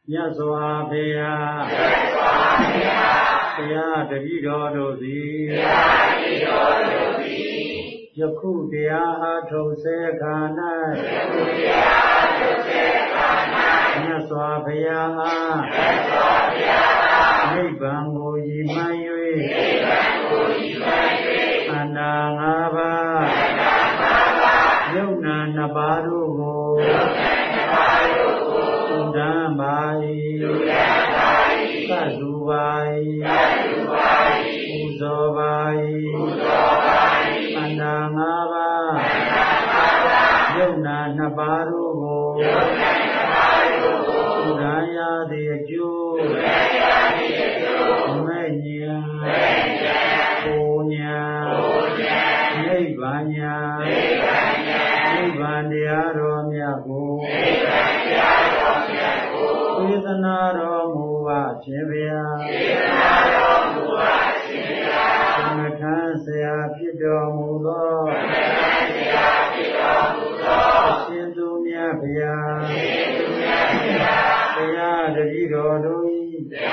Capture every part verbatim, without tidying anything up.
မြတ်စွာဘုရားဘုရားတပည့်တော်တို့သည်ယခုတရားအားထုတ်စေခါ၌မြတ်စွာဘုရားအားနိဗ္ဗာန်ကိုရည်မှန်း၍အန္တာငါးပါးယုံနာနှစ်ပါးတို့ကိုသုဒ္ဓံပါ၏သတ္တုပါ၏ပူဇော်ပါ၏အန္တာငါးပါးယုံနာနှစ်ပါးတို့ကိုသုဒ္ဓံရသည်အကျိုးမဲ့ညာကိုညာနိဗ္ဗာန်ညာနိဗ္ဗာန်တရားတော်မြတ်ကိုသေသနာတော်မူပါခြင်းဗျာသမထဆရာဖြစ်တော်မူသောအရှင်သူမြတ်ဗျာဘုရားတပည့်တော်တို့၏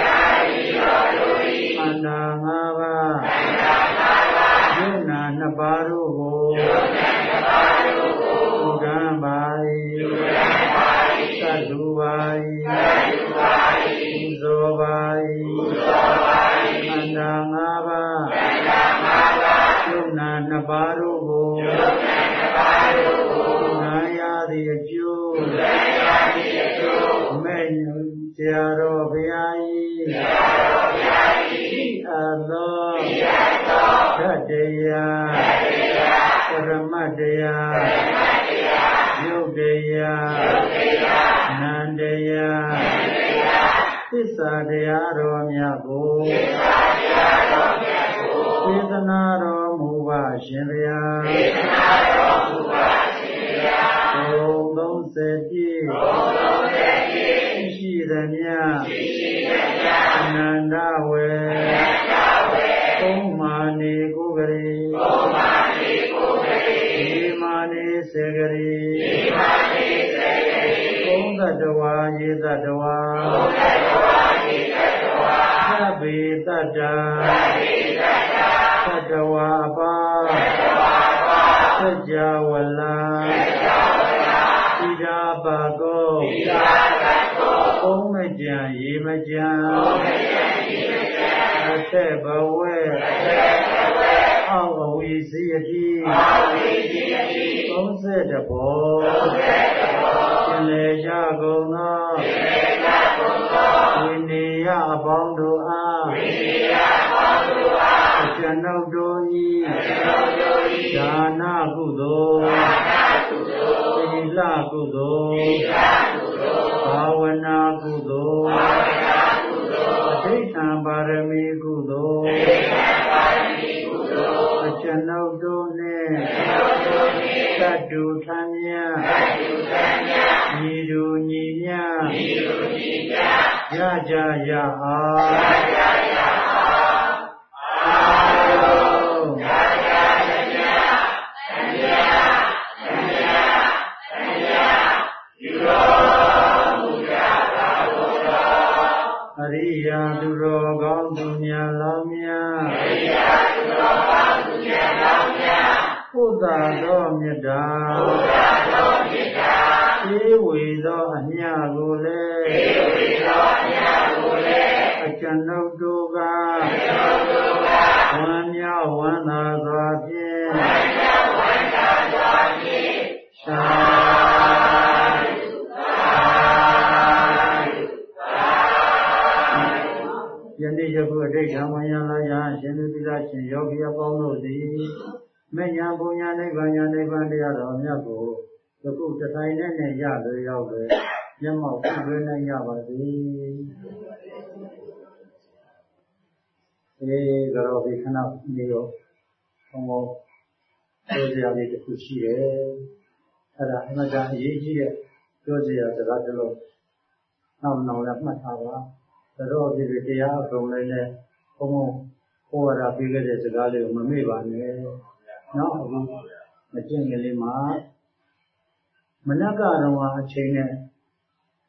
အန္တာငါးပါးယုံနာနှစ်ပါးတို့ကိုသုဒ္ဓံပါ၏သတ္တုပါ၏ပူဇော်ပါ၏အန္တာငါးပါးယုံနာနှစ်ပါးတို့ကိုသုဒ္ဓံရသည်အကျိုးမဲ့ဆရာတော်ဘုရား၏အသောဓတ္တရားပရမတ္တရားယုတ်တရားနန္တရားသစ္စာတရားတော်မြတ်ကိုသေသနာတော်မူပါရှင်ဗျာဘုံသုံးဆယ်ပြည့်ရှိသမျှအနန္တဝေသုံးမာနေကိုယ်ကလေးဒီမာနေစေကလေးသုံးသတ္တဝါယေသတ္တဝါသဗ္ဗေတတ္တသတ္တဝါပါသัจ java လာဣဒာပါကောဘုံမကြံရေမကြံအသက်ဘဝအောက်အဝိစီယတိသုံးဆယ်တဘောရှင်လေကြကုန်သောဝိနည်းအပေါင်းတို့အားအကျွန်ုပ်တို့၏ဒါနကုသိုလ်သီလကုသိုလ်ဘာဝနာကုသိုလ်အဋ္ဌံပါရမီကုသိုလ်အကျွန်ုပ်တို့နှင့်သတ္တုထံမြတ်ညီတူညီမြရကြရအောင်အရိယာသူတော်ကောင်းသူများလောင်းများအရိယာသူတော်ကောင်းသူများလောင်းများဘုဒ္ဓတော်မြတ်တာဘုရားတော်မြတ်တာဧဝေသောအမြတ်ကိုလည်းဧဝေသောအမြတ်ကိုလည်းအကျွန်ုပ်တို့ကအကျွန်ုပ်တို့ကဝမ်းမြောက်ဝမ်းသာစွာဖြင့်ဝမ်းမြောက်ဝမ်းသာစွာဖြင့်သာယနေ့ယခုအဋ္ဌံဝဉ္ဇလာယရှင်သူတိရရှင်ယောဂီအပေါင်းတို့သည်မေညာဘုံညာနိဗ္ဗာန်ညာနိဗ္ဗာန်တရားတော်မြတ်ကိုယခုတထိုင်နဲ့နဲ့ရလို့ရောက်တယ်မျက်မှောက်ပြုလွှဲနိုင်ရပါစေအေးကြောဒီခဏနေရောဘုံဘုံပြောစရာလေးတစ်ခုရှိတယ်အဲ့ဒါအမှန်တန်အရေးကြီးတဲ့ပြောစရာစကားတစ်လုံးနောက်နောက်လည်းမှတ်ထားပါတော်ဒီတရားအကုန်လည်းနဲ့ဘုံဘုံဟောရပြီးခဲ့တဲ့စကားလေးကိုမမေ့ပါနဲ့နော်အခုမကျင့်ကလေးမှာမနက်ကတော့အချိန်နဲ့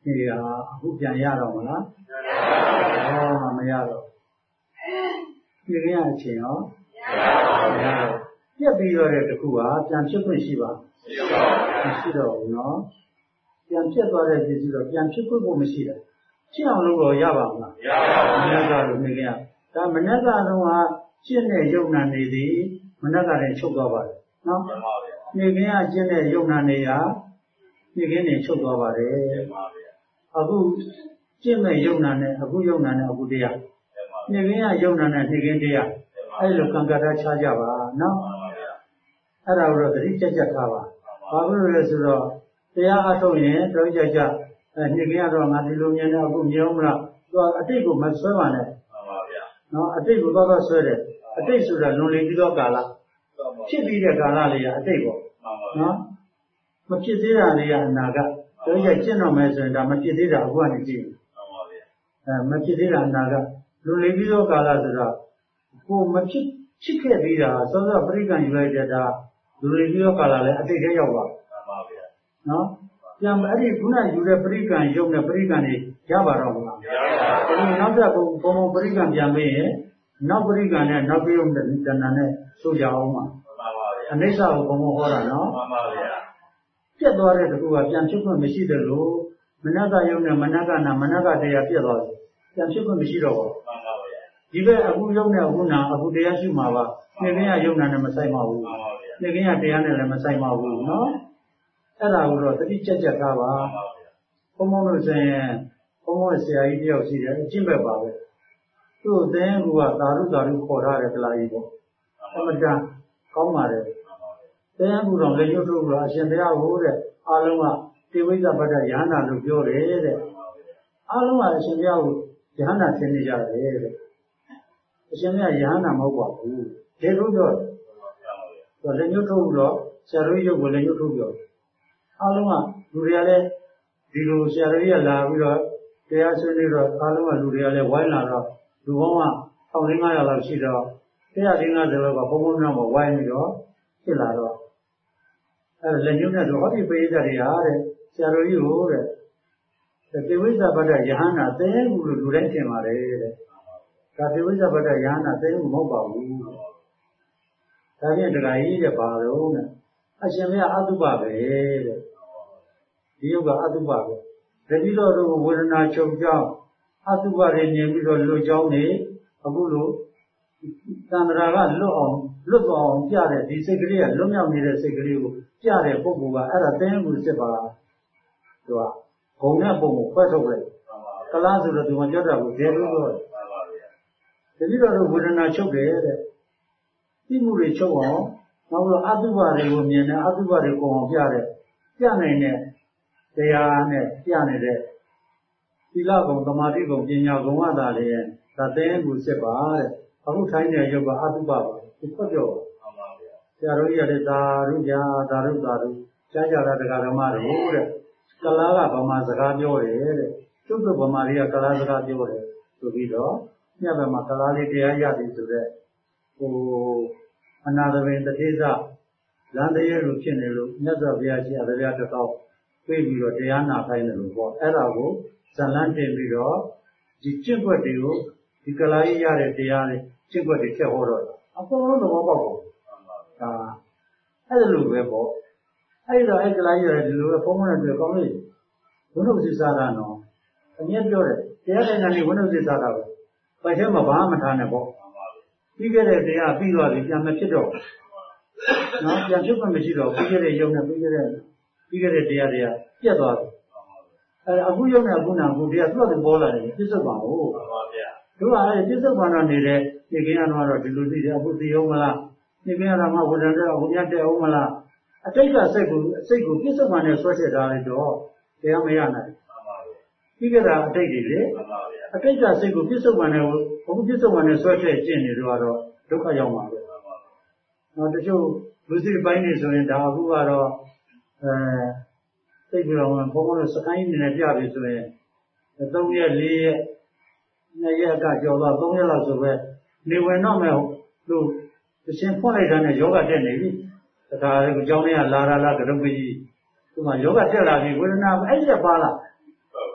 ဒီဟာအခုပြန်ရတော့မလားဟောမရတော့ဒီကနေ့အချိန်ရောမရတော့ပြက်ပြီးတော့တဲ့တခုကပြန်ဖြစ်ခွင့်ရှိပါမရှိတော့ဘူးနော်ပြန်ဖြစ်သွားတဲ့ဖြစ်စီတော့ပြန်ဖြစ်ခွင့်ကိုမရှိတယ်ဖြစ်အောင်လုပ်တော့ရပါမလားမရပါဘူးမင်းကဒါမနက်ကတော့ကရှင်းတဲ့ယုံနာနေသည်မနက်ကတည်းချုပ်သွားပါတယ်နော်နေကင်းကကျင်းတဲ့ယုံနာနေရာနေကင်းနေချုပ်သွားပါတယ်အခုကျင့်မဲ့ယုံနာနဲ့အခုယုံနာနဲ့အခုတရားနေကင်းကယုံနာနဲ့နေကင်းတရားအဲ့လိုကံကတာချကြပါနော်အဲ့ဒါကိုတော့သတိကျကျထားပါဘာဖြစ်လို့လဲဆိုတော့တရားအထုတ်ရင်တော့ကြကြအဲနေကင်းကတော့ငါဒီလိုမြင်တော့အခုမြင်အောင်မလားသူအတိတ်ကိုမဆွဲပါနဲ့နော်အတိတ်ကိုတော့တော့ဆွဲတယ်အတိတ်ဆိုတာလွန်လေပြီးတော့ကာလဖြစ်ပြီးတဲ့ကာလလေးကအတိတ်ပေါ့နော်မဖြစ်သေးတာလေးကအနာကတို့ရကျင့်တော့မယ်ဆိုရင်ဒါမဖြစ်သေးတာအခုကနေကြည့်အဲမဖြစ်သေးတာအနာကလွန်လေပြီးတော့ကာလဆိုတော့ကိုမဖြစ်ဖြစ်ခဲ့ပြီးတာစောစောပရိက္ခဏယူလိုက်တဲ့ဒါလွန်လေပြီးတော့ကာလလည်းအတိတ်ထဲရောက်သွားနော်ပြန်အဲ့ဒီခုနယူတဲ့ပရိက္ခဏရုပ်နဲ့ပရိက္ခဏတွေရပါတော့မလားမရပါဘူးနောက်တစ်ခုဘုံဘုံပရိက္ခဏပြန်ပြီးရင်နောက်ပရိက္ခဏနဲ့နောက်ပြုံးတဲ့တဏ္ဍာနဲ့ဆိုကြအောင်ပါအနိစ္စကိုဘုံဘုံဟောတာနော်မှန်ပါဗျာပြတ်သွားတဲ့တခုကပြန်ဖြစ်ခွင့်မရှိတယ်လို့မနကယုံနဲ့မနကနာမနကတရားပြတ်သွားတယ်ပြန်ဖြစ်ခွင့်မရှိတော့ဘူးမှန်ပါဗျာဒီဘက်အခုယုံနဲ့အခုနာအခုတရားရှိမှာပါနေကင်းကယုံနာနဲ့မဆိုင်ပါဘူးမှန်ပါဗျာနေကင်းကတရားနဲ့လည်းမဆိုင်ပါဘူးနော်အဲ့ဒါကိုတော့တတိကြက်ကြက်ထားပါဘုံဘုံလို့ဆိုရင်ဘုံဘုံဆရာကြီးတယောက်ရှိတယ်အကျင့်ပဲပါပဲသူ့အသင်းကသာရုသာရုခေါ်ထားတယ်ကလာကြီးပေါ့အမတန်ကောင်းပါတယ်တရားကူတော်လည်းရုပ်ထုတ်လို့အရှင်ဘုရားဟိုတဲ့အားလုံးကတိဝိဇ္ဇဗတ္တယဟန္တာလို့ပြောတယ်တဲ့အားလုံးကအရှင်ဘုရားကိုယဟန္တာထင်နေကြတယ်တဲ့အရှင်ဘုရားယဟန္တာမဟုတ်ပါဘူးဒီလိုပြောတယ်ဆိုလည်းရုပ်ထုတ်လို့ဆရာတော်ရုပ်ကိုလည်းရုပ်ထုတ်ပြောအားလုံးကလူတွေကလည်းဒီလိုဆရာတော်ကြီးကလာပြီးတော့တရားဆွေးနွေးတော့အားလုံးကလူတွေကလည်းဝိုင်းလာတော့လူပေါင်းက၁၅၀၀လောက်ရှိတော့တရားရင်းကားတယ်လို့ကဘုံဘုံနာမှာဝိုင်းပြီးတော့ဖြစ်လာတော့အဲလက်ညှိုးနဲ့တော့ဟောဒီပိဋကတွေဟာတဲ့ဆရာတော်ကြီးဟိုတဲ့တေဝိဇ္ဇဗတ္တယဟန္တာသိမှုလို့လူတိုင်းထင်ပါတယ်တဲ့ဒါတေဝိဇ္ဇဗတ္တယဟန္တာသိမှုမဟုတ်ပါဘူးဒါဖြင့်ဒကာကြီးတဲ့ဘာလို့နဲ့အရှင်ဘုရားအတုပပဲတဲ့ဒီယုတ်ကအတုပပဲတတိတော်တို့ဝေဒနာချုပ်ကြောင်းအတုပတွေမြင်ပြီးတော့လွတ်ကြောင်းနေအခုလိုသံဃာကလွတ်အောင်လွတ်သွားအောင်ပြတဲ့ဒီစိတ်ကလေးကလွတ်မြောက်နေတဲ့စိတ်ကလေးကိုပြတဲ့ပုဂ္ဂိုလ်ကအဲ့ဒါသိမှုစစ်ပါသူကဂုံနဲ့ပုံကိုခွဲထုတ်လိုက်ကလားဆိုတော့ဒီမှာပြောတာကိုဒေလို့ပြောတယ်တတိတော်တို့ဝေဒနာချုပ်တယ်တဲ့သိမှုတွေချုပ်အောင်နောက်တော့အတုပတွေကိုမြင်တယ်အတုပတွေကိုအောင်ပြတဲ့ပြနိုင်တဲ့တရားနဲ့ပြနေတဲ့သီလဂုဏ်သမာဓိဂုဏ်ပညာဂုဏ်ဝတ္တတွေရဲ့ဒါသိမှုစစ်ပါတဲ့အခုထိုင်းတဲ့ယုတ်ကအတုပပါဒီဖတ်ပြောပါမှန်ပါဗျာဆရာတော်ကြီးကသာရုညာသာရုသာရုကြားကြတာတရားဓမ္မတွေတဲ့ကလားကဗမာစကားပြောတယ်တဲ့ကျုပ်တို့ဗမာတွေကကလားစကားပြောတယ်ဆိုပြီးတော့ညဘက်မှာကလားလေးတရားရပြီဆိုတော့ဟိုအနာသဘင်တတိသလမ်းတရေလိုဖြစ်နေလို့မြတ်စွာဘုရားရှင်အရဟတတစ်ခေါက်ပြေးပြီးတော့တရားနာခိုင်းတယ်လို့ပေါ့အဲ့ဒါကိုဇလန်းတင်ပြီးတော့ဒီကျင့်ွက်တွေကိုဒီကလာကြီးရတဲ့တရားတွေကျင့်ွက်တွေထည့်ဟောတော့အကုန်လုံးသဘောပေါက်ပါဒါအဲ့ဒါလိုပဲပေါ့အဲ့တော့အဲ့ကလာကြီးရတယ်ဒီလိုပဲပုံမှန်နဲ့တွေ့ကောင်းလို့ဝိနုစိစာရနော်အမြဲပြောတယ်တရားတိုင်းကနေဝိနုစိစာရပဲပိုက်ထဲမှာဘာမှမထားနဲ့ပေါ့ပြီးခဲ့တဲ့တရားပြီးသွားပြီပြန်မဖြစ်တော့နော်ပြန်ဖြစ်မှမရှိတော့ပြီးခဲ့တဲ့ယုံနဲ့ပြီးခဲ့တဲ့ပြီးခဲ့တဲ့တရားတွေကပြတ်သွားတယ်အဲအခုယုံနဲ့အခုနာအခုတရားသူ့အတူပေါ်လာတယ်ပြစ္ဆုတ်ပါဟုတ်ပါပါဗျာတို့ကအဲပြစ္ဆုတ်ပါတော့နေတဲ့ဒီကိန်းကတော့ဒီလိုသိတယ်အခုသိအောင်မလားဒီကိန်းကတော့မှဝိဒန်တော့ဝိညာဉ်တဲ့အောင်မလားအတိတ်ကစိတ်ကိုစိတ်ကိုပြစ္ဆုတ်ပါနဲ့ဆွဲထည့်ထားလိုက်တော့တရားမရနိုင်ဘူးပြီးခဲ့တာအတိတ်တွေလေအတိတ်ကစိတ်ကိုပြစ္ဆုတ်ပါနဲ့အခုပြစ္ဆုတ်ပါနဲ့ဆွဲထည့်ကျင့်နေတော့ကတော့ဒုက္ခရောက်မှာပဲနော်တချို့လူစိပိုင်းနေဆိုရင်ဒါအခုကတော့အဲသိပြီးတော့ဘုံဘုံနဲ့စကိုင်းနေနဲ့ပြပြီဆိုရင်သုံးရက်လေးရက်နှစ်ရက်ကကြော်သွားသုံးရက်လောက်ဆိုပဲနေဝင်တော့မယ်လို့တရှင်ဖွင့်လိုက်တာနဲ့ယောဂတက်နေပြီဒါကလည်းကြောင်းထဲကလာလာလာကရုပ်ကြီးသူမှယောဂတက်လာပြီဝေဒနာအဲ့ရက်ပါလား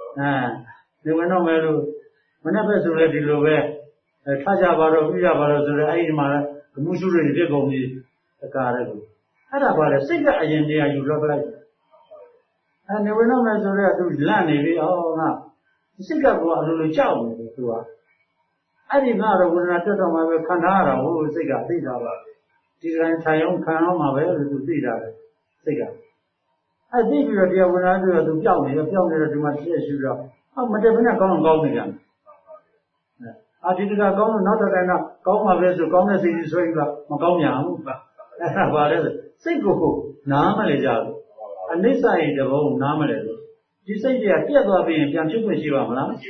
à nếu mà nó mới luôn mà nó phải rồi thì rồi về thay ra vào rồi bây giờ vào rồi rồi ai mà cái mua số rồi thì không gì cả đấy rồi hay là vào rồi sinh cái anh này anh rồi lại à nếu mà nó mới rồi thì làm này đi ô na sinh cái vào rồi rồi chào này rồi ai đi mà rồi nó cho tao mà về khán giả rồi sinh cái đi ra vào thì cái thay ông khán ông mà về rồi đi ra sinh cái ai đi rồi thì ông nói rồi tôi chào này chào này rồi mà sẽ xử ra à mà thế bên nào con con này chẳng à thì cái con nó thật là nó con mà về rồi con nó gì rồi là mà con nhà không à vào đấy sinh cô nám mà lấy ra anh ấy sai thì đâu nám mà lấy chỉ xây thì tiếp vào bên chẳng chụp cái gì vào mà lắm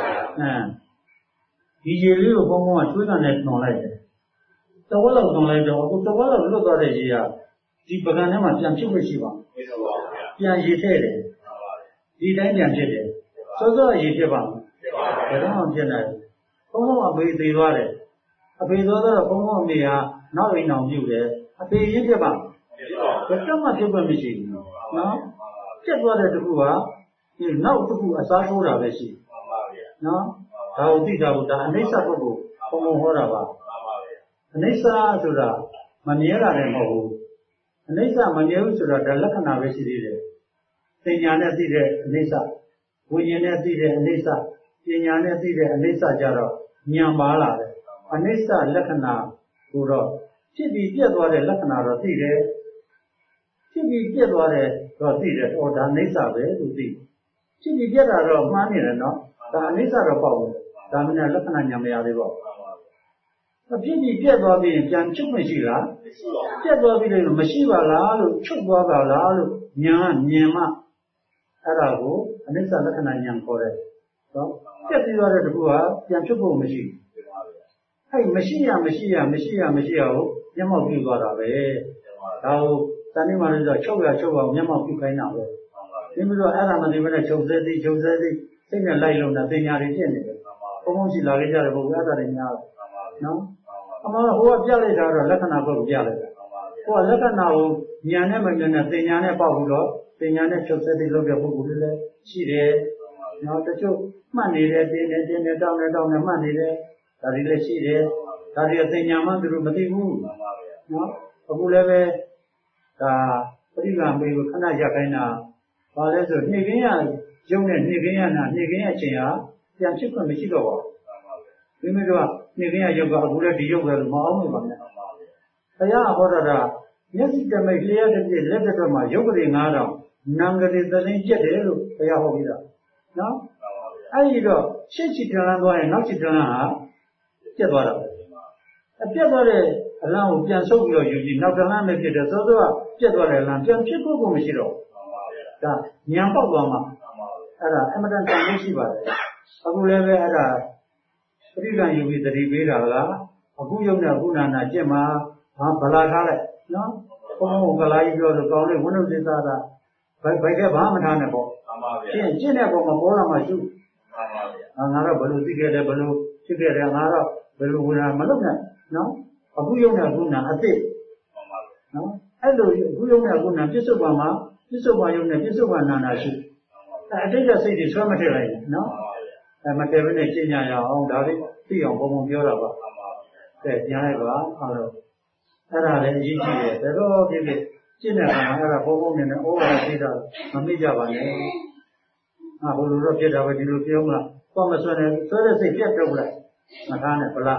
àဒီရေလေးကိုပုံပုံကကျွေးကန်နဲ့နှော်လိုက်တယ်။တဝက်လောက်နှော်လိုက်တော့အခုတဝက်လောက်လွတ်သွားတဲ့ရေကဒီပကံထဲမှာပြန်ဖြစ်မရှိပါဘူး။ပြန်ရေထည့်တယ်။ဒီတိုင်းပြန်ဖြစ်တယ်။စောစောရေဖြစ်ပါဘူး။ဒါတော့ဖြစ်နေတယ်။ပုံပုံအဖေသေးသွားတယ်။အဖေသွားတော့ပုံပုံအမေကနောက်အိမ်အောင်ပြုတ်တယ်။အဖေရင်းဖြစ်ပါဘူး။ဒါတော့မှဖြစ်ခွင့်မရှိဘူး။နော်။ပြတ်သွားတဲ့တခုကဒီနောက်တစ်ခုအစားထိုးတာပဲရှိ။နော်။ဒါကိုသိတာကိုဒါအနိစ္စပုဂ္ဂိုလ်ပုံပုံဟောတာပါအနိစ္စဆိုတာမမြဲတာလည်းမဟုတ်ဘူးအနိစ္စမမြဲဘူးဆိုတာဒါလက္ခဏာပဲရှိသေးတယ်သင်ညာနဲ့သိတဲ့အနိစ္စဝိညာဉ်နဲ့သိတဲ့အနိစ္စပညာနဲ့သိတဲ့အနိစ္စကြတော့ဉာဏ်ပါလာတယ်အနိစ္စလက္ခဏာကိုတော့ဖြစ်ပြီးပြတ်သွားတဲ့လက္ခဏာတော့သိတယ်ဖြစ်ပြီးပြတ်သွားတဲ့တော့သိတယ်ဟောဒါအနိစ္စပဲလို့သိဖြစ်ပြီးပြတ်တာတော့မှားနေတယ်နော်ဒါအနိစ္စတော့ပေါ့တယ်ဒါမှလည်းလက္ခဏာညာမရသေးပါဘူးအပြည့်ကြီးပြတ်သွားပြီးရင်ပြန်ချုပ်မရှိလားပြတ်သွားပြီးတော့မရှိပါလားလို့ချုပ်သွားပါလားလို့ညာမြင်မှအဲ့ဒါကိုအနိစ္စလက္ခဏာညာခေါ်တယ်နော်ပြတ်ပြီးသွားတဲ့တကူကပြန်ချုပ်ဖို့မရှိဘူးအဲ့မရှိရမရှိရမရှိရမရှိရကိုမျက်မှောက်ပြုသွားတာပဲဒါကိုတဏှိမာလို့ဆိုချုပ်ရချုပ်အောင်မျက်မှောက်ပြုခိုင်းတာပဲဒီလိုဆိုအဲ့ဒါမသိဘဲနဲ့ချုပ်သေးသေးချုပ်သေးသေးစိတ်နဲ့လိုက်လုံးတာပညာတွေဖြစ်နေတယ်ဘုံဘုံရှိလာခဲ့ကြတယ်ဘုရားသားတွေများနော်အမှန်ဟိုကပြလိုက်တာတော့လက္ခဏာဘက်ကိုပြလိုက်တာဟိုကလက္ခဏာကိုဉာဏ်နဲ့မဉာဏ်နဲ့သင်ညာနဲ့ပေါက်ပြီးတော့သင်ညာနဲ့ချုပ်သက်ပြီးလုပ်တဲ့ပုဂ္ဂိုလ်တွေလည်းရှိတယ်နော်တချို့မှတ်နေတယ်တင်းနေတင်းနေတောင်းနေတောင်းနေမှတ်နေတယ်ဒါတွေလည်းရှိတယ်ဒါတွေသင်ညာမှသူတို့မသိဘူးနော်အခုလည်းပဲဒါပရိက္ခာမေကိုခဏရပ်ခိုင်းတာဘာလဲဆိုနှိမ့်ခင်းရရုံနဲ့နှိမ့်ခင်းရနာနှိမ့်ခင်းရခြင်းဟာပြန်ဖြစ်ခွင့်မရှိတော့ပါဘူးမိမိတို့ကနှိမ့်ခင်းရရုပ်ကအခုလည်းဒီရုပ်ပဲလို့မအောင်ဘူးပါနဲ့ဘုရားဟောတာကမျက်စိတမိတ်လျှက်တစ်ပြည့်လက်တစ်ထွက်မှာရုပ်ကလေးငါးတောင်နာမ်ကလေးသသိန်းကျက်တယ်လို့ဘုရားဟောပြီးတာနော်အဲ့ဒီတော့ရှေ့ချီတန်းသွားရင်နောက်ချီတန်းဟာကျက်သွားတာပဲအပြတ်သွားတဲ့အလံကိုပြန်ဆုပ်ပြီးတော့ယူကြည့်နောက်တန်းနဲ့ဖြစ်တယ်သောသောကပြတ်သွားတဲ့အလံပြန်ဖြစ်ဖို့ကိုမရှိတော့ဒါညံပေါက်သွားမှာအဲ့ဒါအမတန်တန်လို့ရှိပါတယ်အခုလည်းပဲအဲ့ဒါပရိက္ခယူပြီးတတိပေးတာကအခုရုပ်နဲ့အခုနာနာကျင့်မှာဟာဗလာထားလိုက်နော်ဘုံဘုံကလာကြီးပြောလို့ကောင်းလေးဝိနုစိသတာဘိုက်ဘိုက်ကဘာမှမထားနဲ့ပေါ့ကျင့်ကျင့်တဲ့ပုံမှာပေါ်လာမှရှုဟာငါတော့ဘယ်လိုသိခဲ့တယ်ဘယ်လိုဖြစ်ခဲ့တယ်ငါတော့ဘယ်လိုဝိနာမလုပ်နဲ့နော်အခုရုပ်နဲ့အခုနာအစ်စ်နော်အဲ့လိုအခုရုပ်နဲ့အခုနာပြစ္ဆုတ်ပါမှာပြစ္ဆုတ်ပါရုပ်နဲ့ပြစ္ဆုတ်ပါနာနာရှုအဲ့အတိတ်ကစိတ်တွေဆွဲမထည့်လိုက်ဘူးနော်အဲ့မထည့်ဘဲနဲ့ကျင့်ကြရအောင်ဒါလေးသိအောင်ပုံပုံပြောတာပါကဲညားလိုက်ပါအားလုံးအဲ့ဒါလည်းအရေးကြီးတယ်ဒါတော့ဒီလိုကျင့်တဲ့အခါမှာအဲ့ဒါပုံပုံနဲ့ဩဝါဒပေးတာမမိကြပါနဲ့ဟာဘုလိုတော့ဖြစ်တာပဲဒီလိုပြောမှပေါ့မဆွဲနဲ့ဆွဲတဲ့စိတ်ပြတ်တော့လိုက်မထားနဲ့ဗလား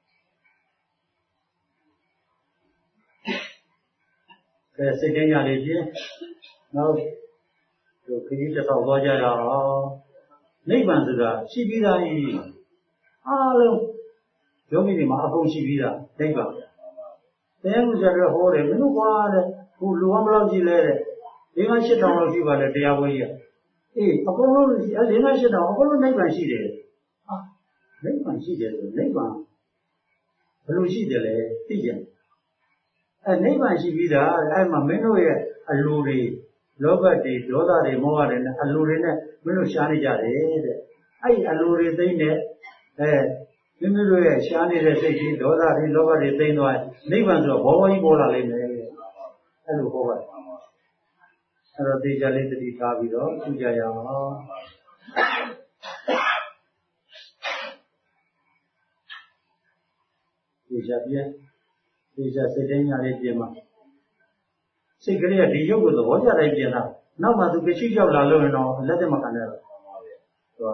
ကဲစိတ်တိုင်းရလေးချင်းနောက်တို့ခကြီးတစ်ခေါက်သွားကြရအောင်နိဗ္ဗာန်ဆိုတာရှိပြီးသားကြီးအားလုံးယောဂီတွေမှာအကုန်ရှိပြီးသားနိဗ္ဗာန်တရားမှုကြတော့ဟောတယ်မင်းတို့ကွာတဲ့ဟိုလူဝမ်းဘလောက်ကြီးလဲတဲ့၄၅၈တောင်လောက်ရှိပါလေတရားပွဲကြီးအေးအကုန်လုံးအဲ၄၅၈တောင်အကုန်လုံးနိဗ္ဗာန်ရှိတယ်ဟာနိဗ္ဗာန်ရှိတယ်ဆိုနိဗ္ဗာန်ဘယ်လိုရှိတယ်လဲသိကြအဲနိဗ္ဗာန်ရှိပြီးသားအဲ့မှာမင်းတို့ရဲ့အလိုတွေလောဘတွေဒေါသတွေမောဟတွေနဲ့အလိုတွေနဲ့မင်းတို့ရှားနေကြတယ်တဲ့အဲ့အလိုတွေသိနေအဲမိမိတို့ရဲ့ရှားနေတဲ့စိတ်ကြီးဒေါသတွေလောဘတွေသိမ်းသွားနိဗ္ဗာန်ဆိုတော့ဘောဘောကြီးပေါ်လာလိမ့်မယ်အဲ့လိုဟောပါတယ်အဲ့တော့သိကြလေးတတိထားပြီးတော့ကြည့်ကြရအောင်ဒီကြပြည့်ဒီကြစိတ်တိုင်းညာလေးပြင်မှာစိတ်ကလေးကဒီရုပ်ကိုသဘောကျတိုင်းပြင်တာနောက်မှသူပစ္စည်းရောက်လာလို့ရင်တော့လက်သက်မခံနဲ့တော့သူက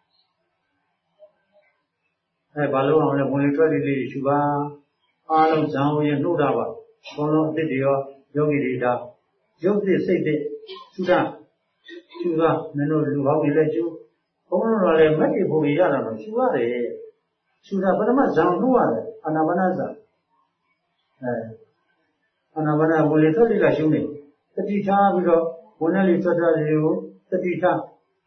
အဲဘာလို့အောင်လဲဝင်လေထွက်လေလေးရှုပါအားလုံးဇံဝရင်နှုတ်တာပါဘုံလုံးအစ်စ်တွေရောယောဂီတွေဒါရုပ်သစ်စိတ်သစ်ရှုတာရှုတာမင်းတို့လူဟောင်းတွေလည်းရှုဘုံလုံးတော့လည်းမက်တီဖို့ရတာတော့ရှုရတယ်ရှုတာပထမဇံနှုတ်ရတယ်အာနာပါနဇံအဲအာနာပါနဝင်လေထွက်လေကရှုနေတတိထားပြီးတော့ဝင်လေထွက်တာတွေကိုတတိထား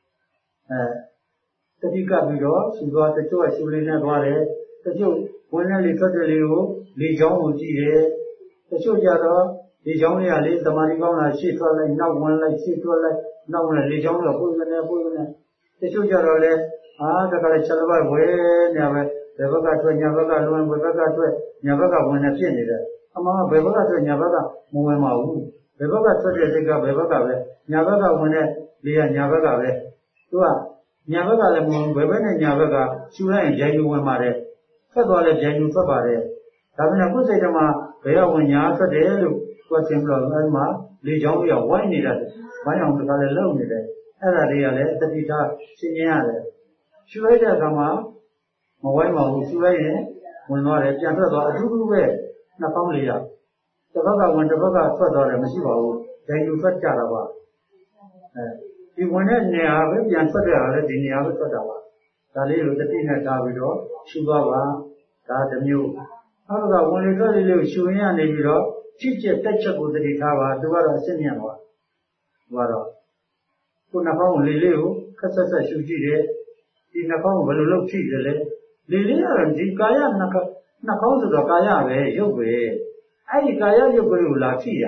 အဲတတိကပြီးတော့ရှုသွားတချို့ကရှုလေးနဲ့သွားတယ်တချို့ဝင်လေထွက်တယ်လေးကိုလေချောင်းကိုကြည့်တယ်တချို့ကြတော့လေချောင်းလေးကလေသမာဓိကောင်းတာရှေ့ထွက်လိုက်နောက်ဝင်လိုက်ရှေ့ထွက်လိုက်နောက်ဝင်လေချောင်းကပွေးနေပွေးနေတချို့ကြတော့လေအာတခါလေချက်တစ်ပတ်ဝဲနေပဲဘယ်ဘက်ကထွက်ညာဘက်ကလွန်ဘယ်ဘက်ကထွက်ညာဘက်ကဝင်နေဖြစ်နေတယ်အမှန်ကဘယ်ဘက်ကထွက်ညာဘက်ကမဝင်ပါဘူးဘယ်ဘက်ကထွက်တဲ့စိတ်ကဘယ်ဘက်ကပဲညာဘက်ကဝင်တဲ့လေကညာဘက်ကပဲသူကညာဘက်ကလည်းမဝင်ဘယ်ဘက်နဲ့ညာဘက်ကရှူလိုက်ရင်ဂျိုင်းယူဝင်ပါတယ်ထွက်သွားလဲဂျိုင်းယူထွက်ပါတယ်ဒါပေမဲ့ကိုယ်စိတ်ထဲမှာဘယ်ကဝင်ညာထွက်တယ်လို့ကိုယ်သင်ပြီးတော့အဲဒီမှာလေချောင်းကြီးကဝိုင်းနေတာဘာကြောင့်ဒီကလည်းလုံနေတယ်အဲ့ဒါတွေကလည်းတတိထားရှင်းရရတယ်ရှူလိုက်တဲ့အခါမှာမဝိုင်းပါဘူးရှူလိုက်ရင်ဝင်သွားတယ်ပြန်ထွက်သွားအထူးထူးပဲနှစ်ပေါင်းလေးရတစ်ဘက်ကဝင်တစ်ဘက်ကထွက်သွားတယ်မရှိပါဘူးဂျိုင်းယူထွက်ကြတာပါအဲဒီဝင်တဲ့နေရာပဲပြန်ထွက်တဲ့ဟာလည်းဒီနေရာပဲထွက်တာပါဒါလေးကိုတတိနဲ့ထားပြီးတော့ရှူသွားပါဒါတစ်မျိုးနောက်ကဝင်လေထွက်လေလေးကိုရှူရင်းကနေပြီးတော့ချစ်ချက်တက်ချက်ကိုတတိထားပါသူကတော့အစစ်မြတ်ပါသူကတော့ကိုယ်နှာခေါင်းလေးလေးကိုခက်ဆက်ဆက်ရှူကြည့်တယ်ဒီနှာခေါင်းကိုဘယ်လိုလုပ်ကြည့်တယ်လဲလေလေးကတော့ဒီကာယနှာခေါင်းနှာခေါင်းဆိုတော့ကာယပဲရုပ်ပဲအဲ့ဒီကာယရုပ်ကလေးကိုလာကြည့်ရ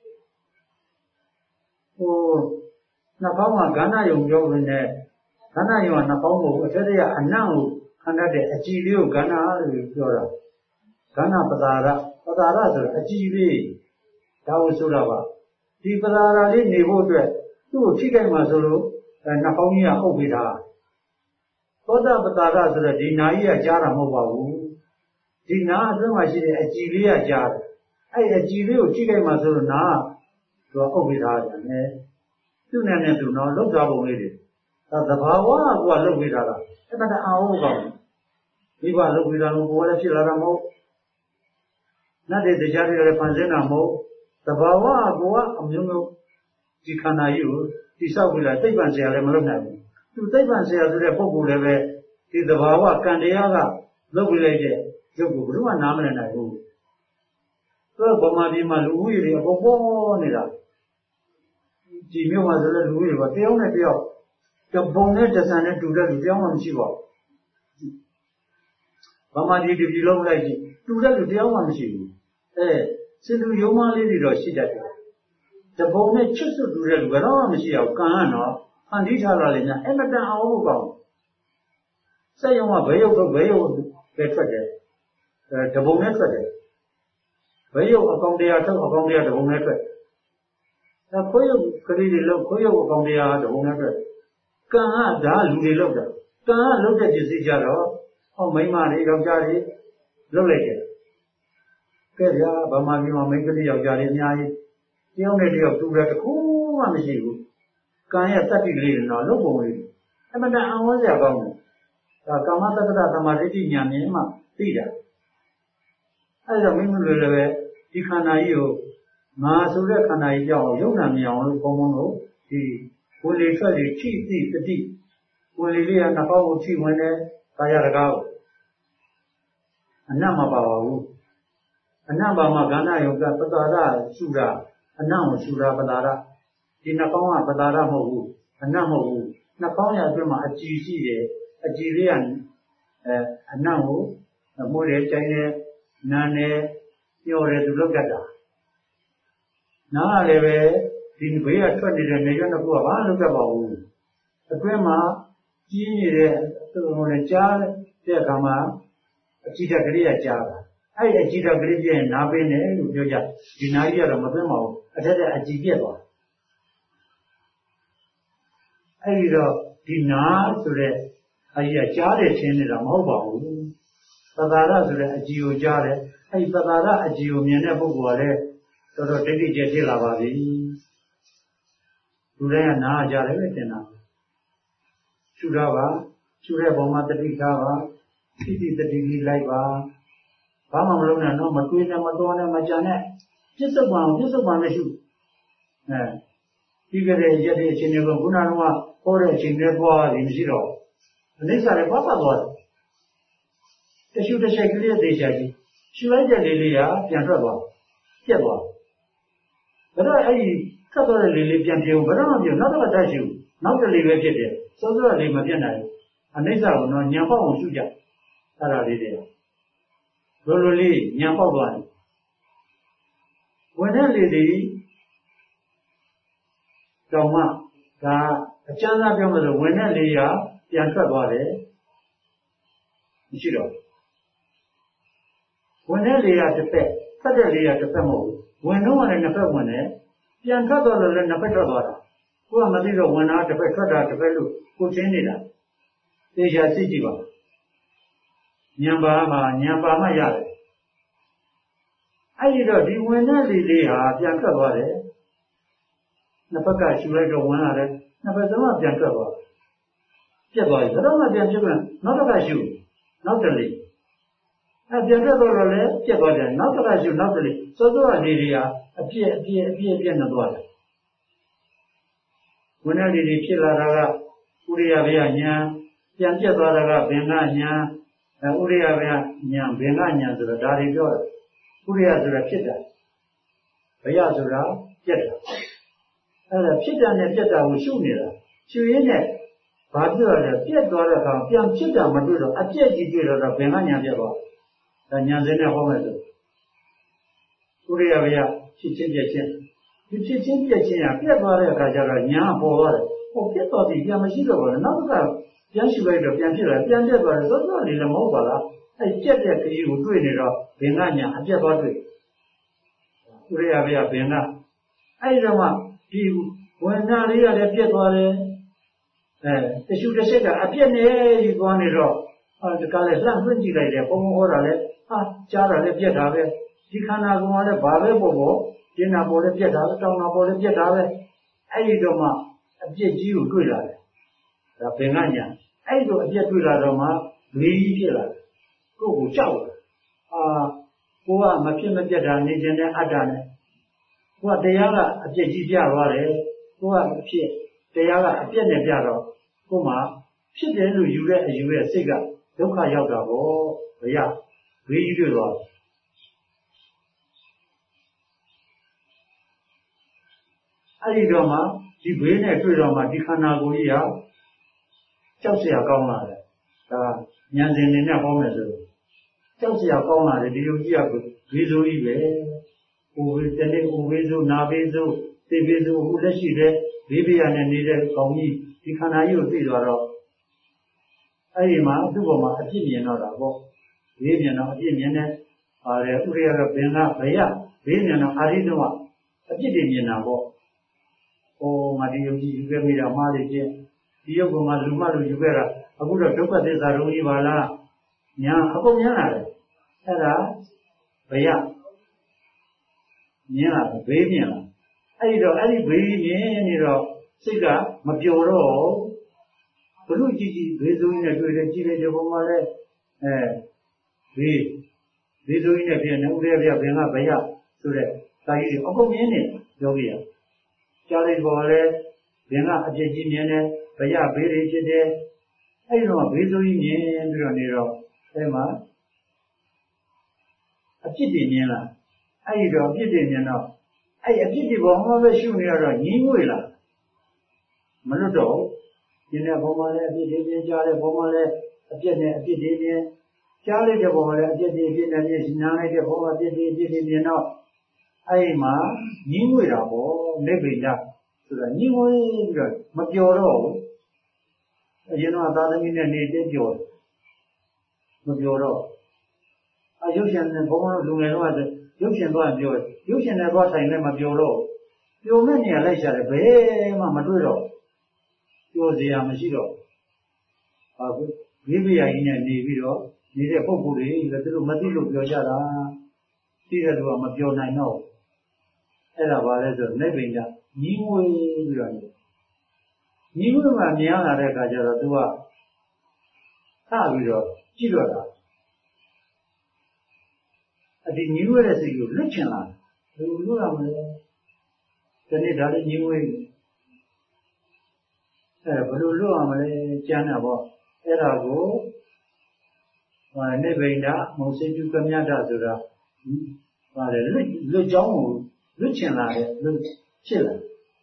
ဟိုနှာခေါင်းကကဏ္ဍယုံပြောနေကဏ္ဍယုံကနှာခေါင်းကိုအထက်တရအနံ့ကိုခံတတ်တဲ့အကြည်လေးကိုကဏ္ဍလို့ပြောတာကဏ္ဍပဒါရပဒါရဆိုတော့အကြည်လေးဒါကိုဆိုတာပါဒီပဒါရလေးနေဖို့အတွက်သူ့ကိုထိခိုက်မှဆိုလို့နှာခေါင်းကြီးကအုပ်ပေးတာသောတာပဒါရဆိုတော့ဒီနာကြီးကကြားတာမဟုတ်ပါဘူးဒီနာအတွင်းမှာရှိတဲ့အကြည်လေးကကြားတယ်အဲ့အကြည်လေးကိုထိခိုက်မှဆိုလို့နာကသူကအုပ်ပေးထားတယ်နဲ့သူ့နဲ့နဲ့သူတော့လောက်ကြပုံလေးတွေဒါသဘာဝကကိုကလောက်ပေးထားတာအဲ့ဒါအာဟုကောင်းမိဘလောက်ပေးတာလို့ကိုယ်လည်းဖြစ်လာတာမဟုတ်နတ်တွေတရားတွေလည်းဖန်ဆင်းတာမဟုတ်သဘာဝကကိုကအမျိုးမျိုးဒီခန္ဓာကြီးကိုတိဆောက်ပြီးလာသိပ္ပံဆရာလည်းမလုပ်နိုင်ဘူးသူသိပ္ပံဆရာဆိုတဲ့ပုဂ္ဂိုလ်လည်းပဲဒီသဘာဝကံတရားကလုပ်ပြီးလိုက်တဲ့ရုပ်ကိုဘယ်သူမှနားမလည်နိုင်ဘူးသူကဗမာပြည်မှာလူဦးရေတွေအပေါ်ပေါ်နေတာဒီမျိုးမှာဆိုလည်းလူတွေပါတယောက်နဲ့တယောက်တပုံနဲ့တဆန်နဲ့တူတဲ့လူတယောက်မှမရှိပါဘူးဗမာပြည်ဒီပြည်လုံးလိုက်ကြည့်တူတဲ့လူတယောက်မှမရှိဘူးအဲစင်လူယုံမလေးတွေတော့ရှိတတ်တယ်တပုံနဲ့ချွတ်စွတ်တူတဲ့လူကတော့မရှိအောင်ကံကတော့ဖန်တီးထားတာလေများအမတန်အောင်လို့ကောင်းစက်ရုံကဘဲရုပ်တော့ဘဲရုပ်ပဲထွက်တယ်အဲတပုံနဲ့ထွက်တယ်ဘဲရုပ်အကောင်တရားထုတ်အကောင်တရားတပုံနဲ့ထွက်ဒါခွေးရုပ်ကလေးတွေလောက်ခွေးရုပ်အကောင်တရားတပုံနဲ့ထွက်ကံကဒါလူတွေလောက်တာကံကလောက်တဲ့ပစ္စည်းကြတော့ဟောမိန်းမတွေယောက်ျားတွေလောက်လိုက်တယ်ကဲဗျာဗမာပြည်မှာမိန်းကလေးယောက်ျားတွေအများကြီးတယောက်နဲ့တယောက်တူတယ်တခုမှမရှိဘူးကံရဲ့တတ္တိလေးတွေတော့လောက်ပုံလေးအမှန်တန်အောင်ဝစရာကောင်းတယ်ဒါကာမတက္ကသသမာဓိဋ္ဌိဉာဏ်မြင်မှသိတာအဲဒါမိမလွယ်လည်းပဲဒီခန္ဓာကြီးကိုငါဆိုတဲ့ခန္ဓာကြီးကြောင့်ယုံနာမြင်အောင်လို့ဘုံဘုံတို့ဒီဝင်လေထွက်လေထိသိတတိဝင်လေလေးကနှာခေါင်းကိုထိဝင်တယ်ကာယတကားကိုအနတ်မပါပါဘူးအနတ်ပါမှာကဏ္ဍယုံကပတာရရှုတာအနတ်ကိုရှုတာပတာရဒီနှာခေါင်းကပတာရမဟုတ်ဘူးအနတ်မဟုတ်ဘူးနှာခေါင်းရအတွင်းမှာအကြည်ရှိတယ်အကြည်လေးကအဲအနတ်ကိုမွေးတယ်တိုင်းတယ်နာတယ်ညှော်တယ်သူလောက်တတ်တာနားလည်းပဲဒီဘေးကထွက်နေတဲ့နေရွက်နှစ်ခုကဘာလုပ်တတ်ပါဘူးအတွင်းမှာကြီးနေတဲ့သူ့ဟိုနဲ့ကြားတဲ့အခါမှာအကြည့်တက်ကလေးကကြားတာအဲ့ဒီအကြည့်တက်ကလေးပြရင်နားပင်းတယ်လို့ပြောကြဒီနားကြီးကတော့မသွင်းပါဘူးအထက်ကအကြည့်ပြက်သွားအဲ့ဒီတော့ဒီနာဆိုတဲ့အဲဒီကကြားတယ်ထင်နေတာမဟုတ်ပါဘူးပတာရဆိုတဲ့အကြည်ကိုကြားတယ်အဲဒီပတာရအကြည်ကိုမြင်တဲ့ပုဂ္ဂိုလ်ကလည်းတော်တော်ဒိဋ္ဌိကျဖြစ်လာပါပြီလူတိုင်းကနားကြတယ်ပဲတင်တာရှုတာပါရှုတဲ့ပုံမှာတတိထားပါသိသိတတိလေးလိုက်ပါဘာမှမလုပ်နဲ့တော့မတွေးနဲ့မတော်နဲ့မကြံနဲ့ပြစ္ဆုတ်ပံပြစ္ဆုတ်ပံနဲ့ရှုအဲပြီးကြတဲ့ရက်တဲ့အချိန်တွေကခုနကဟောတဲ့အချိန်တွေပွားတယ်မရှိတော့အနိစ္စလည်းပတ်ပတ်သွားတယ်တရှုတစ်ချက်ကလေးသေးချာကြီးရှုလိုက်တဲ့လေးလေးကပြန်ထွက်သွားပြက်သွားဒါတော့အဲ့ဒီထွက်သွားတဲ့လေးလေးပြန်ပြေဘူးဘယ်တော့မှပြေနောက်တော့တတ်ရှုနောက်တစ်လေးပဲဖြစ်တယ်စောစောလေးမပြတ်နိုင်အနိစ္စကိုတော့ညံပေါက်အောင်ရှုကြအဲ့ဒါလေးတွေလိုလိုလေးညံပေါက်သွားတယ်ဝင်တဲ့လေးတွေတောင်မှဒါအကျဉ်းသားပြောလို့ဝင်တဲ့လေးကပြန်ထွက်သွားတယ်မရှိတော့ဝင်တဲ့လေးကတစ်ဖက်ထွက်တဲ့လေးကတစ်ဖက်မဟုတ်ဘူးဝင်တော့လည်းနှစ်ဖက်ဝင်တယ်ပြန်ထွက်သွားလို့လည်းနှစ်ဖက်ထွက်သွားတာကိုကမသိတော့ဝင်တာတစ်ဖက်ထွက်တာတစ်ဖက်လို့ကိုချင်းနေတာသေချာသိကြည့်ပါဉာဏ်ပါမှာဉာဏ်ပါမှရတယ်အဲ့ဒီတော့ဒီဝင်တဲ့လေးလေးဟာပြန်ထွက်သွားတယ်နှစ်ဖက်ကရှူလိုက်တော့ဝင်လာတယ်နှစ်ဖက်လုံးကပြန်ထွက်သွားပြတ်သွားပြီဘယ်တော့မှပြန်ဖြစ်ပြန်နောက်တစ်ခါရှူနောက်တစ်လေးအဲပြန်ထွက်သွားတော့လည်းပြတ်သွားတယ်နောက်တစ်ခါရှူနောက်တစ်လေးစောစောလေးတွေကအပြည့်အပြည့်အပြည့်အပြည့်နဲ့သွားတယ်ဝင်တဲ့လေးတွေဖြစ်လာတာကဥရိယဘေယညာပြန်ပြတ်သွားတာကဘင်္ဂညာအဲဥရိယဘေယညာဘင်္ဂညာဆိုတော့ဒါတွေပြောတယ်ဥရိယဆိုတာဖြစ်တာဘေယဆိုတာပြတ်တာအဲ့ဒါဖြစ်တာနဲ့ပြတ်တာကိုရှုနေတာရှုရင်းနဲ့ဘာပြောရလဲပြတ်သွားတဲ့အခါပြန်ဖြစ်တာမတွေ့တော့အပြည့်ကြီးတွေ့တော့ဘင်္ဂညာပြတ်သွားဒါညာစင်းနဲ့ဟောမယ်ဆိုဥရိယဘေယဖြစ်ချင်းပြတ်ချင်းဒီဖြစ်ချင်းပြတ်ချင်းကပြတ်သွားတဲ့အခါကျတော့ညာပေါ်သွားတယ်ဟိုပြတ်သွားပြီပြန်မရှိတော့ဘူးနောက်ကပြန်ရှုလိုက်တော့ပြန်ဖြစ်လာပြန်ပြတ်သွားတယ်သောသောလေးလည်းမဟုတ်ပါလားအဲ့ပြတ်တဲ့ခရီးကိုတွေ့နေတော့ဘင်္ဂညာအပြတ်သွားတွေ့ဥရိယဘေယဘင်္ဂအဲ့ဒီတော့မှဒီဝင်နာလေးကလည်းပြတ်သွားတယ်အဲတရှုတစ်ချက်ကအပြတ်နဲ့ကြီးသွားနေတော့ဒီကလည်းလှမ်းဖွင့်ကြည့်လိုက်တယ်ဘုံဘုံဟောတာလည်းဟာကြားတာလည်းပြတ်တာပဲဒီခန္ဓာကိုယ်ကလည်းဘာပဲပေါ့ပေါ့ကျင်နာပေါ်လည်းပြတ်တာပဲတောင်းတာပေါ်လည်းပြတ်တာပဲအဲ့ဒီတော့မှအပြတ်ကြီးကိုတွေ့လာတယ်ဒါဘင်္ဂညာအဲ့ဒီတော့အပြတ်တွေ့လာတော့မှလေးကြီးဖြစ်လာတယ်ကိုယ့်ကိုကြောက်လာအာကိုကမဖြစ်မပြတ်တာနေခြင်းနဲ့အတ္တနဲ့ကိုကတရားကအပြည့်ကြီးပြသွားတယ်ကိုကအဖြစ်တရားကအပြည့်နဲ့ပြတော့ကိုမှဖြစ်တယ်လို့ယူတဲ့အယူရဲ့စိတ်ကဒုက္ခရောက်တာပေါ့ဘယ်ရဘေးကြီးတွေ့သွားအဲ့ဒီတော့မှဒီဘေးနဲ့တွေ့တော့မှဒီခန္ဓာကိုယ်ကြီးဟာကြောက်เสียကောင်းလာတယ်ဒါဉာဏ်ရှင်နေနဲ့ဟောမယ်ဆိုကြောက်เสียကောင်းလာတယ်ဒီလိုကြီးကဘေးဆိုးကြီးပဲကိုယ်ဝေတနေ့ကိုဝေစုနာဘေးစုသိဘေးစုဟိုလက်ရှိတဲ့ဘေးပြရနဲ့နေတဲ့ကောင်းကြီးဒီခန္ဓာကြီးကိုသိသွားတော့အဲ့ဒီမှာသူ့ပေါ်မှာအပြစ်မြင်တော့တာပေါ့ဘေးမြင်တော့အပြစ်မြင်တဲ့ပါတယ်ဥရိယကဘင်္ဂဘယဘေးမြင်တော့အာရိတုကအပြစ်တွေမြင်တာပေါ့ဟိုငါဒီယုံကြည်ယူခဲ့မိတာမှားလေချင်းဒီယုတ်ကမှလူမလူယူခဲ့တာအခုတော့ဒုက္ခသစ္စာရုံးကြီးပါလားညာအကုန်ညာလာတယ်အဲ့ဒါဘယမြင်လာဘေးမြင်လာအဲ့ဒီတော့အဲ့ဒီဘေးမြင်နေတော့စိတ်ကမပျော်တော့ဘလို့ကြည့်ကြည့်ဘေးဆိုးကြီးနဲ့တွေ့တယ်ကြည့်တယ်ဒီပုံမှာလဲအဲဘေးဘေးဆိုးကြီးနဲ့ပြင်နေဥရေပြဘင်္ဂဘယဆိုတဲ့စာကြီးအကုန်မြင်နေယောဂီရကြားလိုက်ပေါ်လဲဘင်္ဂအပြည့်ကြီးမြင်တယ်ဘယဘေးတွေဖြစ်တယ်အဲ့ဒီတော့ဘေးဆိုးကြီးမြင်ပြီးတော့နေတော့အဲမှာအပြစ်တွေမြင်လာအဲ့ဒီတော့အပြစ်တွေမြင်တော့အဲ့အပြစ်တွေပေါ်မှာပဲရှုနေရတော့ညီးငွေလာမလွတ်တော့ဒီနေ့ပေါ်မှာလည်းအပြစ်တွေမြင်ကြားတဲ့ပေါ်မှာလည်းအပြစ်နဲ့အပြစ်တွေမြင်ကြားလိုက်တဲ့ပေါ်မှာလည်းအပြစ်တွေအပြစ်နဲ့မြင်နားလိုက်တဲ့ပေါ်မှာအပြစ်တွေအပြစ်တွေမြင်တော့အဲ့ဒီမှာညီးငွေတာပေါ့နိဗ္ဗိဒဆိုတာညီးငွေပြီးတော့မပျော်တော့ဘူးအရင်တော့သာသမီနဲ့နေတဲ့ပျော်မပျော်တော့အယုတ်ရှင်နဲ့ဘုံဘုံလူငယ်တော့ရုပ်ရှင်သွားပြောရုပ်ရှင်နဲ့သွားဆိုင်လည်းမပြောတော့ပျော်မဲ့နေရာလိုက်ရှာတယ်ဘယ်မှမတွေ့တော့ပပြောစရာမရှိတော့ဟာဝိပယကြီးနဲ့နေပြီးတော့နေတဲ့ပုဂ္ဂိုလ်တွေလည်းသူတို့မသိလို့ပြောကြတာသိတဲ့သူကမပြောနိုင်တော့အဲ့ဒါပါလဲဆိုနိဗ္ဗာန်ကညီးဝေးပြီးတော့ညီးဝေးမှမြင်လာတဲ့အခါကျတော့သူကထပြီးတော့ကြည့်တော့တာအဒီညီးဝေးတဲ့စိတ်ကိုလွတ်ချင်လာဘယ်လိုလွတ်ရမလဲဒီနေ့ဒါလည်းညီးဝေးအဲဘယ်လိုလွတ်ရမလဲကျမ်းတာပေါ့အဲ့ဒါကိုဟောနိဗ္ဗာန်မုံစိတုကမြတ်တာဆိုတာဟာလေလွတ်လွတ်ကြောင်းကိုလွတ်ချင်လာတဲ့လွတ်ဖြစ်လာ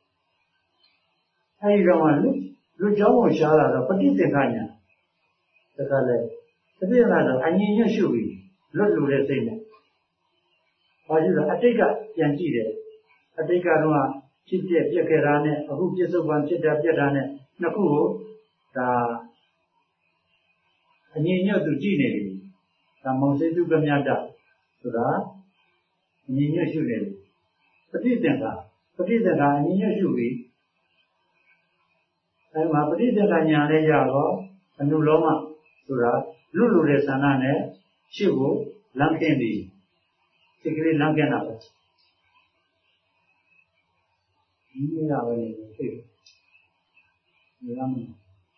အဲဒီတော့မှလွတ်လွတ်ကြောင်းကိုရှားလာတော့ပဋိသင်္ခာညာတခါလေတပြည့်လာတော့အငြင်းညွတ်ရှုပြီးလွတ်လို့တဲ့စိတ်နဲ့ဘာလို့လဲအတိတ်ကပြန်ကြည့်တယ်အတိတ်ကတော့ဖြစ်ပြက်ပြက်ခဲ့တာနဲ့အခုပြစ္ဆုတ်ပံဖြစ်တာပြက်တာနဲ့နှစ်ခုကိုဒါအငြင်းညွတ်သူကြည့်နေတယ်ဒါမုံစိတုကမြတ်တာဆိုတာအငြင်းညွတ်ရှုနေတယ်ပဋိသင်္ခာပဋိသင်္ခာအငြင်းညွတ်ရှုပြီးအဲမှာပဋိသင်္ခာညာလည်းရတော့အနုလောမဆိုတာလွတ်လို့တဲ့ဆန္ဒနဲ့ရှုဖို့လမ်းခင်းပြီးစိတ်ကလေးလမ်းခင်းတာပဲဒီနေ့ကပဲနေသိတယ်ဒီကမှ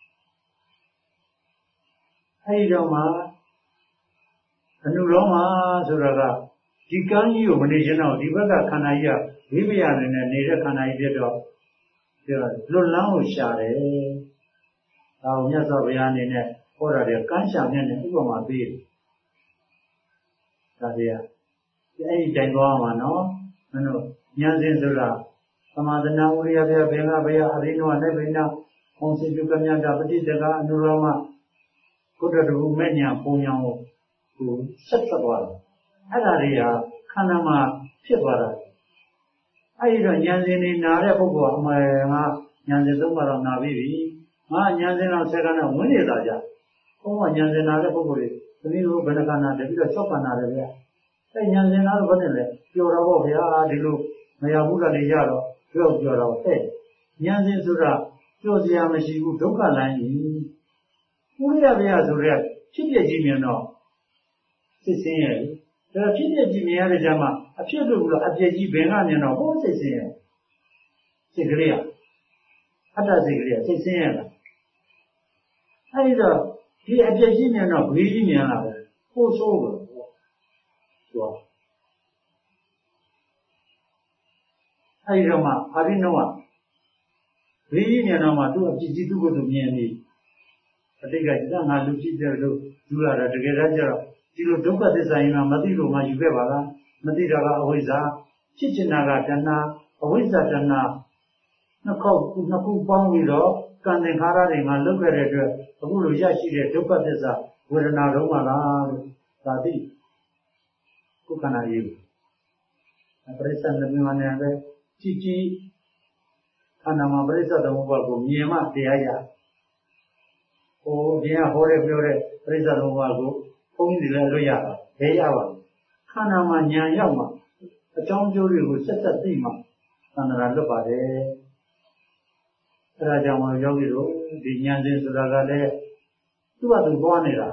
အဲဒီတော့မှအနုလောမဆိုတာကဒီကံကြီးကိုမနေချင်တော့ဒီဘက်ကခန္ဓာကြီးကဝိပယနဲ့နေတဲ့ခန္ဓာကြီးဖြစ်တော့ပြောလွတ်လန်းကိုရှာတယ်။ဒါကိုမြတ်စွာဘုရားအနေနဲ့ဟောတာတွေကမ်းရှာမြတ်နဲ့ဥပမာပေးတယ်။ဒါတွေကအဲ့ဒီတိုင်သွားမှာနော်မင်းတို့ဉာဏ်စဉ်ဆိုတာသမာဓနာဝိရိယဘယ်ကဘယ်အရိနောနိဗ္ဗာန်ဟောစီတုကမြတ်တာပဋိသင်္ခာအနုလောမကုတ္တရူမဲ့ညာပုံညာကိုကိုဆက်ဆက်သွားတယ်အဲ့ဒါတွေကခန္ဓာမှာဖြစ်သွားတာအဲ့ဒီတော့ဉာဏ်စဉ်နေနာတဲ့ပုဂ္ဂိုလ်ကအမှန်ငါဉာဏ်စဉ်သုံးပါတော့နာပြီးပြီငါဉာဏ်စဉ်တော့ဆယ်ခါနဲ့ဝင်နေတာကြဘုံကဉာဏ်စဉ်နာတဲ့ပုဂ္ဂိုလ်တွေသမီးတို့ဘယ်နှခါနာတပြီးတော့၆ခါနာတယ်ဗျအဲ့ဉာဏ်စဉ်နာတော့ဘယ်နဲ့လဲပျော်တော့ဗောဗျာဒီလိုမရဘူးလားလေရတော့ပြောပြောတော့ဟဲ့ဉာဏ်စဉ်ဆိုတာပျော်စရာမရှိဘူးဒုက္ခလမ်းကြီးဥရိယဗျာဆိုရက်ဖြစ်ပြကြီးမြင်တော့စိတ်ဆင်းရဲဒါဖြစ်ပြကြီးမြင်ရတဲ့ကြမှာအဖြစ်လို့ဘူးလားအပြည့်ကြီးဘယ်ကမြင်တော့ဟောစိတ်ဆင်းရဲစိတ်ကလေးကအတ္တစိတ်ကလေးစိတ်ဆင်းရဲလားအဲဒီတော့ဒီအပြည့်ကြီးမြင်တော့ဘေးကြီးမြင်လာတယ်ပို့ဆိုးတယ်ဆိုအဲဒီတော့မှအာရိနောကဘေးကြီးမြင်တော့မှသူ့အပြည့်ကြီးသူ့ကိုယ်သူမြင်နေအတိတ်ကကျငါလူကြည့်တယ်လို့ယူလာတာတကယ်တမ်းကျတော့ဒီလိုဒုက္ခသစ္စာရင်ကမသိလို့ငါယူခဲ့ပါလားမသိတာကအဝိဇ္ဇာဖြစ်ချင်တာကတဏှာအဝိဇ္ဇာတဏှာနှစ်ခေါက်နှစ်ခုပေါင်းပြီးတော့ကံသင်္ခါရတွေငါလုပ်ခဲ့တဲ့အတွက်အခုလိုရရှိတဲ့ဒုက္ခသစ္စာဝေဒနာတော့မလားလို့သာသိခုခန္ဓာရေးပရိစ္ဆေသမီးမနဲ့ပဲကြည်ကြည်ခန္ဓာမှာပရိစ္ဆေသမုပ္ပါဒ်ကိုမြင်မှတရားရဟိုဒီကဟောတဲ့ပြောတဲ့ပရိစ္ဆေသမုပ္ပါဒ်ကိုဘုန်းကြီးတွေလည်းလွတ်ရတာဘယ်ရပါလဲခန္ဓာမှာဉာဏ်ရောက်မှအကြောင်းကျိုးတွေကိုဆက်ဆက်သိမှသန္တရာလွတ်ပါတယ်အဲဒါကြောင့်မလို့ယောဂီတို့ဒီဉာဏ်စဉ်ဆိုတာကလည်းသူ့ဟာသူပွားနေတာ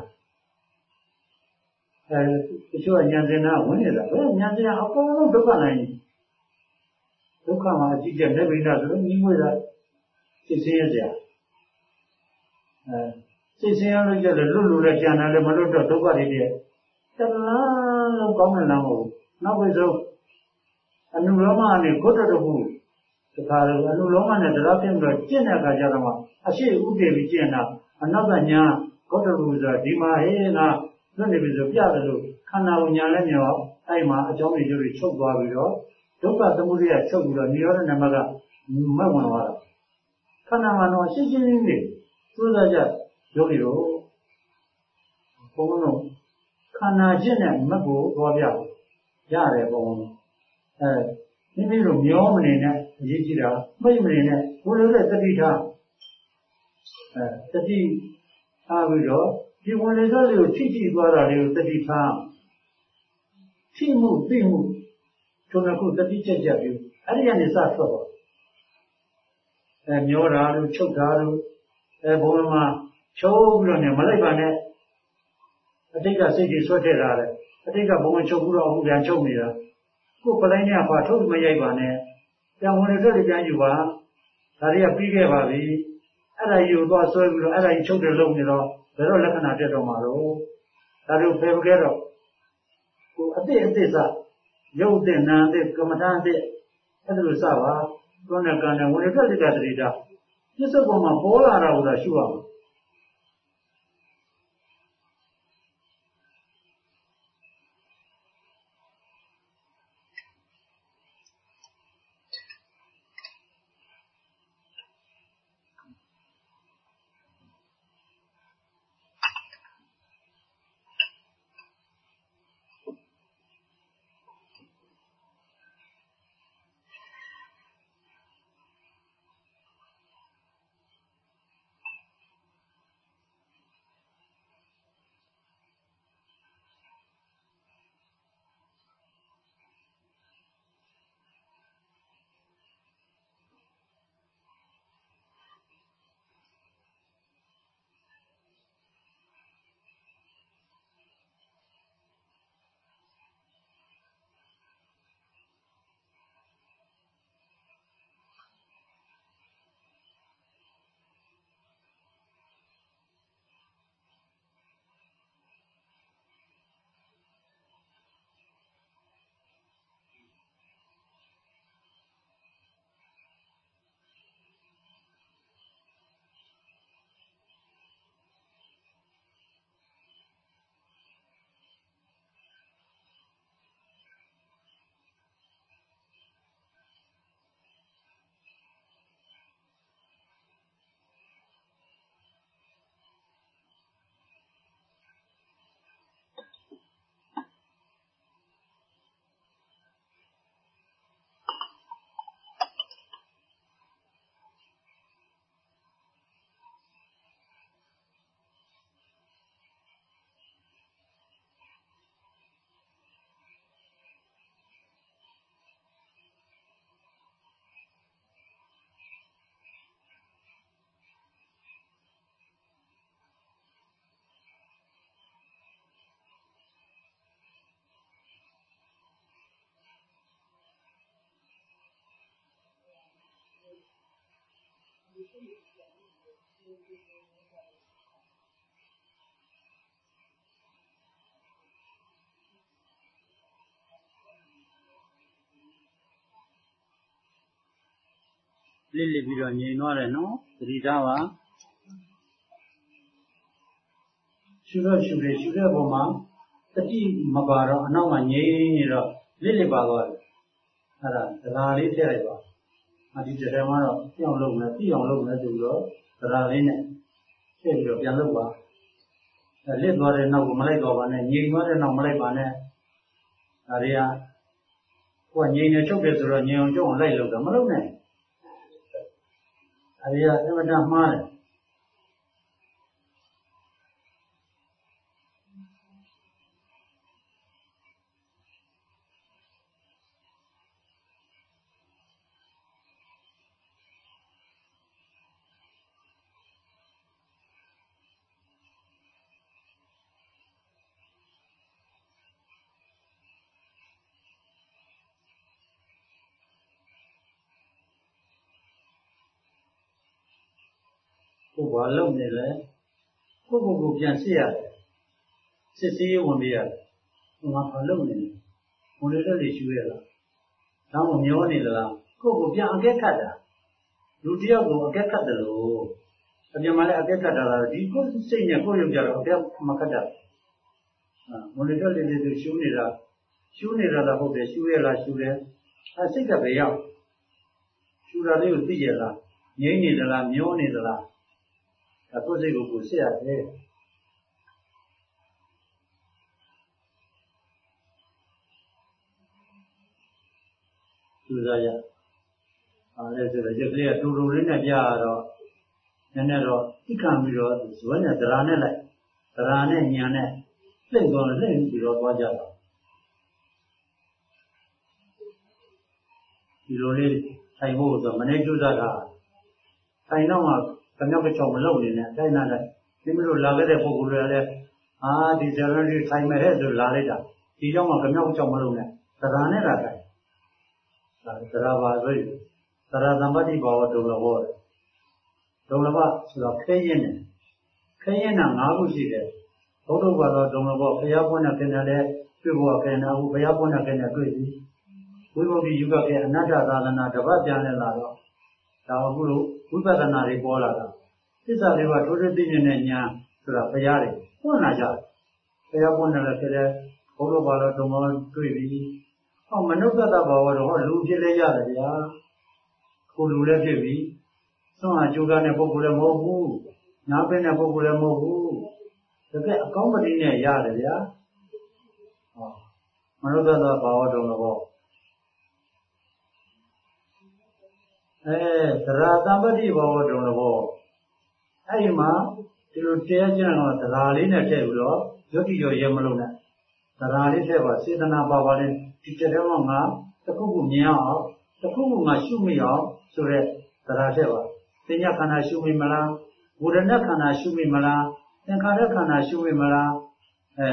အဲတချို့ကဉာဏ်စဉ်ကဝင်နေတာဘယ်ဉာဏ်စဉ်ကအကုန်လုံးဒုက္ခနိုင်ဒုက္ခမှာအကြည့်ကျနိဗ္ဗာန်ဆိုတော့ညီးမွေးတာသိစင်းရစရာအဲစိတ်ဆင်းရဲလို့ကြတယ်လွတ်လို့လည်းကြံတယ်လည်းမလွတ်တော့ဒုက္ခတွေတည်းတလားလုံးကောင်းတဲ့လမ်းကိုနောက်ပြီးဆုံးအနုလောမနဲ့ကိုတ္တတခုတခါတော့အနုလောမနဲ့တရားပြင်းပြီးတော့ကျင့်တဲ့အခါကျတော့အရှိဥတည်ပြီးကျင့်တာအနောက်ကညာကိုတ္တခုဆိုတာဒီမှာဟဲ့ကလွတ်နေပြီဆိုပြတယ်လို့ခန္ဓာကိုညာလည်းမြောက်အဲ့မှာအကြောင်းတွေကျိုးတွေချုပ်သွားပြီးတော့ဒုက္ခသမုဒယချုပ်ပြီးတော့နိရောဓနမကမတ်ဝင်သွားတာခန္ဓာမှာတော့ရှင်းရှင်းလေးနေသိုးစားကြယောဂီတို့ဘုံလုံးခန္ဓာချင်းနဲ့မက်ကိုသွားပြရတယ်ဘုံလုံးအဲမိမိတို့မျောမနေနဲ့အရေးကြီးတာမိမနေနဲ့ဘုလိုတဲ့တတိထားအဲတတိထားပြီးတော့ဒီဝင်လေသောလေးကိုထိကြည့်သွားတာလေးကိုတတိထားထိမှုသိမှုကျွန်တော်ခုတတိချက်ချက်ပြီးအဲ့ဒီကနေစထွက်သွားအဲမျောတာလို့ချုပ်တာလို့အဲဘုံမှာချိုးပြီးတော့နေမလိုက်ပါနဲ့အတိတ်ကစိတ်ကြီးဆွတ်ထည့်ထားတယ်အတိတ်ကဘုံချုပ်ပြီးတော့အခုပြန်ချုပ်နေတာကိုယ်ပလိုင်းနဲ့ပါထုတ်မရိုက်ပါနဲ့ပြန်ဝင်တဲ့တွေပြန်ယူပါဒါတွေကပြီးခဲ့ပါပြီအဲ့ဒါယူသွားဆွဲပြီးတော့အဲ့ဒါကြီးချုပ်တယ်လို့နေတော့ဘယ်တော့လက္ခဏာတက်တော့မှာလို့ဒါတို့ဖယ်ခဲ့တော့ကိုအတိတ်အတိတ်စရုပ်တဲ့နာတဲ့ကမ္မဋ္ဌာန်းတဲ့အဲ့ဒါလိုစပါတွန်းတဲ့ကံနဲ့ဝင်တဲ့တက်တဲ့တတိတာပြစ္ဆုတ်ပေါ်မှာပေါ်လာတာကိုသာရှုရအောင်လစ်လစ်ပြီးတော့ငြိမ်သွားတယ်နော်သတိထားပါရှုတော့ရှုတယ်ရှုတဲ့ပုံမှာတတိမပါတော့အနောက်မှာငြိမ်နေတော့လစ်လစ်ပါသွားတယ်အဲ့ဒါသရာလေးထည့်လိုက်ပါအဒီတရားမှာတော့ပြောင်းလုပ်မယ်ပြည့်အောင်လုပ်မယ်ဆိုပြီးတော့သရာလေးနဲ့ထည့်ပြီးတော့ပြန်လုပ်ပါအဲ့လစ်သွားတဲ့နောက်ကိုမလိုက်တော့ပါနဲ့ငြိမ်သွားတဲ့နောက်မလိုက်ပါနဲ့ဒါတွေကကိုယ်ငြိမ်နေချုပ်တယ်ဆိုတော့ငြိမ်အောင်ချုပ်အောင်လိုက်လုပ်တာမလုပ်နဲ့အရိယာအမှန်တမ်းမှားတယ်ကိုယ်ဘာလုပ်နေလဲကိုယ့်ကိုယ်ကိုပြန်စစ်ရတယ်စစ်စေးဝင်ပြရတယ်ဟိုမှာဘာလုပ်နေလဲဝင်ရတဲ့လေရှူရလားဒါမှမမျောနေသလားကိုယ့်ကိုပြန်အကဲခတ်တာလူတယောက်ကိုအကဲခတ်တယ်လို့အပြင်မှာလည်းအကဲခတ်တာလားဒီကိုယ်စိတ်နဲ့ကိုယ်ရုပ်ကြတော့အကဲမခတ်တာအာဝင်ရတဲ့လေလေရှူနေတာရှူနေတာလားဟုတ်တယ်ရှူရလားရှူတယ်အဲစိတ်ကပဲရောက်ရှူတာလေးကိုသိရလားငြိမ့်နေသလားမျောနေသလားဒါကိုယ်စိတ်ကိုကိုယ်စစ်ရတယ်သူစားရအားလည်းဆိုတော့ရုပ်ကလေးကတူတူလေးနဲ့ပြရတော့နည်းနည်းတော့သိခံပြီးတော့ဇွဲနဲ့ဒရာနဲ့လိုက်ဒရာနဲ့ညံနဲ့လှိမ့်သွားလှိမ့်ပြီးတော့သွားကြတာဒီလိုလေးထိုင်ဖို့ဆိုမနေ့ကျူးစားတာထိုင်တော့မှကမြောက်ကကြောင်မလုပ်နေနဲ့တိုင်းနာနဲ့ဒီမလို့လာခဲ့တဲ့ပုဂ္ဂိုလ်တွေလည်းအာဒီဇာရတိထိုင်မဲ့ဆိုလာလိုက်တာဒီကြောင့်မှကမြောက်ကြောင်မလုပ်နဲ့သရဏနဲ့လာတယ်ဒါသရပါဆိုရင်သရသမ္ပတိဘာဝဒုလဘောဒုလဘဆိုတော့ခဲရင်တယ်ခဲရင်တာ၅ခုရှိတယ်ဘုဒ္ဓဘာသာဒုလဘောဘုရားပွင့်တဲ့ခင်တယ်လည်းတွေ့ဖို့ခင်တယ်အခုဘုရားပွင့်တဲ့ခင်တယ်တွေ့ပြီဝိဘုဒ္ဓယုဂကေအနတ္တသာသနာတပတ်ပြန်လဲလာတော့ဒါအခုလို့ဝိပဿနာတွေပေါ်လာတာသစ္စာလေးပါးထိုးထိုးသိနေတဲ့ညာဆိုတာဘုရားတွေပွင့်လာကြတယ်ဘုရားပွင့်တယ်လည်းဖြစ်တယ်ဘုဒ္ဓဘာသာဒုလဘောတွေ့ပြီဟောမနုဿတ္တဘာဝတော့ဟောလူဖြစ်လဲရတယ်ဗျာကိုလူလည်းဖြစ်ပြီဆွမ်းအကျိုးကားတဲ့ပုဂ္ဂိုလ်လည်းမဟုတ်ဘူးနားပင်းတဲ့ပုဂ္ဂိုလ်လည်းမဟုတ်ဘူးတကယ်အကောင်းပတိနဲ့ရတယ်ဗျာဟောမနုဿတ္တဘာဝဒုလဘောအဲသရတံပတိဘာဝဒုလဘောအဲ့ဒီမှာဒီလိုတရားကျင့်တော့သရာလေးနဲ့ထည့်ပြီးတော့ယုတ်တိရောရဲမလို့နဲ့သရာလေးထည့်ပါစေတနာပါပါလေးဒီတက်တော့ငါတခုခုမြင်အောင်တခုခုငါရှုမိအောင်ဆိုတဲ့သရာထည့်ပါသင်္ညခန္ဓာရှုမိမလားဝေဒနာခန္ဓာရှုမိမလားသင်္ခါရခန္ဓာရှုမိမလားအဲ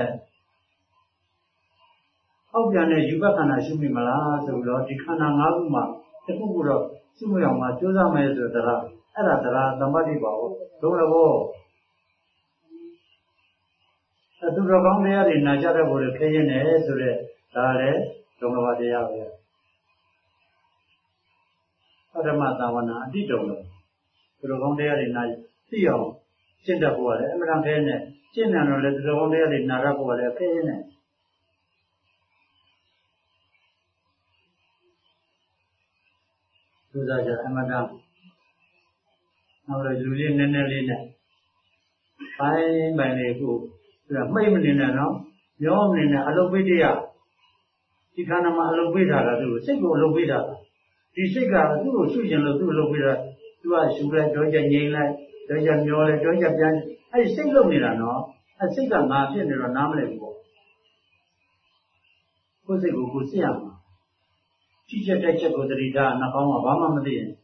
အောက်ပြန်တဲ့ယူဘခန္ဓာရှုမိမလားဆိုပြီးတော့ဒီခန္ဓာ၅ခုမှာတခုခုတော့ရှုမိအောင်မှာကြိုးစားမယ်ဆိုတဲ့သရာအဲ့ဒါသရာသမ္ပတိပါဘောဒုလဘောအတူတော်ကောင်းတရားတွေနာကြတဲ့ဘုရားခဲရင်တယ်ဆိုတဲ့ဒါလည်းဒုလဘတရားပဲပထမသာဝနာအတိတုံလို့သူတော်ကောင်းတရားတွေနာသိအောင်ရှင်းတတ်ဖို့ရတယ်အမှန်တန်ခဲနဲ့ရှင်းတယ်လို့လည်းသူတော်ကောင်းတရားတွေနာရဖို့ရတယ်ခဲရင်တယ်သူစားကြအမှန်တန်နောက်လည်းလူလေးနည်းနည်းလေးနဲ့ပိုင်းပိုင်းလေးကိုသူကမှိတ်မနေနဲ့နော်မျောမနေနဲ့အလုပ်ပေးတရားဒီခန္ဓာမှာအလုပ်ပေးထားတာသူစိတ်ကိုအလုပ်ပေးထားတာဒီစိတ်ကသူ့ကိုရှုကျင်လို့သူ့အလုပ်ပေးတာသူကရှုလိုက်တော့ကြငြိမ်လိုက်တော့ကြမျောလိုက်တော့ကြပြန်အဲ့ဒီစိတ်လုပ်နေတာနော်အဲ့စိတ်ကငါဖြစ်နေတော့နားမလည်ဘူးပေါ့ကိုယ်စိတ်ကိုကိုယ်စစ်ရမှာကြည့်ချက်တိုက်ချက်ကိုတတိထားနှာခေါင်းကဘာမှမသိရင်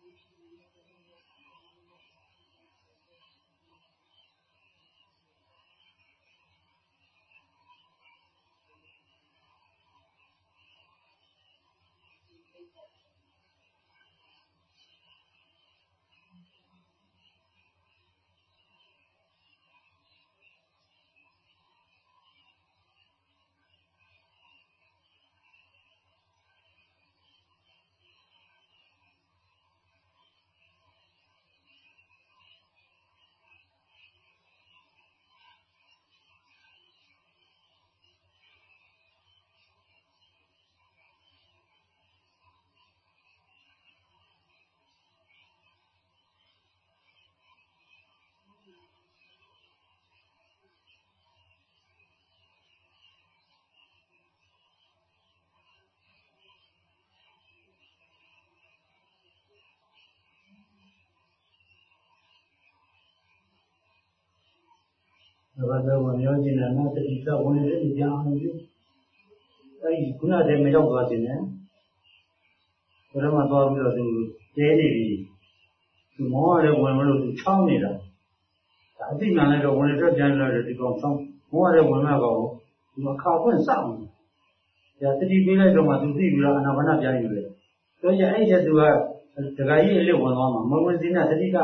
ဘာသာဝင်ရောကျင်လာတဲ့ဒီကဝင်နေတဲ့ကြောင်းမျိုးအဲဒီခုနတည်းမရောက်သွားခြင်းနဲ့ဘယ်တော့မှသွားပြီးတော့သူကျဲနေပြီသူမောရတဲ့ဝင်မလို့သူချောင်းနေတာဒါအသိဉာဏ်နဲ့တော့ဝင်တဲ့ပြန်လာတဲ့ဒီကောင်ချောင်းမောရတဲ့ဝင်မှာကောဒီမှာခါခွင့်စောင့်နေတာတတိပေးလိုက်တော့မှသူသိပြီးတော့အနာဘာနာပြန်ယူတယ်ဆိုရင်အဲ့ဒီသူကဒကာကြီးအလစ်ဝင်သွားမှာမဝင်စင်းတဲ့တတိက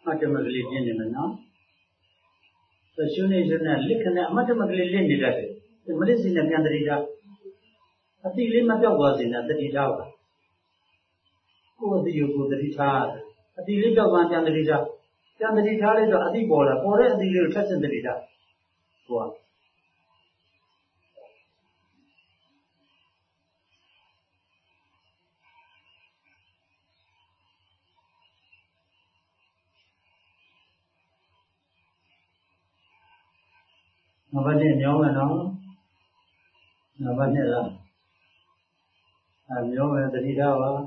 automatically in the now. The Sunation and Licken automatically lended at it. The medicine of Yandrida. I think Limata was in at the Didava. Who do you go the Dita? I think Lita one Yandrida. Yandrida is a Adibola, or a little touch in the Dida. What? Nobody knew and all. Nobody knew. I'm young at the Didava.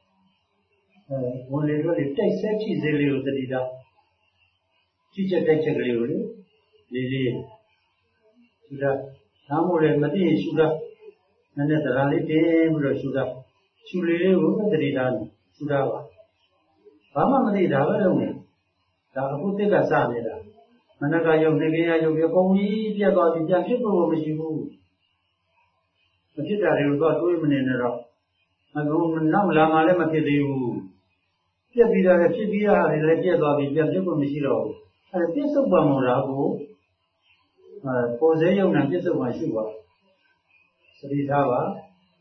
Only really take such easily with the Dida. Teacher takes a glue. Lily. Sugar. Namur and Mati sugar. And the rally came with sugar. Chuli with the Didan. Sudava. Pama Madida only. The Aputega Samida. Manaka Yom Nevia Yogi, Piago, the Jacobo, which you move. But you got women in a rock. A woman now Lama Lemaki. Piabida, Chibia, and Lepiago, the Jacobo Mishiro. And a piece of Bamorago. Poseo and piece of my sugar. Sritava.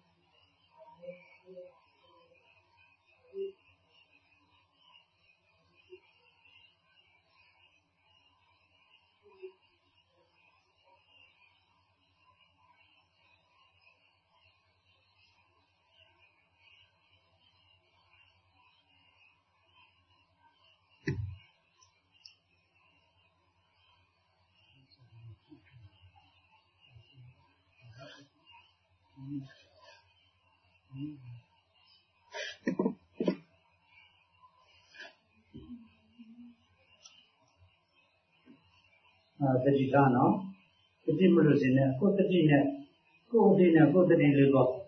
The Gitano, the Timulus in it, put the dinner, go dinner, put the dinner go.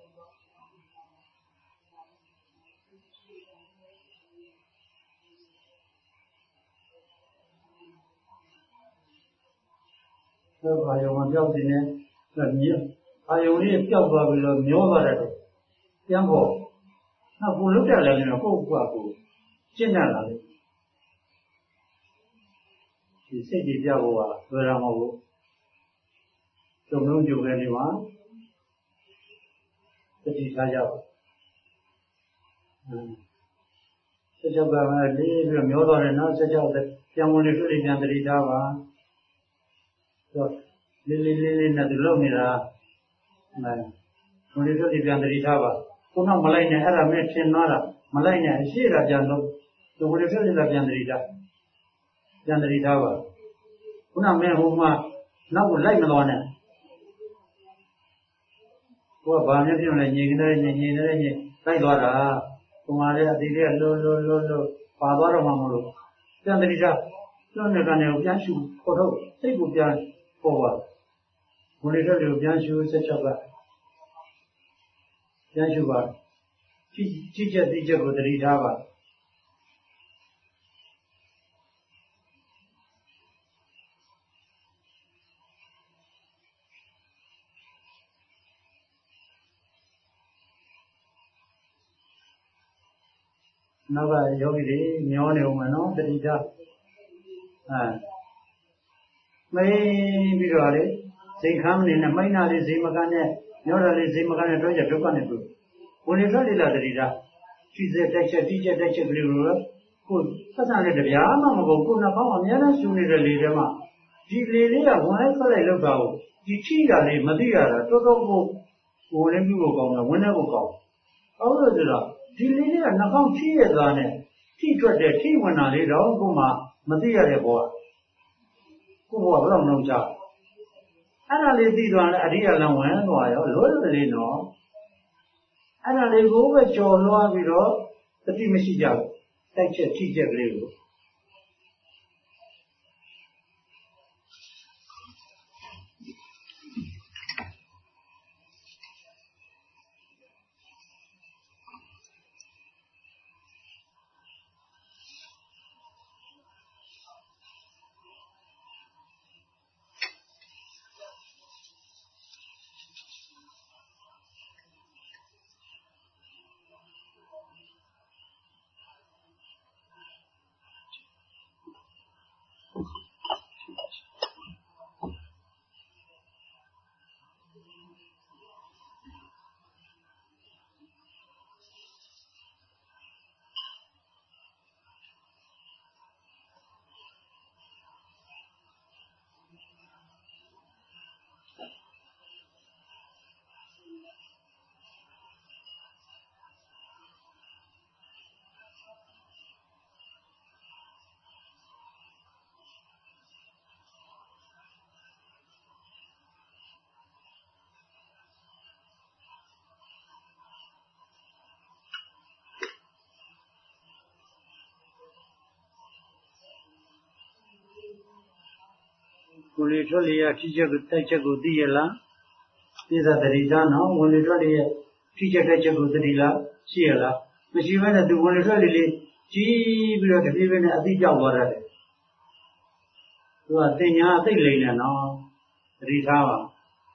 So I want to dinner, the meal. I only a job of the Nova. Yambo. Now, who looked at it in a whole quapo? Generally. She said, the Java, Veramo. So, no, you anyone? The Titaya. Such a bad leave your mother and not such a young one really under the Java. So, Lily Lily at the Lomira. When you really under the Java. Kuna Malina era met in Nara, Malina, Shira Jando, the Wurifel in the Jandrida. Jandridava. Una me whom now would like Malona. What Barnum and Yin, like Dora, Kumare, the Lo Lo Lo, Father of Mamuru. Jandrida, don't let an Yanshu, Koto, take good Jan forward. When you tell you Yanshu, such a Yanshuba. Teacher, teacher with the Ridava. Nava Yogi, Mione Umano, the Rida. Maybe Rari, say come in a minor Zimagane, Nora Zimagane, Roger took on it. When you tell the Rida, she's a teacher, teacher, teacher, blue. Good. That's not the Yama, go na Pama, Yana, Suni, the Lidama. She lay there, when I look out. The Chida, Madia, Toto, whenever you go, whenever go. How is it? She lay there, Nakam Chia on it. She tried the tea when I laid out Guma, Madia, the boy. Who was wrong, no job. And I laid it on a real long while, literally no. And I lay over your law below the Timothy job. That's a teacher blue. ဝင်လေထွက်လေရထိချက်ကိုတိုက်ချက်ကိုသိရလားသိသာတတိသားနော်ဝင်လေထွက်လေရထိချက်တိုက်ချက်ကိုသတိလားရှိရလားမရှိဘဲနဲ့သူဝင်လေထွက်လေလေးကြီးပြီးတော့တပြေးပြေးနဲ့အသိကြောက်သွားတယ်သူကတင်ညာအသိလိမ့်နေနော်သတိထားပါ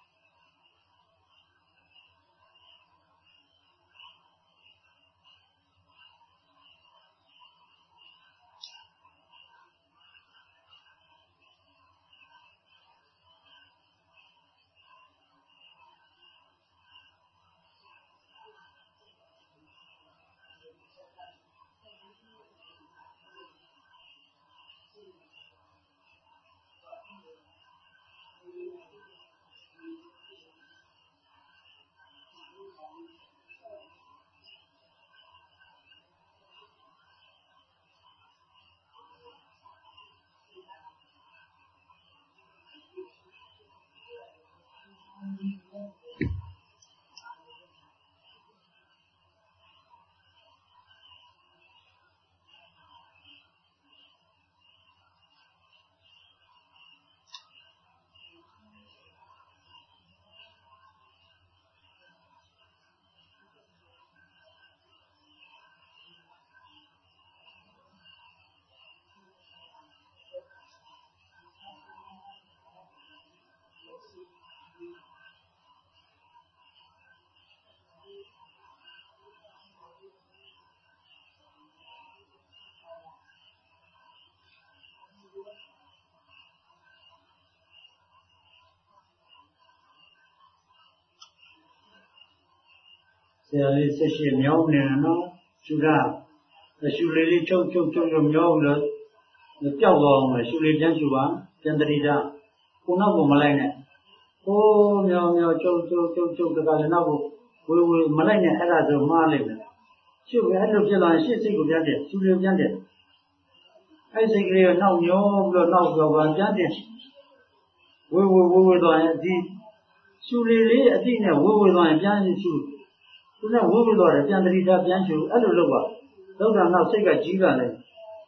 ဆရာလေးဆက်ရှိမြောင်းနေတယ်နော်ရှုတာရှုလေးလေးချုပ်ချုပ်ချုပ်ချုပ်မြောင်းလို့ပျောက်သွားအောင်လေရှုလေးပြန်ရှုပါပြန်တတိတာကိုနောက်ကိုမလိုက်နဲ့ကိုမြောင်းမြောင်းချုပ်ချုပ်ချုပ်ချုပ်တကလည်းနောက်ကိုဝေဝေမလိုက်နဲ့အဲ့ဒါဆိုမှားလိုက်မယ်ရှုအဲ့လိုဖြစ်လာရှေ့စိတ်ကိုပြန်တယ်ရှုလေးပြန်တယ်အဲ့စိတ်ကလေးကနောက်ညောပြီးတော့နောက်ဆိုပါပြန်တယ်ဝေဝေဝေဝေသွားရင်ဒီရှုလေးလေးအတိနဲ့ဝေဝေသွားရင်ပြန်ရှုသူကဝုန်းလို့တော့ပြန်တတိထားပြန်ရှုအဲ့လိုလုပ်ပါလောက်တာနောက်စိတ်ကကြီးလာတယ်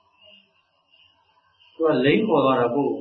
သူကလိမ့်ပေါ်သွားတာကို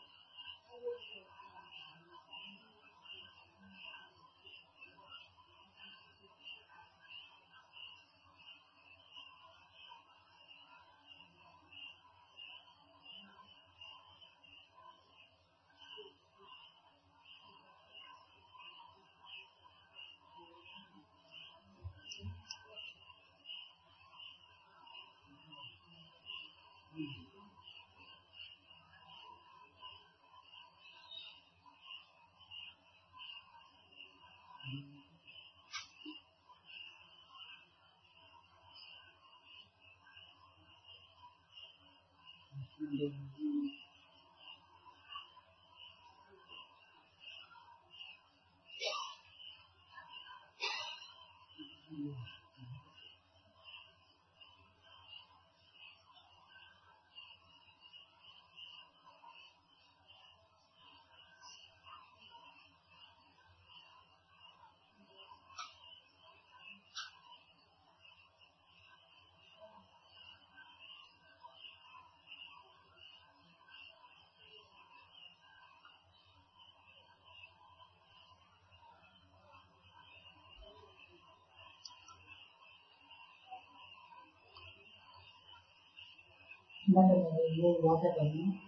မတ်တယ်လို့ပြောတတ်တယ်နော်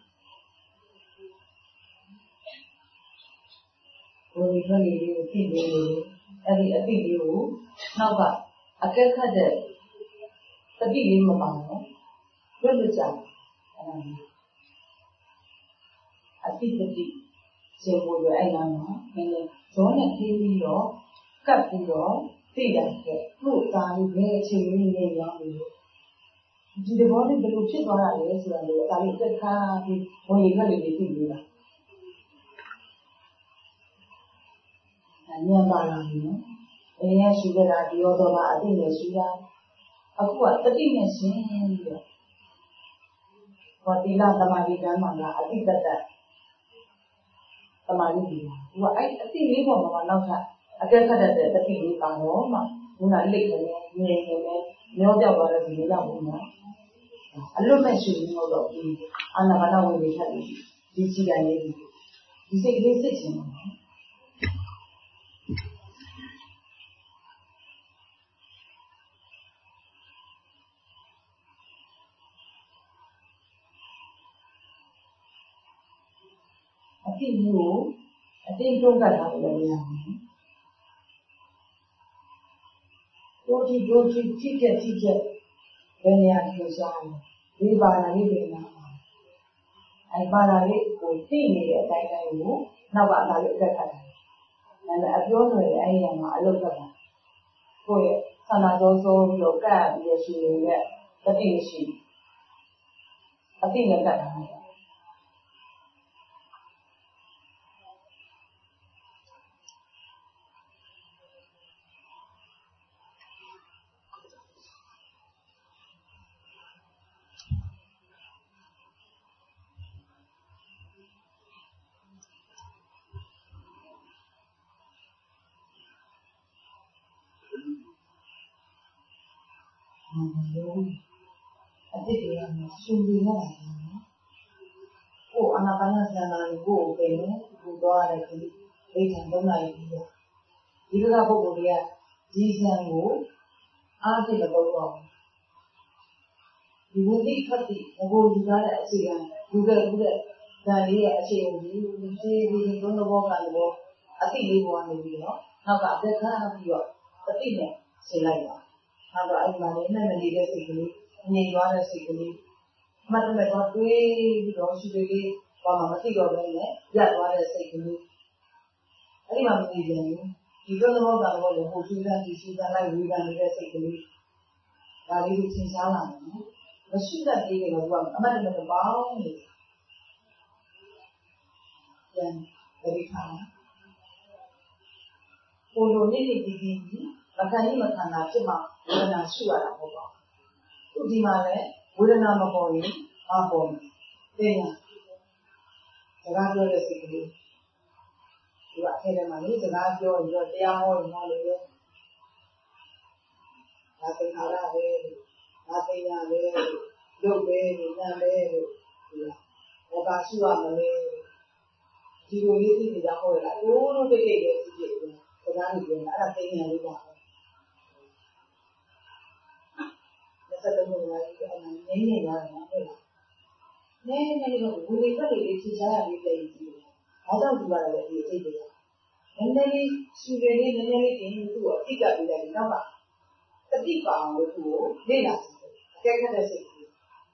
ဘယ်လိုလဲလေးကိုသိနေလို့အဲ့ဒီအသိလေးကိုနောက်ကအကက်ခတ်တဲ့တတိလေးမပါနော်လွတ်လွတ်ကြအသိတတိစေဖို့ရအဲ့နာမှာနည်းနည်းဇောနဲ့ပြီးပြီးတော့ကပ်ပြီးတော့သိရတယ်လို့သားလေးဘယ်အချိန်လေးနေရောင်းလို့ဒီသဘောလေးဘယ်လိုဖြစ်သွားတာလဲဆိုတာလေဒါလေးတက်ခါပြီးဝင်ရခဲ့လေးသိပြီးလားအញ្ញပါလာပြီနော်အင်းရရှိကြတာဒီရောတော့ကအသိနဲ့ရှိတာအခုကတတိနဲ့ရှင်းပြီးတော့ဟောတိလသမာဓိတန်းမှာကအသိတတ်တတ်သမာဓိကြီးသူကအဲ့အသိလေးပေါ်မှာနောက်ထပ်အကဲခတ်တဲ့တတိလေးပါတော့မှခုနလိတ်ကလေးငြိမ်နေတယ်မျောပြောက်သွားတဲ့ဒီလေးရောက်ဘူးနော်အလွတ်မဲ့ရှိနေတော့ဒီအာနာပါနဝင်နေထက်ဒီစီတိုင်းလေးဒီစိတ်လေးစစ်ချင်တယ်အတိမျိုးအတင်းတွန်းကတ်တာလည်းမရဘူးတို့ဒီတို့ဒီကြည့်ချက်ကြည့်ချက်ဘယ်နေရာထင်ရှားလဲဒီပါလာလေးတွေနာအဲပါလာလေးကိုသိနေတဲ့အတိုင်းတိုင်းကိုနောက်ကလာလေးအသက်ခတ်တယ်အဲဒါအပြောဆိုရင်အဲဒီမှာအလုပ်သက်တာကိုယ့်ရဲ့ဆန္ဒဆုံးဆုံးပြီးတော့ကတ်ပြီးရရှိနေတဲ့တတိမရှိအတိနဲ့ကတ်တာအတိတ်ကရှင်ပြီးလာတယ်နော်။ကိုအနာပါနစံနာကိုကိုပဲကိုသွားရတယ်ဒီအိမ်ဆောင်သုံးနိုင်ပြီ။ဒီကပုဂ္ဂိုလ်တွေကဒီစံကိုအားဖြင့်မပေါ်တော့ဒီဝိသိခတ်တိငကိုယူထားတဲ့အခြေခံယူခဲ့ဘူးတဲ့ဒါလေးရဲ့အခြေအနေဒီဒီဒီသုံးဘောကလည်းအတိလေးပေါ်နေပြီနော်။နောက်ကသက်ခါပြီးတော့အတိနဲ့ရှင်းလိုက်ပါနောက်တော့အဲ့ဒီမှာလည်းနဲ့နေတဲ့စိတ်ကလေးငြိမ်သွားတဲ့စိတ်ကလေးမှတ်တယ်တော့တွေးပြီးတော့ရှိသေးလေးဘာမှမသိတော့ဘဲနဲ့ရပ်သွားတဲ့စိတ်ကလေးအဲ့ဒီမှာမသိပြန်ဘူးဒီလိုသဘောကတော့လည်းဟိုရှင်းတဲ့ဒီရှင်းတဲ့လိုက်ဝေဒနာနေတဲ့စိတ်ကလေးဒါလေးကိုသင်စားလာတယ်နော်မရှိတဲ့သေးတယ်ကတော့အမှတ်တမဲ့ပေါင်းနေပြန်ဒီခါကိုလိုနေနေဒီဒီမခံနိုင်မခံတာဖြစ်မှဝေဒနာရှိရတာမဟုတ်ပါဘူး။ဒီမှာလည်းဝေဒနာမပေါ်ရင်မပေါ်ဘူး။သိလား။စကားပြောတဲ့စိတ်ကလေးဒီကအထဲထဲမှာလေစကားပြောပြီးတော့တရားဟောရင်ဟောလို့ပဲ။ဒါသင်္ခါရပဲ။ဒါပညာပဲ။ရုပ်ပဲ၊ဉာဏ်ပဲလို့ဒီလား။ဘာသာရှိရမလဲ။ဒီလိုလေးသိနေတာဟောရတာ။ရိုးရိုးတိတ်တိတ်ပဲသိဖြစ်တယ်။စကားကြီးပြောတာအဲ့ဒါသိဉာဏ်လေးပါဆက်လို့ရတယ်အဲ့ဒါနင်းနေရတယ်နော်ဟုတ်လားနင်းနေတော့ဝိသေကလေးလေးချချာရလေးတည်ကြည့်ဘာကြောင့်ဒီပါလဲဒီအသိတရားနည်းနည်းလေးရှူတယ်လေးနည်းနည်းလေးတင်သူ့ကိုအသိကပေးလိုက်နောက်ကတတိပါအောင်လို့သူ့ကိုလေ့လာအကဲခတ်တဲ့စိတ်ကြီး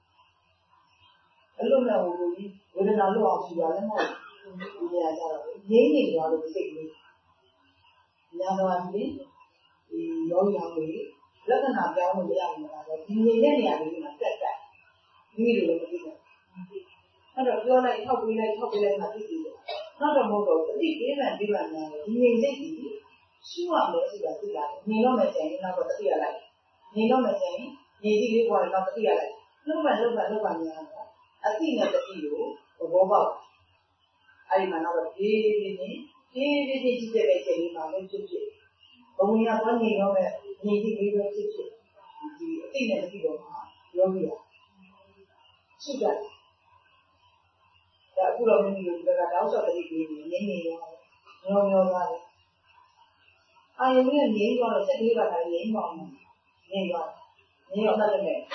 အလုံးနဲ့ဟိုကြီးဝေဒနာလို့အောင်ရှူရလဲမဟုတ်ဘူးဒီနေရာကျတော့ငြိမ့်နေသွားလို့စိတ်ကြီးညာတော်ဒီဒီရောရောင်းလေးလက္ခဏာပြောင်းလို့မရဘူးလားဆိုဒီနေတဲ့နေရာလေးမှာတက်တက်ဒီလိုလည်းမသိဘူးအဲ့တော့ပြောလိုက်ထောက်ပေးလိုက်ထောက်ပေးလိုက်မှသိပြီနောက်တော့မဟုတ်တော့တတိပေးမှပြီးမှများဒီနေစိတ်ကြီးရှုရမယ်ဆိုတာသိတာနေတော့မယ်ဆိုရင်နောက်တော့တတိရလိုက်နေတော့မယ်ဆိုရင်နေကြီးလေးပေါ်တော့တတိရလိုက်လုံးဝလုံးဝလုံးဝများတော့အတိနဲ့တတိကိုသဘောပေါက်အဲ့ဒီမှာတော့ဒီဒီဒီဒီဒီဒီကြည့်တဲ့ချိန်လေးမှာလည်းဖြစ်ဖြစ်ဘုံရသွားနေတော့မဲ့ညီကြီးလေးပဲဖြစ်ဖြစ်ဒီအတိနဲ့တတိတော့မှာပြောပြရရှိတယ်ဒါအခုတော့မင်းတို့ကတောက်လျှောက်တတိပြီးနေနေနေရောညောညောသွားတယ်အာယုံနဲ့ငြိမ်းသွားတော့စက်လေးပါတာငြိမ်းသွားတယ်ငြိမ်းသွားငြိမ်းတော့တတ်တယ်အဲ့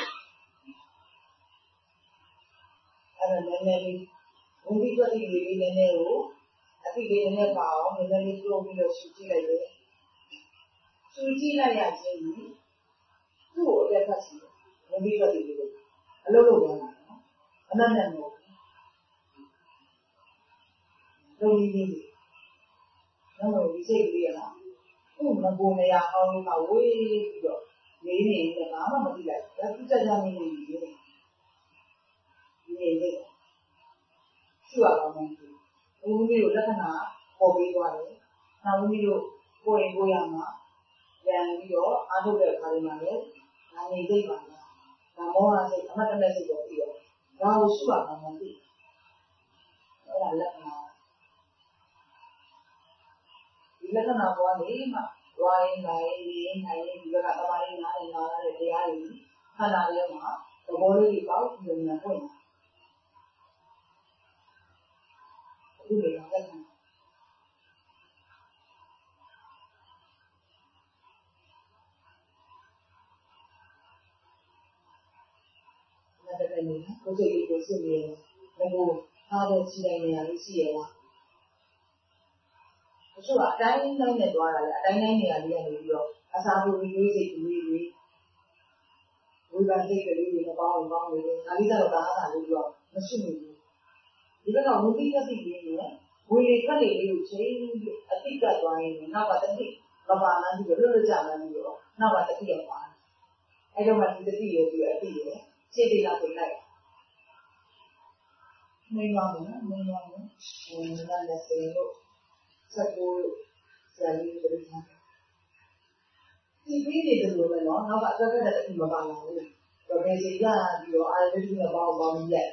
ဒါနည်းနည်းလေးဘုံပြီးတော့ဒီလေးနည်းနည်းကိုအတိလေးနည်းနည်းပါအောင်နည်းနည်းလေးပြုံးပြီးတော့ရှုကြည့်လိုက်တယ်ရှုကြည့်လိုက်ရချင်းသူ့ကိုအသက်ဖတ်စီဘုံပြီးတော့ဒီလေးအလုပ်လုပ်သွားတာနော်အနက်နဲ့မို့လုံးကြီးကြီးတော့ဒီစိတ်ကလေးကသူ့မပုံနေရအောင်လို့ကဝေးပြီးတော့နေနေတယ်ဘာမှမသိလိုက်ဒါသူကြကြနေနေပြီနေနေရှုရအောင်မယ်ဦးမီးတို့လက္ခဏာပေါ်ပြီးသွားတယ်နောက်ဦးမီးတို့ကိုယ်ရင်ကိုယ်ရမှာပြန်ပြီးတော့အားထုတ်တဲ့အခါတွေမှာလည်းနာနေသိပါလားဒါမောဟစိတ်အမှတ်တမဲ့စိတ်တော့ပြီးတော့ဒါကိုရှုရအောင်မယ်သိအဲ့ဒါလက္ခဏာဒီလက္ခဏာပေါ်နေမှာဝိုင်းနိုင်နေနိုင်နေဒီကသမားလေးနားနေနားတဲ့တရားတွေခန္ဓာလေးမှာသဘောလေးပေါက်ပြီးနေပွင့်အခုလိုတော့လက်ခံဒါတကယ်လို့ကိုယ်စိတ်ကိုစစ်နေတယ်ဘယ်လိုအားတဲ့ချီတိုင်းနေရလို့ရှိရလားတချို့ကအတိုင်းတိုင်းနဲ့သွားတာလေအတိုင်းတိုင်းနေရာလေးကနေပြီးတော့အစာပုံလေးလေးစိတ်လေးလေးဝိပဿနာစိတ်ကလေးတွေမပေါအောင်ပေါင်းနေတယ်ဒါလေးကတော့ဒါအားလို့ပြောမရှိဘူးဒီကတော့ဝိပဿနာစိတ်လေးနဲ့ဝိလေခက်လေးလေးကိုချိန်အတိတ်ကသွားရင်နောက်ကတတိမပါမှန်းပြီးတော့လွတ်လွတ်ကြမှန်းပြီးတော့နောက်ကတတိရသွားတယ်အဲ့တော့မှဒီတတိရပြီးအတိရခြေသေးလာကိုလိုက်နေပါမယ်နေပါမယ်ဟိုနားလည်းစေလို့စကူဆရာကြီးတို့ကဒီပြီးနေတယ်လို့ပဲနော်နောက်ကအခက်အခဲတစ်ခုမပါလာဘူးတော့ဘယ်စီရပြီးတော့အားလုံးကပေါင်းပေါင်းလက်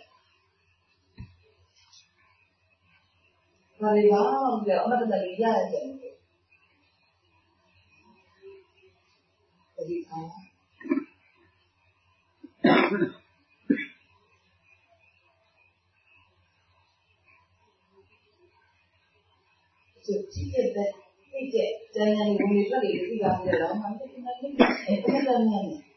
ဒါတွေပါပြီးတော့အမတ်တလေးရရတယ်ဒီခါကြည့်တဲ့သိတဲ့ကျန်တဲ့ဝင်ထွက်တွေသိတာပြတော့မှသိနေတယ်အဲ့ဒါလည်းနည်းနည်း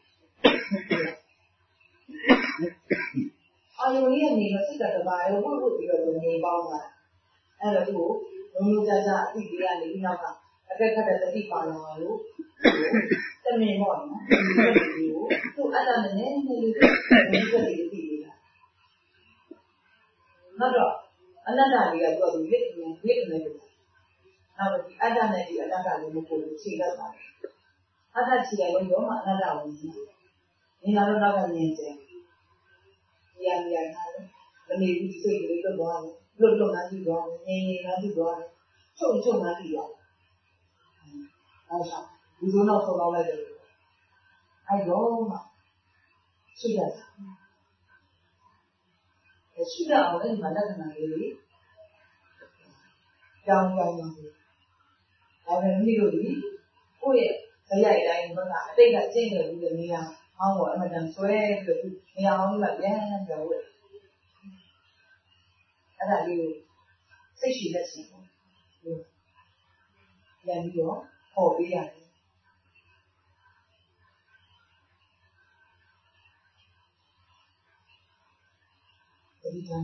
အာယုန်ရဲ့နေမစစ်တဲ့ဘာရောဟုတ်ဟုတ်ပြီးတော့နေပေါင်းတာအဲ့တော့သူ့ကိုလုံးလုံးကြကြအသိပေးရနေပြီးနောက်ကအကက်ခတ်တဲ့တတိပါလာလို့တမင်ပေါ့နော်ဒီကိုသူ့အတ္တနဲ့နည်းနည်းလေးဒီကလေးသိပေးတာနောက်တော့အနတ္တလေးကသူ့ကိုလက်နဲ့လက်နဲ့နောက်ဒီအတ္တနဲ့ဒီအတ္တကလည်းမပေါ်ဘူးခြေလက်ပါတယ်အတ္တခြေလိုက်လို့ရောမှအနတ္တဝင်နေနေလာတော့နောက်ကမြင်တယ်ဉာဏ်ဉာဏ်ထားတယ်မနေဘူးစိတ်ကလေးလွတ်သွားတယ်လွတ်လွတ်မှကြည့်သွားတယ်ငြိမ်ငြိမ်မှကြည့်သွားတယ်ချုပ်ချုပ်မှကြည့်သွားတယ်အဲ့ဒါဒီလိုတော့ဆုံးတော့လိုက်တယ်အဲ့တော့မှရှိတတ်တယ်ရှိတတ်အောင်လည်းဒီမှာလက္ခဏာလေးကြောင်းကြောင်းပါဘူးဒါပေမဲ့မိတို့ဒီကိုယ့်ရဲ့ဇယိုက်တိုင်းဘက်ကအတိတ်ကကျင့်နေပြီးတဲ့နေရာဟောင်းကိုအမှန်တန်ဆွဲပြီးတော့နေရာဟောင်းကပြန်ပြောဝဲအဲ့ဒါလေးကိုစိတ်ရှိလက်ရှိပေါ့ပြန်ပြီးတော့ဟောပေးရတယ်ဒီတိုင်း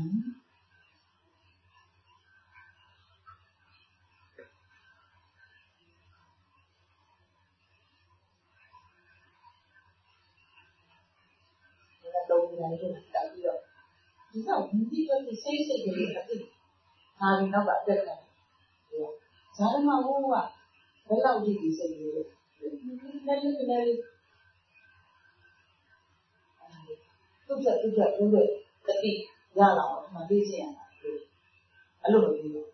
တော့ဒီနေ့တက်ပြီးတော့ဒီတော့ဒီလိုစိတ်စိတ်ကလေးအဖြစ်ဒါရင်တော့အတက်တယ်ဇာတ်မဟုတ်ကဘယ်လောက်ဒီဒီစိတ်လေးလဲလည်းလည်းလည်းသူ့ချက်သူ့ချက်ဦးလို့တတိရလာအောင်မသိချင်ရတာအဲ့လိုမပြီးဘူး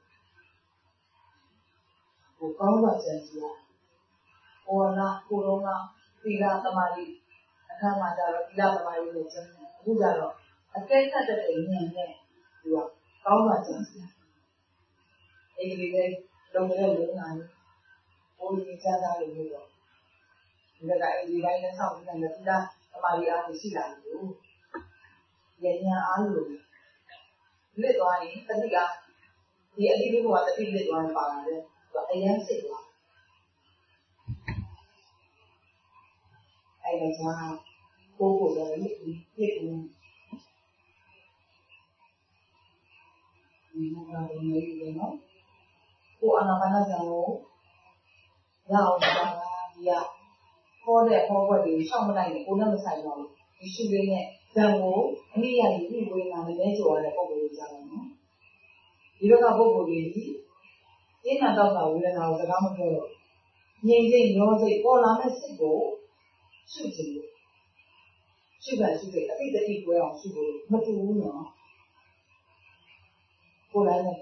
ဟိုကောင်းပါစံစီရဟောလာကိုရောကသီလသမာဓိအခါမှာကျတော့သီလသမာဓိကိုကျင့်တယ်အခုကျတော့အကဲခတ်တဲ့ဉာဏ်နဲ့သူကကောင်းပါစံစီရအဲ့ဒီလေလုံတဲ့လုံနိုင်ဘိုးကြီးကြားသားလို့ပြောတော့ဒီကအဲ့ဒီတိုင်းနဲ့ဆောက်ပြီးတယ်သီလသမာဓိအားရှိလာလို့ဉာဏ်ညာအားလို့လစ်သွားရင်တတိကဒီအတိလေးကတတိလစ်သွားရင်ပါလာတယ်သူအရင်စိတ်သွားအဲ့ဒါကြောင့်ကိုယ်ကိုယ်လည်းဒီပြည့်နေဒီမှာတော့နေနေနော်ကိုယ်အနာပါနာကြောင့်ရအောင်ပါဒီကခေါ်တဲ့ခေါ်ွက်တွေရှောက်မလိုက်နဲ့ကိုယ်နဲ့မဆိုင်တော့ဘူးဒီရှုလေးနဲ့ဇံကိုအမိရည်ပြီးဝေးလာမယ်လဲဆိုရတဲ့ပုံစံကိုကြားတယ်နော်ဒီလိုကပုံစံလေးကြီးကျင်းတာတော့တာဝေဒနာကိုစကားမပြောတော့ငြိမ်စိတ်ရောစိတ်ပေါ်လာတဲ့စိတ်ကိုရှုကြည့်ရှုပါရှုစိတ်အတိတ်တတိပွဲအောင်ရှုဖို့မတူဘူးနော်ကိုယ်လည်းနဲ့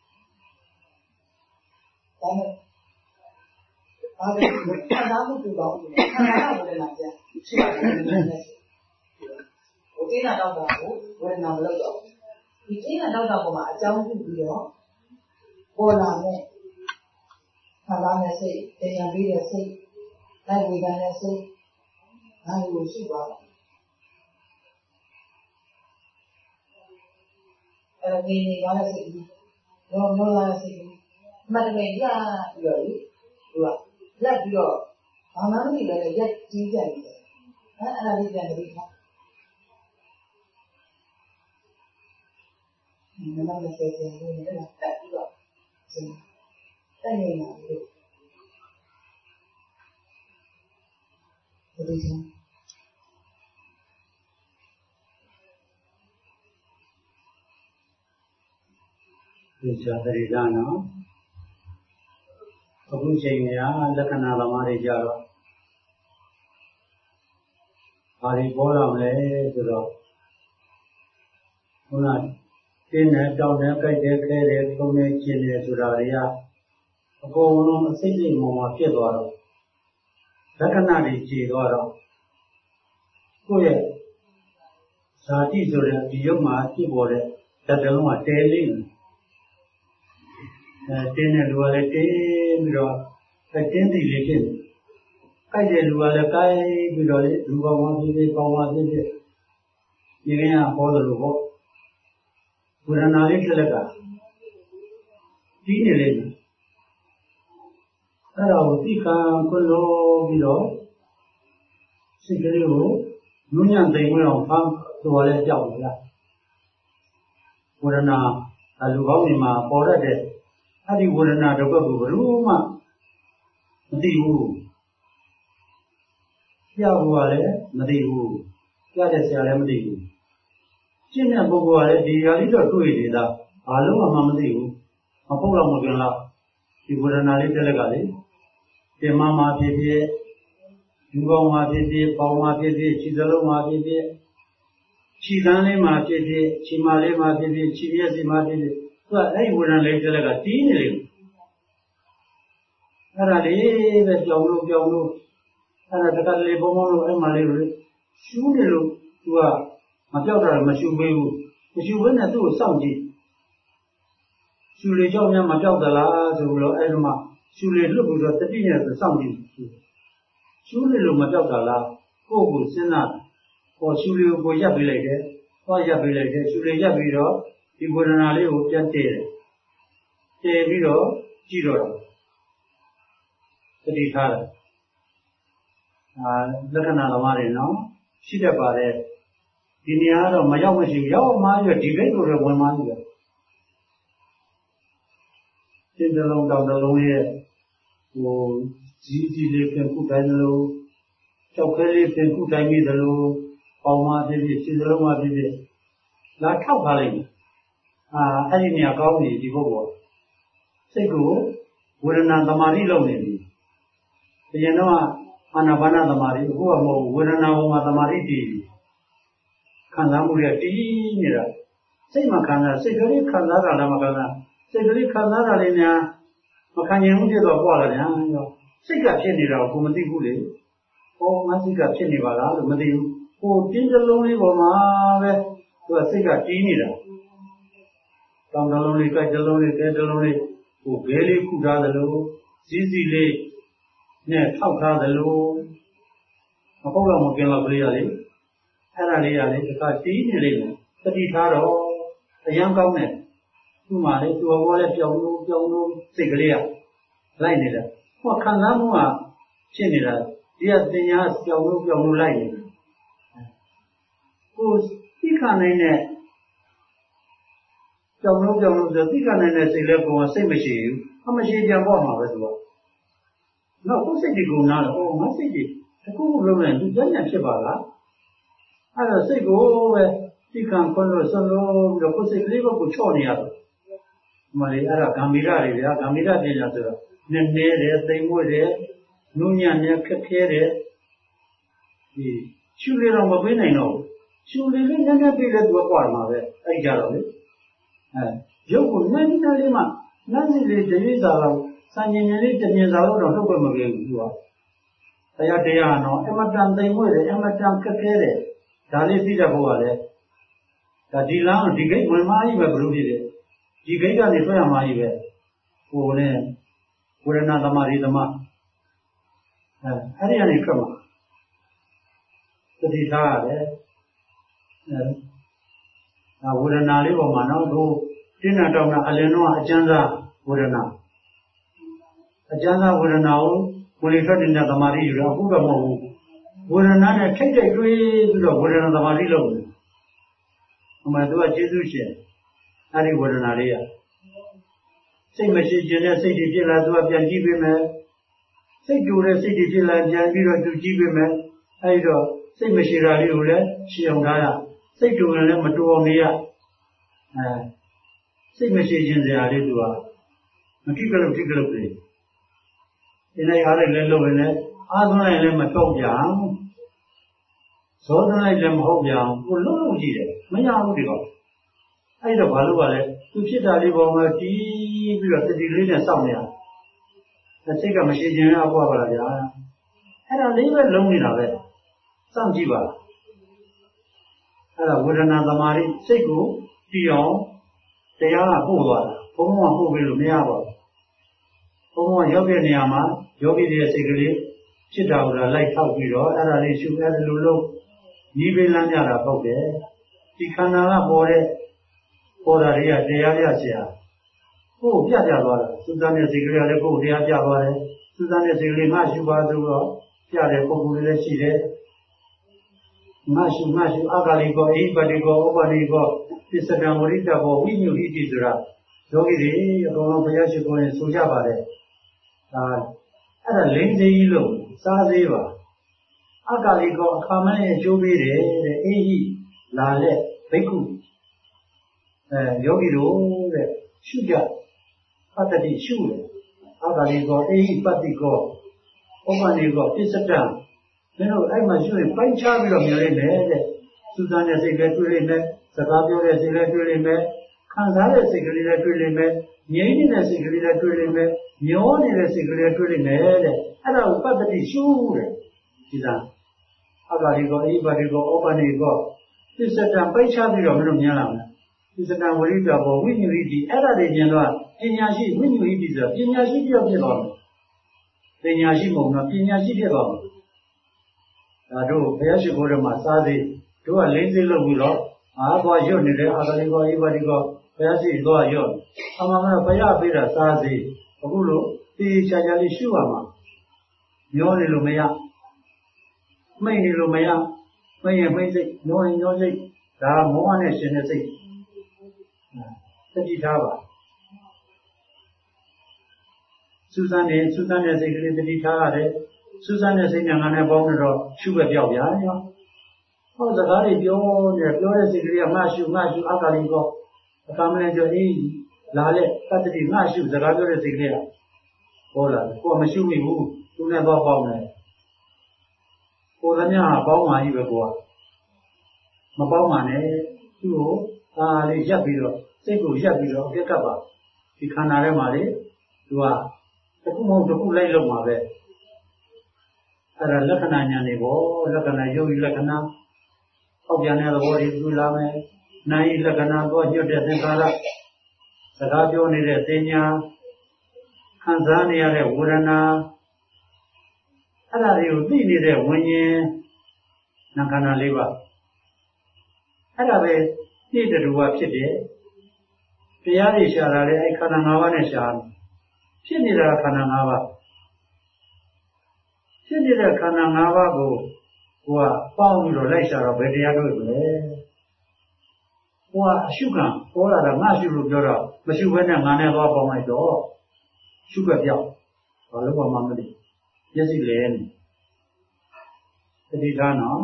ဒါနဲ့ဘာပဲခံစားမှုတူတော့ဘူးခံစားရဝေဒနာပြန်ရှုရတယ်ဟိုကျင်းတာတော့တာကိုဝေဒနာမလုပ်တော့ဒီကျင်းတာတော့တာပေါ်မှာအကြောင်းပြုပြီးတော့ပေါ်လာတဲ့ခံစားတဲ့စိတ်တရားပြီးတဲ့စိတ်လိုက်ဝေဒနာတဲ့စိတ်ဒါကိုရှိသွားတယ်အဲ့ဒါနေနေသွားတဲ့စိတ်ကြီးတော့မလာစီမတ်မေရပြီးတော့သူကလက်ပြီးတော့ဘာမှမသိပဲရက်ကြီးကြတယ်ဟမ်အဲ့ဒါလေးပြန်ပြီးထားနမမစေစေလို့လည်းတက်ပြီးတော့တက်နေတာလို့ဒီလိုဒီချာတရီဒါနော်အခုချိန်ကလက္ခဏာသမားတွေကြတော့ဘာတွေပေါ်လာမလဲဆိုတော့ခုနတင်းနဲ့တောင်းနဲ့ကြိုက်တယ်ခဲတယ်ထုံနေကျင်တယ်ဆိုတာတွေကအကုန်လုံးအစိမ့်စိမ့်မောင်မှာဖြစ်သွားတော့လက္ခဏာတွေကြည်သွားတော့ကိုယ့်ရဲ့ဇာတိဆိုတဲ့ဒီရုပ်မှာဖြစ်ပေါ်တဲ့ဓာတ်လုံးကတဲလိမ့်အဲတင်းတဲ့လူကလည်းတင်းပြီးတော့အဲတင်းစီလေးဖြစ်နေကြိုက်တဲ့လူကလည်းကြိုက်ပြီးတော့လေလူပေါင်းမှဖြစ်ဖြစ်ပေါင်းမှဖြစ်ဖြစ်ဒီကနေ့ဟောတယ်လို့ဟောဝေဒနာလေးဖြစ်လက်ကကြီးနေလိမ့်မယ်အဲ့ဒါကိုသိခံခွင့်လို့ပြီးတော့စိတ်ကလေးကိုညဉ့်ညံ့သိမ်မအောင်ဖမ်းတော်လဲကြောက်နေလားဝေဒနာလူကောင်းတွေမှာပေါ်တတ်တဲ့အဲ့ဒီဝေဒနာတစ်ခုကိုဘယ်လို့မှမသိဘူးကြောက်ဘူးကလည်းမသိဘူးကြောက်တဲ့ဆရာလည်းမသိဘူးရှင်းတဲ့ပုဂ္ဂိုလ်ကလည်းဒီဟာလေးတော့တွေ့နေတာဘာလို့မှမသိဘူးမပုတ်တော့မကင်လားဒီဝေဒနာလေးတက်လက်ကလေတင်မမှာဖြစ်ဖြစ်လူပေါင်းမှာဖြစ်ဖြစ်ပေါင်းမှာဖြစ်ဖြစ်ခြေစလုံးမှာဖြစ်ဖြစ်ခြေကန်းလေးမှာဖြစ်ဖြစ်ခြေမလေးမှာဖြစ်ဖြစ်ခြေပြက်စီမှာဖြစ်ဖြစ်သူကအဲ့ဒီဝေဒနာလေးတက်လက်ကတီးနေလေအဲ့ဒါလေးပဲကြောင်လို့ကြောင်လို့အဲ့ဒါတကယ်လေးဘုံဘုံလို့အဲ့မှာလေးလို့ရှူးနေလို့သူကမပြောက်တာမရှူပေးဘူးမရှူဘဲနဲ့သူ့ကိုစောင့်ကြည့်ရှူလေကြောင့်များမပြောက်သလားဆိုပြီးတော့အဲ့ဒီမှာရှူလေလွတ်ပြီးတော့တတိယဆိုစောင့်ကြည့်ရှူလေလို့မပြောက်တာလားကိုယ့်ကိုစဉ်းစားဟောရှူလေကိုကိုရပ်ပေးလိုက်တယ်ဟောရပ်ပေးလိုက်တယ်ရှူလေရပ်ပြီးတော့ဒီဝေဒနာလေးကိုပြန်တည်တယ်တည်ပြီးတော့ကြည့်တော့တတိထားတယ်အာလက္ခဏာသမားတွေနော်ရှိတတ်ပါတယ်ဒီနေရာတော့မရောက်မရှိဘူးရောက်မှရွဒီဘိတ်ကိုလည်းဝင်မှနေတယ်ဒီတလုံးတောင်တလုံးရဲ့ဟိုကြီးကြီးလေးပြန်ခုတိုင်းလို့ကြောက်ခဲလေးပြန်ခုတိုင်းပြီးသလိုပေါင်းမှဖြစ်ဖြစ်ခြေစလုံးမှဖြစ်ဖြစ်လာထောက်ထားလိုက်တယ်အာအဲ့ဒီနေရာကောင်းနေဒီပုဂ္ဂိုလ်စိတ်ကိုဝေဒနာသမာဓိလုပ်နေပြီဘယ်ရင်တော့အာနာပါနသမာဓိအခုကမဟုတ်ဝေဒနာပေါ်မှာသမာဓိတည်ခံစားမှုတွေတည်နေတာစိတ်မှာခံစားစိတ်ကလေးခံစားတာလည်းမခံစားစိတ်ကလေးခံစားတာလေးများမခံရင်ဘူးဖြစ်တော့ပွားလာတယ်ဟောစိတ်ကဖြစ်နေတာကိုမသိဘူးလေဟောငါစိတ်ကဖြစ်နေပါလားလို့မသိဘူးဟိုတင်းတစ်လုံးလေးပေါ်မှာပဲသူကစိတ်ကတည်နေတာတောင်းတစ်လုံးလေးကြိုက်တစ်လုံးလေးတဲတစ်လုံးလေးဟိုဘဲလေးခုထားသလိုစီးစီးလေးနဲ့ထောက်ထားသလိုမဟုတ်တော့မကင်းတော့ကလေးရလေအဲ့ဒါလေးရလေတစ်ခါတီးနေလိမ့်မယ်တတိထားတော့အရန်ကောင်းတယ်သူ့မှာလေသူ့ဘောလည်းပြောင်းလို့ပြောင်းလို့စိတ်ကလေးကလိုက်နေတယ်ဟိုခံစားမှုကဖြစ်နေတာဒီကတင်ညာပြောင်းလို့ပြောင်းလို့လိုက်နေတယ်ကိုသိခနိုင်တဲ့ပြောင်းလို့ပြောင်းလို့ဆိုသိခနိုင်တဲ့စိတ်လည်းပုံကစိတ်မရှိဘူးအမရှိပြန်ပေါ့မှာပဲသူကနောက်ကိုယ်စိတ်ကိုနားတော့ဟောငါစိတ်ကြီးတစ်ခုခုလုံးနဲ့ဒီကြမ်းဖြစ်ပါလားအဲ့တော့စိတ်ကိုပဲသိခံခွင့်လို့စလုံးပြီးတော့ကိုယ်စိတ်ကလေးကိုချော့နေရတယ်ဒီမှာလေအဲ့ဒါဂံမီရတွေဗျာဂံမီရပညာဆိုတော့နည်းနည်းတယ်သိမ်မွေ့တယ်နုညံ့နဲ့ခက်ခဲတယ်ဒီရှူလေတော့မပေးနိုင်တော့ရှူလေလေးနည်းနည်းပေးလဲသူကပွားမှာပဲအဲ့ကြတော့လေအဲရုပ်ကိုနည်းနည်းလေးမှနည်းနည်းလေးတရွေ့စာလောက်စံញင်ញင်လေးတမြင်စာလို့တော့ထုတ်ခွင့်မပေးဘူးသူကတရားတရားနော်အမတန်သိမ်မွေ့တယ်အမတန်ခက်ခဲတယ်ဒါလေးသိတတ်ဖို့ကလည်းဒါဒီလမ်းဒီဂိတ်ဝင်မကြီးပဲဘလို့ဖြစ်တယ်ဒီဂိတ်ကနေထွက်ရမှာကြီးပဲဟိုနဲ့ဝေဒနာသမာဓိသမာအဲအဲ့ဒီကနေထွက်မှာသတိထားရတယ်အဲဝေဒနာလေးပေါ်မှာနော်တို့တင်းနာတောင်းတာအလင်းတော့အကျဉ်းစားဝေဒနာအကျဉ်းစားဝေဒနာကိုဝင်လေထွက်နေတဲ့သမာဓိယူတော့အခုတော့မဟုတ်ဘူးဝေဒနာနဲ့ထိတ်ထိတ်တွေးပြီးတော့ဝေဒနာသမာဓိလုပ်တယ်။အမှန်သူကကျေးဇူးရှင်အဲ့ဒီဝေဒနာလေးရစိတ်မရှိခြင်းနဲ့စိတ်တွေဖြစ်လာသူကပြန်ကြည့်ပေးမယ်စိတ်တူတဲ့စိတ်တွေဖြစ်လာပြန်ပြီးတော့သူကြည့်ပေးမယ်အဲ့တော့စိတ်မရှိတာလေးကိုလည်းရှင်းအောင်ထားရစိတ်တူရင်လည်းမတူအောင်နေရအဲစိတ်မရှိခြင်းစရာလေးသူကမကြည့်ကြလို့ကြည့်ကြလို့လေဒီနေ့အားလည်းလည်းလုပ်ရင်လည်းအားသွန်းလိုက်လည်းမတော့ပြအောင်ဇောသွန်းလိုက်လည်းမဟုတ်ပြအောင်ကိုလုံးလုံးကြည့်တယ်မရဘူးဒီတော့အဲ့တော့ဘာလို့ပါလဲသူဖြစ်တာလေးပေါ်မှာတီးပြီးတော့တတိလေးနဲ့စောင့်နေရစိတ်ကမရှိခြင်းအပွားပါလားဗျာအဲ့ဒါလေးပဲလုံးနေတာပဲစောင့်ကြည့်ပါအဲ့ဒါဝေဒနာသမာဓိစိတ်ကိုတည်အောင်တရားကပို့သွားတာဘုံဘုံကပို့ပြီးလို့မရပါဘူးဘုံဘုံကရောက်တဲ့နေရာမှာယောဂီရဲ့စိတ်ကလေးဖြစ်တာကလိုက်ထောက်ပြီးတော့အဲ့ဒါလေးရှုအဲ့ဒါလိုလုံးညီးပေးလမ်းကြတာပေါ့တယ်ဒီခန္ဓာကပေါ်တဲ့ပေါ်တာတွေကတရားရဆရာကိုယ်ပြပြသွားတာသုတ္တနဲ့စိတ်ကလေးလည်းကိုယ်တရားပြသွားတယ်သုတ္တနဲ့စိတ်ကလေးငါရှုပါဆိုတော့ပြတဲ့ပုံပုံလေးလည်းရှိတယ်ငါရှုငါရှုအာဂါလိကောအိပတိကောဥပတိကောပစ္စဒံဝရိတဘောဝိညုဟိတိဆိုတာယောဂီတွေအကုန်လုံးဘုရားရှိခိုးရင်ဆိုကြပါတယ်ဒါအဲ့ဒါလိမ့်သေးကြီးလို့စားသေးပါအာဂါလိကောအခါမနဲ့ကျိုးပေးတယ်တဲ့အေဟိလာလက်ဘိက္ခုအဲယောဂီတို့တဲ့ရှုကြပတ္တိရှုတယ်အာဂါလိကောအေဟိပတ္တိကောဥပနိကောပစ္စဒံမင်းတို့အဲ့မှာရှုရင်ပိုင်းခြားပြီးတော့မြင်လိုက်မယ်တဲ့သုသနဲ့စိတ်လည်းတွေ့လိမ့်မယ်စကားပြောတဲ့စိတ်လည်းတွေ့လိမ့်မယ်ခံစားတဲ့စိတ်ကလေးလည်းတွေ့လိမ့်မယ်ငြိမ်းနေတဲ့စိတ်ကလေးလည်းတွေ့လိမ့်မယ်မျောနေတဲ့စိတ်ကလေးလည်းတွေ့လိမ့်မယ်တဲ့အဲ့ဒါကိုပတ္တိရှုတယ်ဒီသားအာဂါလိကောအေဟိပတ္တိကောဥပနိကောပစ္စဒံပိုင်းခြားပြီးတော့မင်းတို့မြင်လာမယ်ပစ္စဒံဝရိတဘောဝိညုဟိတိအဲ့ဒါတွေမြင်တော့ပညာရှိဝိညုဟိတိဆိုတာပညာရှိပြောက်ဖြစ်သွားတယ်ပညာရှိမဟုတ်တော့ပညာရှိဖြစ်သွားတယ်ဒါတို့ဘုရားရှိခိုးထဲမှာစားသေးတို့ကလိမ့်သေးလို့ပြီးတော့အားသွားရွတ်နေတဲ့အာဂလိကောဣပတိကောဘုရားရှိသွားရွတ်အမှန်မှန်ဘုရားပေးတာစားသေးအခုလို့တေးချာချာလေးရှုရမှာမျောနေလို့မရမိတ်နေလို့မရမိတ်ရင်မိတ်စိတ်ညှောရင်ညှောစိတ်ဒါမောဟနဲ့ရှင်တဲ့စိတ်သတိထားပါစူးစမ်းနေစူးစမ်းတဲ့စိတ်ကလေးသတိထားရတယ်စူးစမ်းတဲ့စိတ်ညာနဲ့ပေါင်းတော့ရှုပဲပြောက်ပြာရောဟောစကားတွေပြောနေပြောတဲ့စိတ်ကလေးကငါရှုငါရှုအာဂါလိကောအခါမလဲပြောအေးလာလေတတ္တိငါရှုစကားပြောတဲ့စိတ်ကလေးကဟောလာကိုယ်မရှုမိဘူးသူနဲ့တော့ပေါင်းတယ်ကိုယ်သမ ्या ပေါင်းမှကြီးပဲကိုကမပေါင်းမှနဲ့သူ့ကိုဒါလေးရပ်ပြီးတော့စိတ်ကိုရပ်ပြီးတော့အပြတ်ကပ်ပါဒီခန္ဓာထဲမှာလေသူကတစ်ခုမဟုတ်တစ်ခုလိုက်လုံးမှာပဲအဲ့ဒါလက္ခဏာညာနေပေါ့လက္ခဏာယုတ်လက္ခဏာအောက်ပြန်တဲ့သဘောတွေတွေ့လာမယ်နာယီလက္ခဏာတော့ညွတ်တဲ့သင်္ခါရစကားပြောနေတဲ့သင်ညာခံစားနေရတဲ့ဝေဒနာအဲ့ဒါတွေကိုသိနေတဲ့ဝิญဉ်နာခန္ဓာလေးပါအဲ့ဒါပဲသိတဲ့တူကဖြစ်တယ်တရားတွေရှာတာလေအဲ့ခန္ဓာ၅ပါးနဲ့ရှာတယ်ဖြစ်နေတာခန္ဓာ၅ပါးဖြစ်နေတဲ့ခန္ဓာ၅ပါးကိုကိုကပေါင်းပြီးတော့လိုက်ရှာတော့ဘယ်တရားတွေ့မလဲကိုကအရှုခံပေါ်လာတာငါရှုလို့ပြောတော့မရှုဘဲနဲ့ငါနဲ့သွားပေါင်းလိုက်တော့ရှုပဲပြောက်ဘာလို့မှမသိမျက်စိလဲနေတတိထားနော်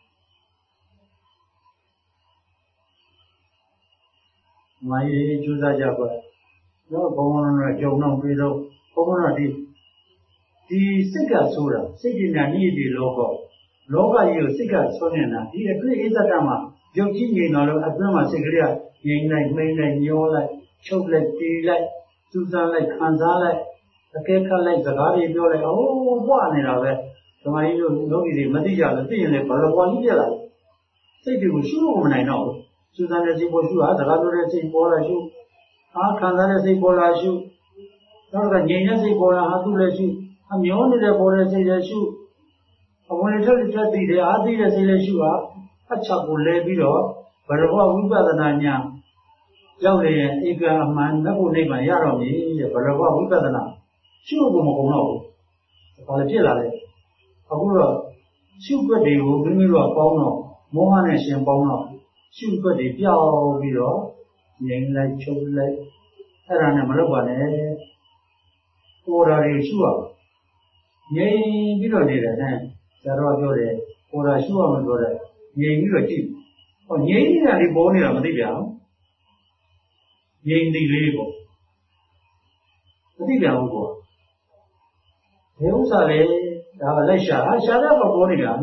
မိုင်းလေးကျူးစားကြပါတော့ဘုံဘုံနဲ့ကြုံတော့ပြီးတော့ဘုံဘုံကဒီဒီစိတ်ကဆိုတာစိတ်ဉာဏ်ကြီးဒီလောကလောကကြီးကိုစိတ်ကဆွနေတာဒီအတွေ့အသတ္တမှာယုတ်ကြည်ငြိမ်တော်လို့အတွင်းမှာစိတ်ကလေးကငြိမ်လိုက်မှိန်းလိုက်ညှောလိုက်ချုပ်လိုက်တီးလိုက်စူးစမ်းလိုက်ခံစားလိုက်အကဲခတ်လိုက်စကားတွေပြောလိုက်အိုးပွားနေတာပဲဓမ္မကြီးတို့လောကီတွေမသိကြလို့သိရင်လည်းဘာလို့ပွားကြီးပြက်လာလဲစိတ်တွေကိုရှုလို့မနိုင်တော့ဘူးစူးစမ်းတဲ့စိတ်ပေါ်ရှုဟာစကားပြောတဲ့စိတ်ပေါ်လာရှုအားခံစားတဲ့စိတ်ပေါ်လာရှုတော့ကငြိမ်တဲ့စိတ်ပေါ်လာဟာသူ့လည်းရှုအမျောနေတဲ့ပေါ်တဲ့စိတ်လည်းရှုအဝင်ထက်တက်တည်တယ်အားသိတဲ့စိတ်လည်းရှုဟာအချက်ကိုလဲပြီးတော့ဘရဝဝိပဿနာညာရောက်နေရင်ဧကအမှန်နဲ့ကိုနိဗ္ဗာန်ရတော့မြည်တဲ့ဘလဘဝိပဿနာရှုဖို့မကုန်တော့ဘူး။ဘာလဲဖြစ်လာလဲ။အခုတော့ရှုွက်တွေကိုမိမိတို့ကပေါင်းတော့မောဟနဲ့ရှင်ပေါင်းတော့ရှုွက်တွေပြောင်းပြီးတော့ငြိမ်လိုက်ချုပ်လိုက်အဲ့ဒါနဲ့မလုပ်ပါနဲ့။ပေါ်တာတွေရှုရအောင်ငြိမ်ပြီးတော့နေတယ်နဲ့ဆရာတော်ပြောတယ်ပေါ်တာရှုရမှပြောတယ်ငြိမ်ပြီးတော့ကြည့်။ဟောငြိမ်နေတာလေးပေါ်နေတာမသိပြန်ဘူး။ငြိမ်နေလေးပေါ့မသိပြန်ဘူးကွာဒီဥစ္စာလေးဒါကလက်ရှာရှာတဲ့ပေါ်ပေါ်နေတာ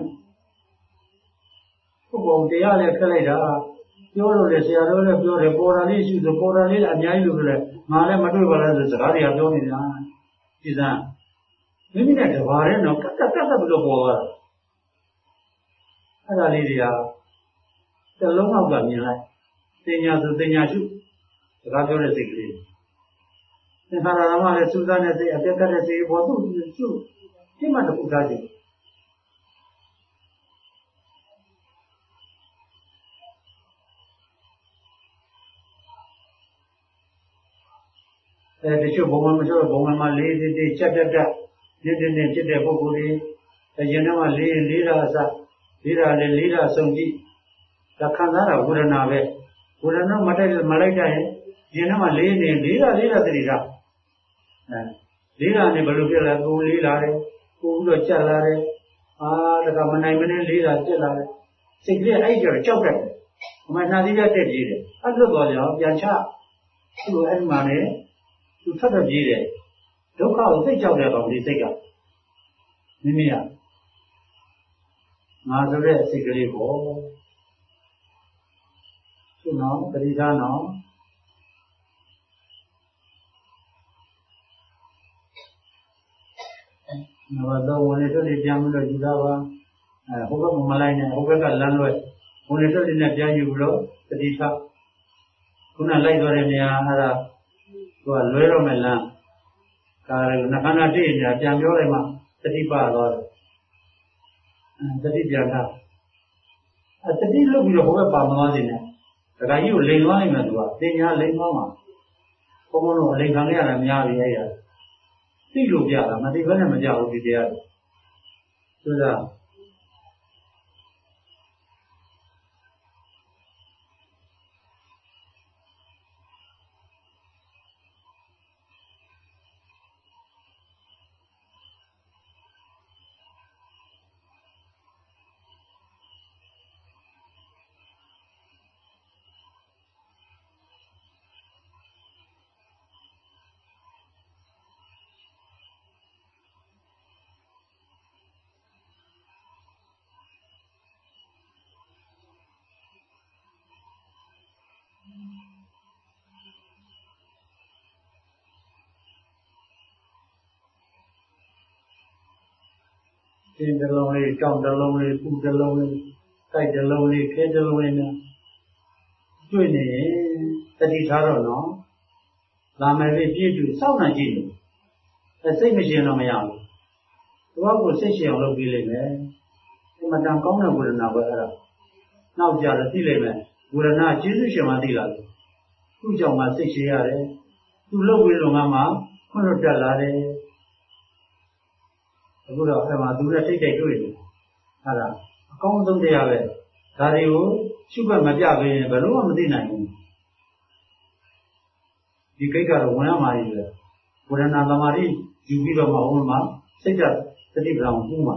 ဘုဘုံတရားလည်းခက်လိုက်တာပြောလို့လေဆရာတော်လည်းပြောတယ်ပေါ်တာလေးရှိဆိုပေါ်တာလေးအများကြီးလို့လည်းငါလည်းမတွေ့ပါလားဆိုစကားတွေကပြောနေတာဒီစားမိမိနဲ့တဘာရဲတော့ကတ်ကတ်ကတ်ပြီးတော့ပေါ်သွားတာအဲ့ဒါလေးတွေကတလုံးနောက်ကမြင်လိုက်တင်ညာဆိုတင်ညာရှုစကားပြောတဲ့စိတ်ကလေးသင်္ခါရဓမ္မလည်းစူးစမ်းတဲ့စိတ်အပြတ်ကတဲ့စိတ်ပေါ်သူ့ရှုဒီမှတစ်ခုသားစိတ်အဲတချို့ဘုံမမချို့ဘုံမမလေးလေးလေးချက်တက်တက်နေ့နေ့နေ့ဖြစ်တဲ့ပုဂ္ဂိုလ်တွေအရင်ကလေးလေးတာအစလေးတာလေးလေးတာဆုံးကြည့်ဒါခံစားတာဝေဒနာပဲဝေဒနာမတိုက်မလိုက်ကြရင်ရင်ထဲမှာလေးနေလေးတာလေးတာတတိကအဲလေးတာနဲ့ဘယ်လိုဖြစ်လဲကိုယ်လေးလာတယ်ကိုယ်ပြီးတော့ကြက်လာတယ်အာတခါမနိုင်မနဲ့လေးတာကြက်လာတယ်စိတ်ကလေးအဲ့ကျတော့ကြောက်တယ်အမှန်နာသီးရတက်ပြေးတယ်အဲ့လိုတော့ကြောင့်ပြန်ချသူ့အဲ့မှာနေသူထပ်တော့ပြေးတယ်ဒုက္ခကိုသိကြောက်တဲ့ကောင်ဒီစိတ်ကမိမိကငါဆိုတဲ့စိတ်ကလေးကိုသူ့နော်ပရိသတ်နော်နော်တော့ဝင်တို့လေးပြန်ပြီးတော့ယူတာပါအဲဟိုဘက်မလိုက်နဲ့ဟိုဘက်ကလမ်းလွဲဝင်တို့လေးနဲ့ပြန်ယူပြီးတော့ပရိသတ်ခုနလိုက်သွားတဲ့နေရာအဲ့ဒါသူကလွဲတော့မဲ့လမ်းကာရကနခဏတည့်ညာပြန်ပြောလိုက်မှတတိပသွားတယ်အဲတတိပြန်တာအဲတတိလုတ်ပြီးတော့ဟိုဘက်ပါမသွားသေးနဲ့ဒါကကြီးကိုလိန်သွားနိုင်မှာသူကတင်ညာလိန်သွားမှာဘုံဘုံတို့လိန်ခံရတာများပြီအဲ့ရသိလို့ပြတာမသိဘဲနဲ့မကြဘူးဒီတရားဆိုတော့တင်တလုံးလေးကြောင်းတလုံးလေးပူတလုံးလေးတိုက်တလုံးလေးခဲတလုံးလေးနဲ့တွေ့နေတတိထားတော့နော်လာမယ်လေးပြည့်စုံစောင့်နိုင်ကြည့်နေအဲစိတ်မရှင်တော့မရဘူးသူကကိုစိတ်ရှင်အောင်လုပ်ပြီးလိမ့်မယ်ဒီမှာတန်ကောင်းတဲ့ဝေဒနာပဲအဲ့ဒါနောက်ကြတော့သိလိမ့်မယ်ဝေဒနာကျေးဇူးရှင်မှသိလာတယ်သူ့ကြောင့်မှစိတ်ရှင်ရတယ်သူလုပ်ပြီးတော့မှခွင့်လွတ်တက်လာတယ်အခုတော့အဲ့မှာသူနဲ့စိတ်တိုက်တွေ့တယ်အဲ့ဒါအကောင်းဆုံးတရားပဲဒါတွေကိုရှုပ်မပြပေးရင်ဘယ်လို့မှမသိနိုင်ဘူးဒီကိစ္စကတော့ဝင်ရမှာကြီးပဲဝေဒနာသမာဓိယူပြီးတော့မှဟိုမှာစိတ်ကသတိပ္ပံကိုပူးမှာ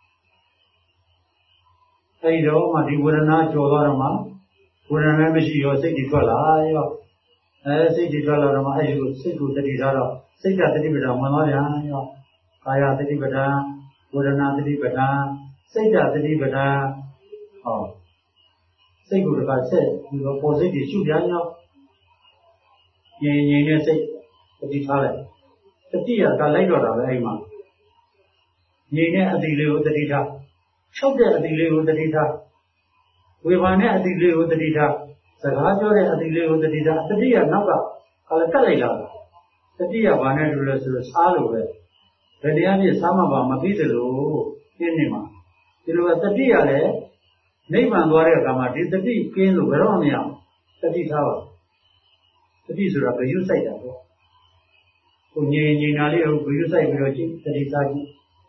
အဲဒီတော့မှဒီဝေဒနာကျော်သွားတော့မှဝေဒနာမရှိရောစိတ်တွေထွက်လာရောအဲစိတ်တွေထွက်လာတော့မှအဲဒီကိုစိတ်ကိုတတိထားတော့စိတ်ကသတိပ္ပံဝင်သွားပြန်ရောကာယသတိပဋ္ဌာန်ဝေဒနာသတိပဋ္ဌာန်စိတ်ဓာတ်သတိပဋ္ဌာန်ဟောစိတ်ကိုတခါဆက်ပြီးတော့ပေါ်စိတ်တွေရှုပြန်ရောငြိမ်ငြိမ်နဲ့စိတ်တတိထားလိုက်တတိယကလိုက်တော့တာပဲအဲ့မှာငြိမ်တဲ့အတိလေးကိုတတိထားချုပ်တဲ့အတိလေးကိုတတိထားဝေဘာနဲ့အတိလေးကိုတတိထားစကားပြောတဲ့အတိလေးကိုတတိထားတတိယနောက်ကကလည်းတက်လိုက်လာတတိယဘာနဲ့တူလဲဆိုတော့စားလို့ပဲဘယ်တရားဖြစ်စားမှပါမပြီးသလိုပြင်းနေမှာဒီလိုပဲတတိရလည်းနိဗ္ဗာန်သွားတဲ့အခါမှာဒီတတိကင်းလို့ဘယ်တော့မှမရဘူးတတိထားပါတိဆိုတာဘယုစိုက်တာပေါ့ကိုငြိမ်ငြိမ်နာလေးကိုဘယုစိုက်ပြီးတော့ကြည့်တတိသားကြည့်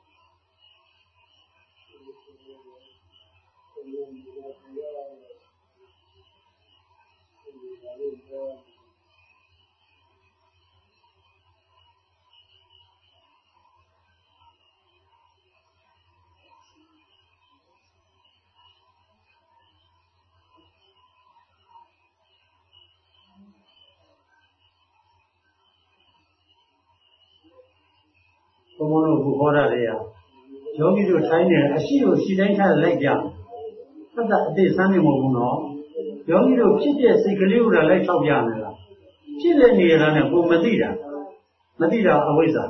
ဘုံဘုံတို့ကိုဟောတာတွေကယောဂီတို့ထိုင်းနေအရှိကိုရှိတိုင်းထားလိုက်ကြသတ်သတ်အသေးစမ်းနေမဟုတ်ဘူးနော်ယောဂီတို့ဖြစ်တဲ့စိတ်ကလေးကိုလည်းလိုက်ချောက်ပြနေလားဖြစ်တဲ့နေရာနဲ့ကိုမသိတာမသိတာအဝိဇ္ဇာ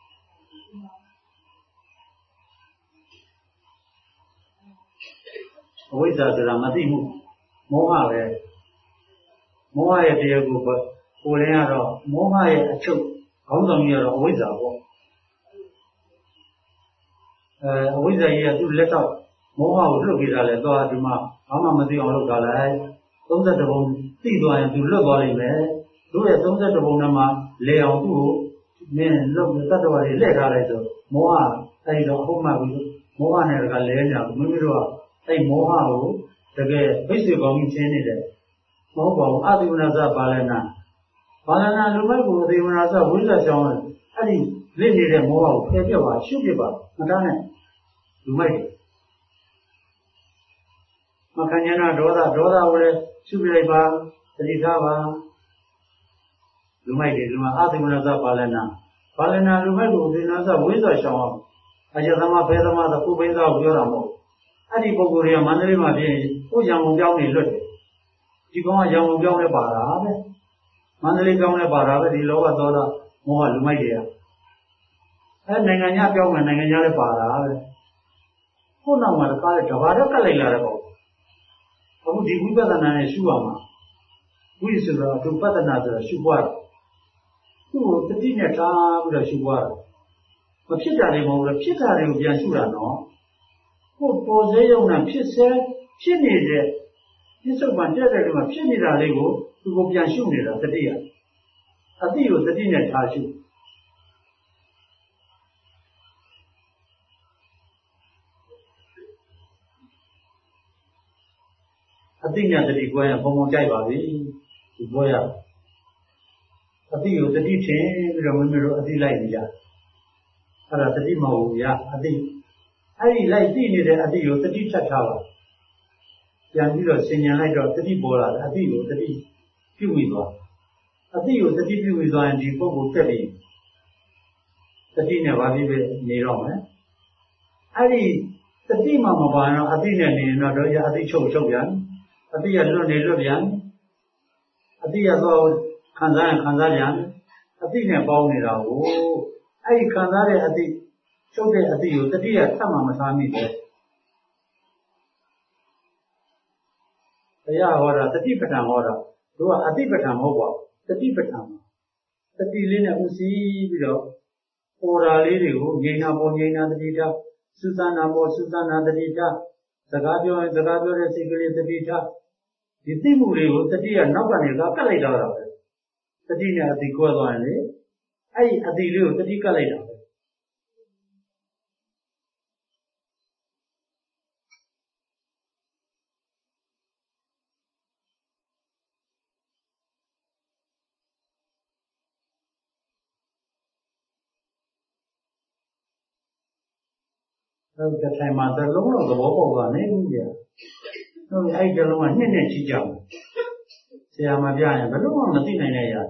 အဝိဇ္ဇာဆိုတာမသိမှုမောဟပဲမောဟရဲ့တရားကိုကိုယ်လည်းကတော့မောဟရဲ့အချုပ်ခေါင်းဆောင်ကြီးကတော့အဝိဇ္ဇာပေါ့အဲအဝိဇ္ဇာကြီးကသူ့လက်တော့မောဟကိုလွတ်ပေးတာလေတော့ဒီမှာဘာမှမသိအောင်လုပ်တာလေသုံးသတ္တဘုံသိသွားရင်သူလွတ်သွားလိမ့်မယ်တို့ရဲ့သုံးသတ္တဘုံထဲမှာလေအောင်သူ့ကိုနင်းလွတ်တတ္တဝါတွေလှည့်ထားလိုက်ဆိုမောဟအဲဒီတော့အဟုတ်မှပြီးမောဟနဲ့တကလဲညာမိမိတို့ကအဲဒီမောဟကိုတကယ်ဘိစေကောင်းကြီးချင်းနေတယ်မဟုတ်ပါဘူးအတိဝနာသပါဠနာဘာလနာလူမိုက်ကိုအတိဝနာသဝိဇ္ဇာကြောင်းအဲ့ဒီလက်နေတဲ့မောဟကိုဖယ်ပြပါရှုပြပါမတန်းနဲ့လူမိုက်မခံဉာဏဒေါသဒေါသကိုလည်းရှုပြလိုက်ပါသတိထားပါလူမိုက်တွေလူမအတိဝနာသပါဠနာဘာလနာလူမိုက်ကိုအတိဝနာသဝိဇ္ဇာရှောင်းအောင်အကျသမဖဲသမသပုပ္ပိသကိုပြောတာမဟုတ်အဲ့ဒီပုဂ္ဂိုလ်တွေကမန္တလေးမှာဖြစ်ရင်ကိုရံကုန်ပြောင်းနေလွတ်တယ်ဒီကောင်ကရံကုန်ပြောင်းလဲပါတာပဲမန္တလေးပြောင်းလဲပါတာပဲဒီလောဘသောတာမောဟလူမိုက်တွေကအဲနိုင်ငံခြားပြောင်းမယ်နိုင်ငံခြားလဲပါတာပဲခုနောက်မှာတကားတဘာတော့ကတ်လိုက်လာတဲ့ပေါ့အခုဒီဝိပဿနာနဲ့ရှုရမှာဝိဆိုတာဒုပဿနာဆိုတာရှုပွားတယ်သူ့ကိုတတိနဲ့ထားပြီးတော့ရှုပွားတယ်မဖြစ်တာတွေမဟုတ်ဘူးဖြစ်တာတွေကိုပြန်ရှုတာနော်ကိုပေါ်စေရုံနဲ့ဖြစ်စေဖြစ်နေတဲ့ပြစ္ဆုတ်ပံတက်တဲ့ကမှာဖြစ်နေတာလေးကိုသူကိုပြန်ရှုနေတာတတိယအတိကိုတတိနဲ့ထားရှုအတိညာတတိကွဲရင်ဘုံဘုံကြိုက်ပါပြီဒီပွဲရအတိကိုတတိထင်ပြီးတော့မင်းတို့အတိလိုက်နေကြအဲ့ဒါတတိမဟုတ်ဘူးဗျာအတိအဲ့ဒီလိုက်သိနေတဲ့အတိကိုတတိချက်ထားပါပြန်ပြီးတော့ဆင်ញံလိုက်တော့တတိပေါ်လာတယ်အတိကိုတတိပြုမိသွားအတိကိုတတိပြုမိသွားရင်ဒီပုဂ္ဂိုလ်တက်ပြီးတတိနဲ့ဘာဖြစ်ဖြစ်နေတော့မယ်အဲ့ဒီတတိမှမပါတော့အတိနဲ့နေရင်တော့ရအတိချုပ်ချုပ်ပြန်အတိရလွတ်နေလွတ်ပြန်အတိရတော့ခံစားရင်ခံစားပြန်အတိနဲ့ပေါင်းနေတာကိုအဲ့ဒီခံစားတဲ့အတိချုပ်တဲ့အတိကိုတတိယသတ်မှမထားမိဘူးတရားဟောတာတတိပဋ္ဌာန်ဟောတာတို့ကအတိပဋ္ဌာန်မဟုတ်ပါဘူးတတိပဋ္ဌာန်တတိလေးနဲ့ဥစီပြီးတော့ပေါ်တာလေးတွေကိုငြိမ်းနာပေါ်ငြိမ်းနာတတိထားသုသနာပေါ်သုသနာတတိထားစကားပြောရင်စကားပြောတဲ့စိတ်ကလေးတတိထားဒီသိမှုတွေကိုတတိယနောက်ကနေကကတ်လိုက်တော့တာပဲတတိနဲ့အတိကွဲသွားရင်လေအဲ့ဒီအတိလေးကိုတတိကတ်လိုက်တာပဲဟုတ်တဲ့ထိုင်မှာသလုံးလုံးသဘောပေါက်သွားနေဘူးကြာဟုတ်အဲ့ဒီလုံးကနှစ်နဲ့ချီကြတယ်ဆရာမပြရင်ဘယ်လို့မှမသိနိုင်တဲ့ရတယ်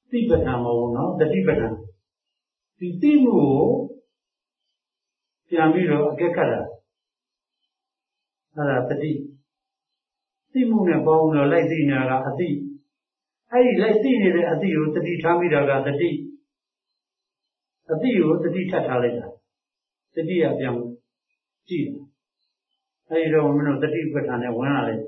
တိပဋ္ဌာန်မဟုတ်နော်တတိပဋ္ဌာန်ဒီသိမှုကိုပြန်ပြီးတော့အကဲခတ်တာအဲ့ဒါတတိသိမှုနဲ့ပေါင်းလို့လိုက်သိနေတာကအသိအဲ့ဒီလိုက်သိနေတဲ့အသိကိုတတိထားမိတာကတတိအသိကိုတတိထပ်ထားလိုက်တာတတိကပြန်ကြည့်အဲ့ဒီတော့မင်းတို့တတိပဋ္ဌာန်နဲ့ဝင်လာလိုက်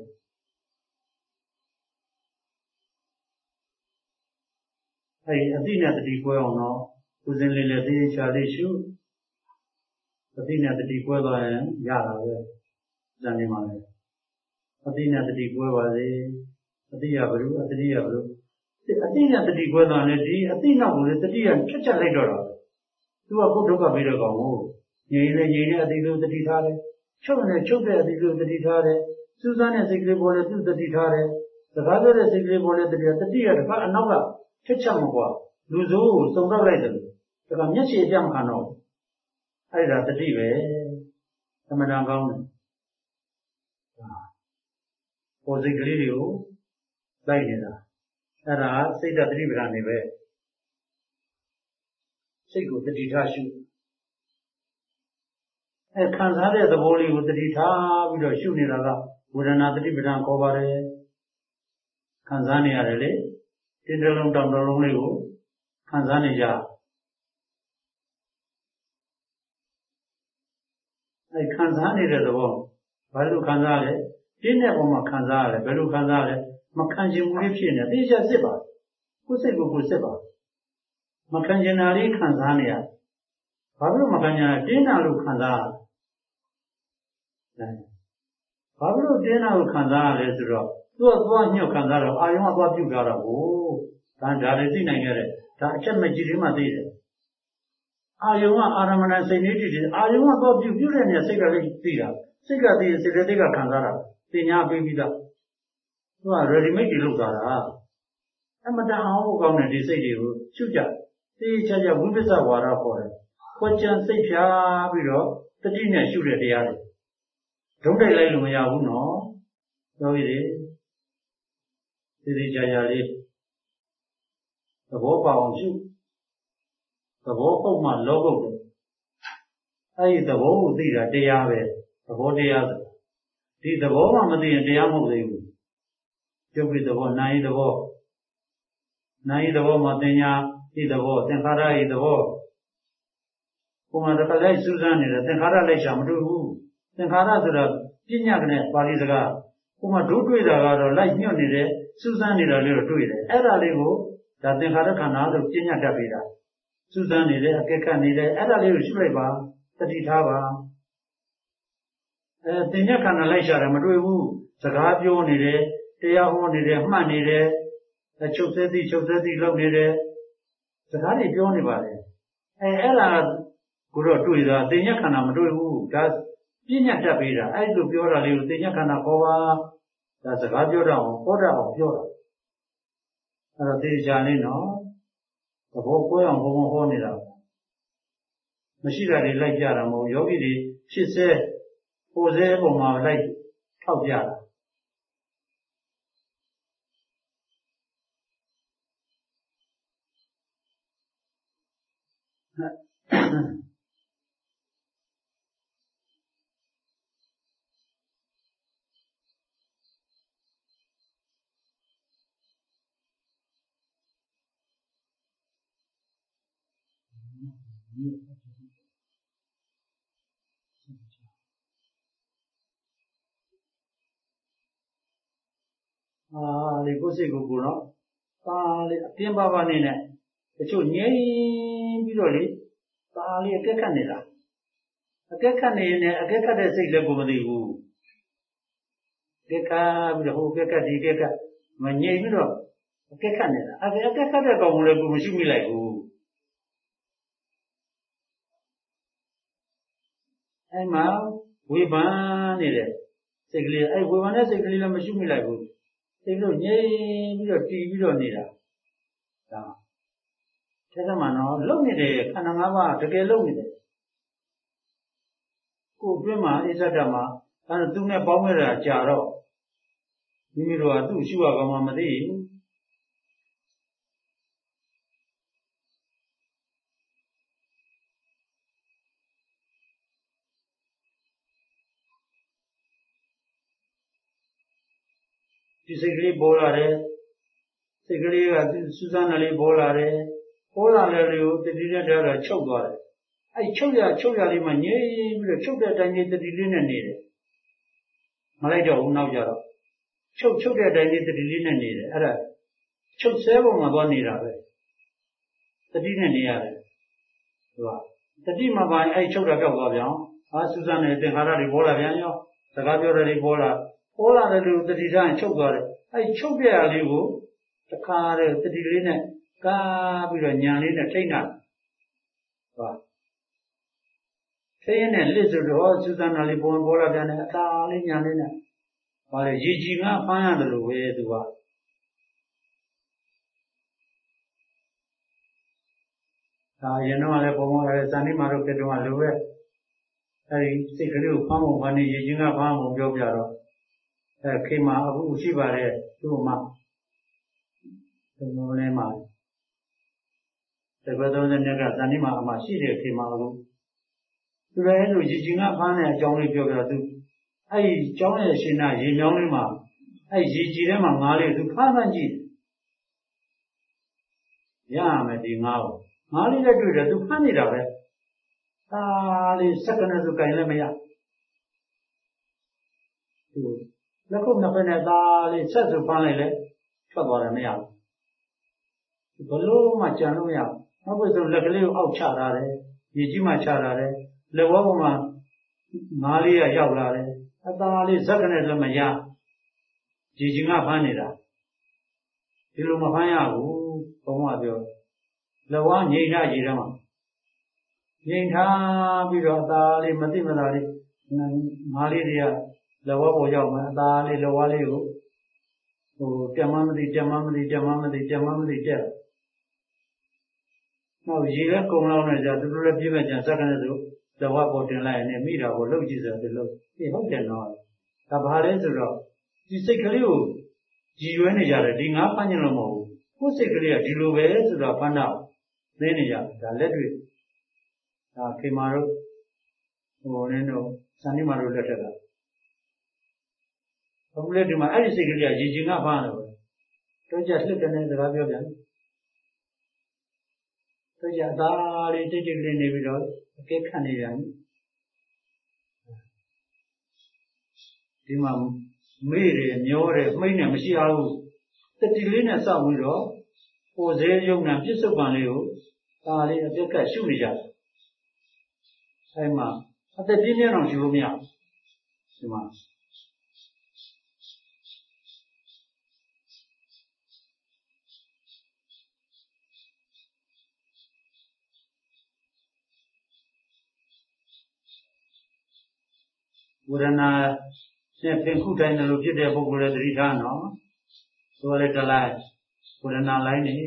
အဲ့ဒီအသိနဲ့တတိကွဲအောင်တော့ဦးစင်းလေးလည်းသိချာလေးရှုအသိနဲ့တတိကွဲသွားရင်ရတာပဲဇာနေမှာလေအသိနဲ့တတိကွဲပါစေအသိရဘလို့အသိရဘလို့အသိနဲ့တတိကွဲသွားရင်ဒီအသိနောက်ကိုလေတတိကချက်ချက်လိုက်တော့တာပဲသူကကိုယ်ဒုက္ခပြီးတော့ကောင်းဘူးငြိမ်နေငြိမ်နေအသိလို့တတိထားတယ်ချုပ်နေချုပ်တဲ့အသိလို့တတိထားတယ်စူးစမ်းတဲ့စိတ်ကလေးပေါ်လေသူတတိထားတယ်စကားပြောတဲ့စိတ်ကလေးပေါ်လေတတိတတိရတခါအနောက်ကချက်ချက်မကွာလူစိုးကိုစုံတော့လိုက်တယ်ဒါကမျက်ခြေအပြတ်မခံတော့အဲ့ဒါတတိပဲသမဏကောင်းတယ်ပေါ်စိတ်ကလေးတွေကိုလိုက်နေတာအဲ့ဒါစိတ်တတိပဌာန်နေပဲစိတ်ကိုတတိထားရှုအဲခံစားတဲ့သဘောလေးကိုတတိထားပြီးတော့ရှုနေတာကဝေဒနာတတိပဌာန်ခေါ်ပါတယ်ခံစားနေရတယ်လေတင်းတလုံးတောင်တလုံးလေးကိုခံစားနေကြအဲခံစားနေတဲ့သဘောဘာလို့ခံစားလဲတင်းတဲ့ပုံမှာခံစားရတယ်ဘယ်လိုခံစားလဲမခံချင်ဘူးလေးဖြစ်နေသိချစစ်ပါကိုယ်စိတ်ကိုကိုယ်စစ်ပါမခံချင်တာလေးခံစားနေရဘာလို့မခံချင်တာတင်းတာလို့ခံစားရတယ်ဘာလို့တင်းတာကိုခံစားရလဲဆိုတော့သူကသွားညှော့ခံစားတော့အာယုံကသွားပြုတ်ကြတာကိုဒါဒါလည်းသိနိုင်ရတယ်ဒါအချက်မကြီးလေးမှသိတယ်အာယုံကအာရမဏစိတ်လေးတည်တယ်အာယုံကသွားပြုတ်ပြုတ်တဲ့နေရာစိတ်ကလေးသိတာစိတ်ကသိရင်စိတ်တွေကခံစားတာပညာပေးပြီးသားသူက ready made တွေလုပ်တာအမတန်အောင်ကောင်းတဲ့ဒီစိတ်တွေကိုရှုကြသိချာချာဝိပဿနာဝါဒခေါ်တယ်ခွက်ကြံစိတ်ဖြာပြီးတော့တတိနဲ့ရှုတဲ့တရားတွေဒုံးတိုက်လိုက်လို့မရဘူးနော်ပြောရည်သိသိချာချာလေးသဘောပေါအောင်ရှုသဘောပုတ်မှလောကုတ်တယ်အဲ့ဒီသဘောကိုသိတာတရားပဲသဘောတရားဆိုဒီသဘောမှမသိရင်တရားမဟုတ်သေးဘူးကျုပ်ပြီးသဘောနာယီသဘောနာယီသဘောမှာသင်ညာဤသဘောသင်္ခါရဤသဘောပုံမှန်တစ်ခါလိုက်စူးစမ်းနေတယ်သင်္ခါရလိုက်ရှာမတွေ့ဘူးသင်္ခါရဆိုတာပညာကနဲ့ပါဠိစကားပုံမှန်ဒုတွေ့တာကတော့လိုက်ညွတ်နေတယ်စူးစမ်းနေတာလေးတော့တွေ့တယ်အဲ့ဒါလေးကိုဒါသင်္ခါရခန္ဓာလို့ပညာတတ်ပေးတာစူးစမ်းနေတယ်အကဲခတ်နေတယ်အဲ့ဒါလေးကိုရှုလိုက်ပါတတိထားပါအဲသင်ညာခန္ဓာလိုက်ရှာတယ်မတွေ့ဘူးစကားပြောနေတယ်တရားဟောနေတယ်မှတ်နေတယ်အချုပ်သေးသည်ချုပ်သေးသည်လုပ်နေတယ်စကားတွေပြောနေပါလေအဲအဲ့ဒါကိုတော့တွေ့တာသင်ညာခန္ဓာမတွေ့ဘူးဒါပညာတတ်ပေးတာအဲ့လိုပြောတာလေးကိုသင်ညာခန္ဓာခေါ်ပါဒါစကားပြောတော့ဟောတတ်အောင်ပြောတာအဲ့တော့သိကြလေးနော်သဘောကိုအောင်ဘုံဘုံဟောနေတာမရှိတာတွေလိုက်ကြတာမဟုတ်ယောဂီတွေဖြစ်စေပေါ်စေပုံမှာလိုက်ထောက်ကြတာအာလေကိုယ်စိတ်ကိုကိုတော့ပါလေအပြင်းပါပါနေနဲ့တချို့ငြိမ်ပြီးတော့လေပါလေအကက်ခတ်နေတာအကက်ခတ်နေရင်အကက်ခတ်တဲ့စိတ်လည်းကိုမသိဘူးအကက်ခတ်ပြီးတော့ဟိုအကက်ခတ်ဒီအကက်ခတ်မငြိမ်ပြီးတော့အကက်ခတ်နေတာအကက်ခတ်တဲ့ကောင်ကလည်းကိုမရှိမိလိုက်ဘူးအဲ့မှာဝေဖန်နေတဲ့စိတ်ကလေးအဲ့ဝေဖန်တဲ့စိတ်ကလေးလည်းမရှိမိလိုက်ဘူးစိတ်လို့ငြိမ်ပြီးတော့တည်ပြီးတော့နေတာဒါထဲထဲမှာတော့လုံနေတယ်ခန္ဓာ၅ပါးတကယ်လုံနေတယ်ကိုယ်အတွင်းမှာအစ္ဆဒမှာအဲသူနဲ့ပေါင်းခဲ့တာကြာတော့မိမိတို့ကသူ့ရှုရကောင်မှမသိဘူးဒီစိတ်ကလေးပေါ်လာတယ်စိတ်ကလေးကစူးစမ်းတယ်လေးပေါ်လာတယ်ပေါ်လာတယ်လေးကိုတတိနဲ့တည်းတော့ချုပ်သွားတယ်အဲချုပ်ရချုပ်ရလေးမှငြိမ်ပြီးတော့ချုပ်တဲ့အတိုင်းလေးတတိလေးနဲ့နေတယ်မလိုက်တော့ဘူးနောက်ကြတော့ချုပ်ချုပ်တဲ့အတိုင်းလေးတတိလေးနဲ့နေတယ်အဲ့ဒါချုပ်ဆဲပုံမှာသွားနေတာပဲတတိနဲ့နေရတယ်သူကတတိမှာပါအဲချုပ်တာပြောက်သွားပြန်ဟာစူးစမ်းနေသင်္ခါရတွေပေါ်လာပြန်ရောစကားပြောတယ်တွေပေါ်လာပေါ်လာတယ်လို့တတိတိုင်းချုပ်သွားတယ်အဲချုပ်ပြရလေးကိုတခါတည်းတတိလေးနဲ့ကားပြီးတော့ညံလေးနဲ့ထိတ်နာဟုတ်ထိတ်နဲ့လစ်ဆိုတော့စူးစမ်းတာလေးပေါ်ပေါ်လာပြန်တယ်အသာလေးညံလေးနဲ့ဘာလဲရေကြီးငါဖမ်းရတယ်လို့ပဲသူကဒါရင်တော့လည်းပုံပေါ်လာတဲ့ဇာတိမာတို့ကတုံးကလိုပဲအဲဒီစိတ်ကလေးကိုဖမ်းဖို့ဘာနေရေကြီးငါဖမ်းဖို့ပြောပြတော့အဲခေမာအခုရှိပါတယ်သူ့မှာဒီလိုလေးမှာတပတ်သုံးနှစ်ကဇာတိမာအမှရှိတဲ့ခေမာအခုသူလည်းအဲ့လိုရေကြီးငါဖမ်းတဲ့အကြောင်းလေးပြောပြတော့သူအဲ့ဒီကျောင်းရဲ့ရှင်နာရေမြောင်းလေးမှာအဲ့ရေကြီးထဲမှာငါးလေးသူဖမ်းဖမ်းကြည့်ရရမယ်ဒီငါးကိုငါးလေးနဲ့တွေ့တယ်သူဖမ်းနေတာပဲဒါလေးစက္ကန့်ဆိုကြိုင်လည်းမရသူလက်ခုပ်နှစ်ဖက်နဲ့ဒါလေးဆက်ဆိုဖမ်းလိုက်လဲထွက်သွားတယ်မရဘူးဘလို့မှကြံလို့မရနောက်ပြီးဆိုလက်ကလေးကိုအောက်ချထားတယ်ရေကြီးမှချထားတယ်လက်ဝါးပေါ်မှာငါးလေးကရောက်လာတယ်အသားလေးဇက်ကနဲ့လည်းမရကြည်ကြီးငါဖမ်းနေတာဒီလိုမဖမ်းရဘူးဘုံကပြောလက်ဝါးငြိမ်ထားရည်ထဲမှာငြိမ်ထားပြီးတော့အသားလေးမသိမသာလေးငါးလေးတွေကလက်ဝါးပေါ်ရောက်မှအသားလေးလက်ဝါးလေးကိုဟိုတက်မှမသိတက်မှမသိတက်မှမသိတက်မှမသိတက်နောက်ရေလည်းကုံလောက်နေကြသူတို့လည်းပြည့်မဲ့ကြဇက်ကနဲ့ဆိုလက်ဝါးပေါ်တင်လိုက်ရင်မိတာကိုလှုပ်ကြည့်ဆိုတယ်လို့ဒီဟုတ်တယ်နော်ဒါဘာလဲဆိုတော့ဒီစိတ်ကလေးကိုကြည်ရွယ်နေကြတယ်ဒီငါဖမ်းညင်လို့မဟုတ်ဘူးကိုယ်စိတ်ကလေးကဒီလိုပဲဆိုတော့ဖမ်းတော့သိနေကြဒါလက်တွေ့ဒါခေမာတို့ဟိုနင်းတို့ဇာတိမာတို့လက်ထက်ကအခုလက်ဒီမှာအဲ့ဒီစိတ်ကလေးကရေကြီးငါဖမ်းတယ်ပဲတို့ကြလှစ်တဲ့စကားပြောပြန်တို့ကြဒါလေးတိတ်တိတ်လေးနေပြီးတော့အကဲခတ်နေပြန်ဒီမှာမေ့တယ်မျောတယ်မှိတ်နေမရှိအောင်တတိလေးနဲ့စောက်ပြီးတော့ကိုယ်စဲယုံနာပြစ္ဆုတ်ပံလေးကိုဒါလေးအကဲခတ်ရှုနေကြတယ်အဲမှာအသက်ပြင်းပြင်းအောင်ရှုလို့မရဘူးဒီမှာဝေဒနာနဲ့ပင်ခုတိုင်းလို့ဖြစ်တဲ့ပုဂ္ဂိုလ်ရဲ့သတိထားနော်ဆိုရဲတလိုက်ဝေဒနာလိုက်နေ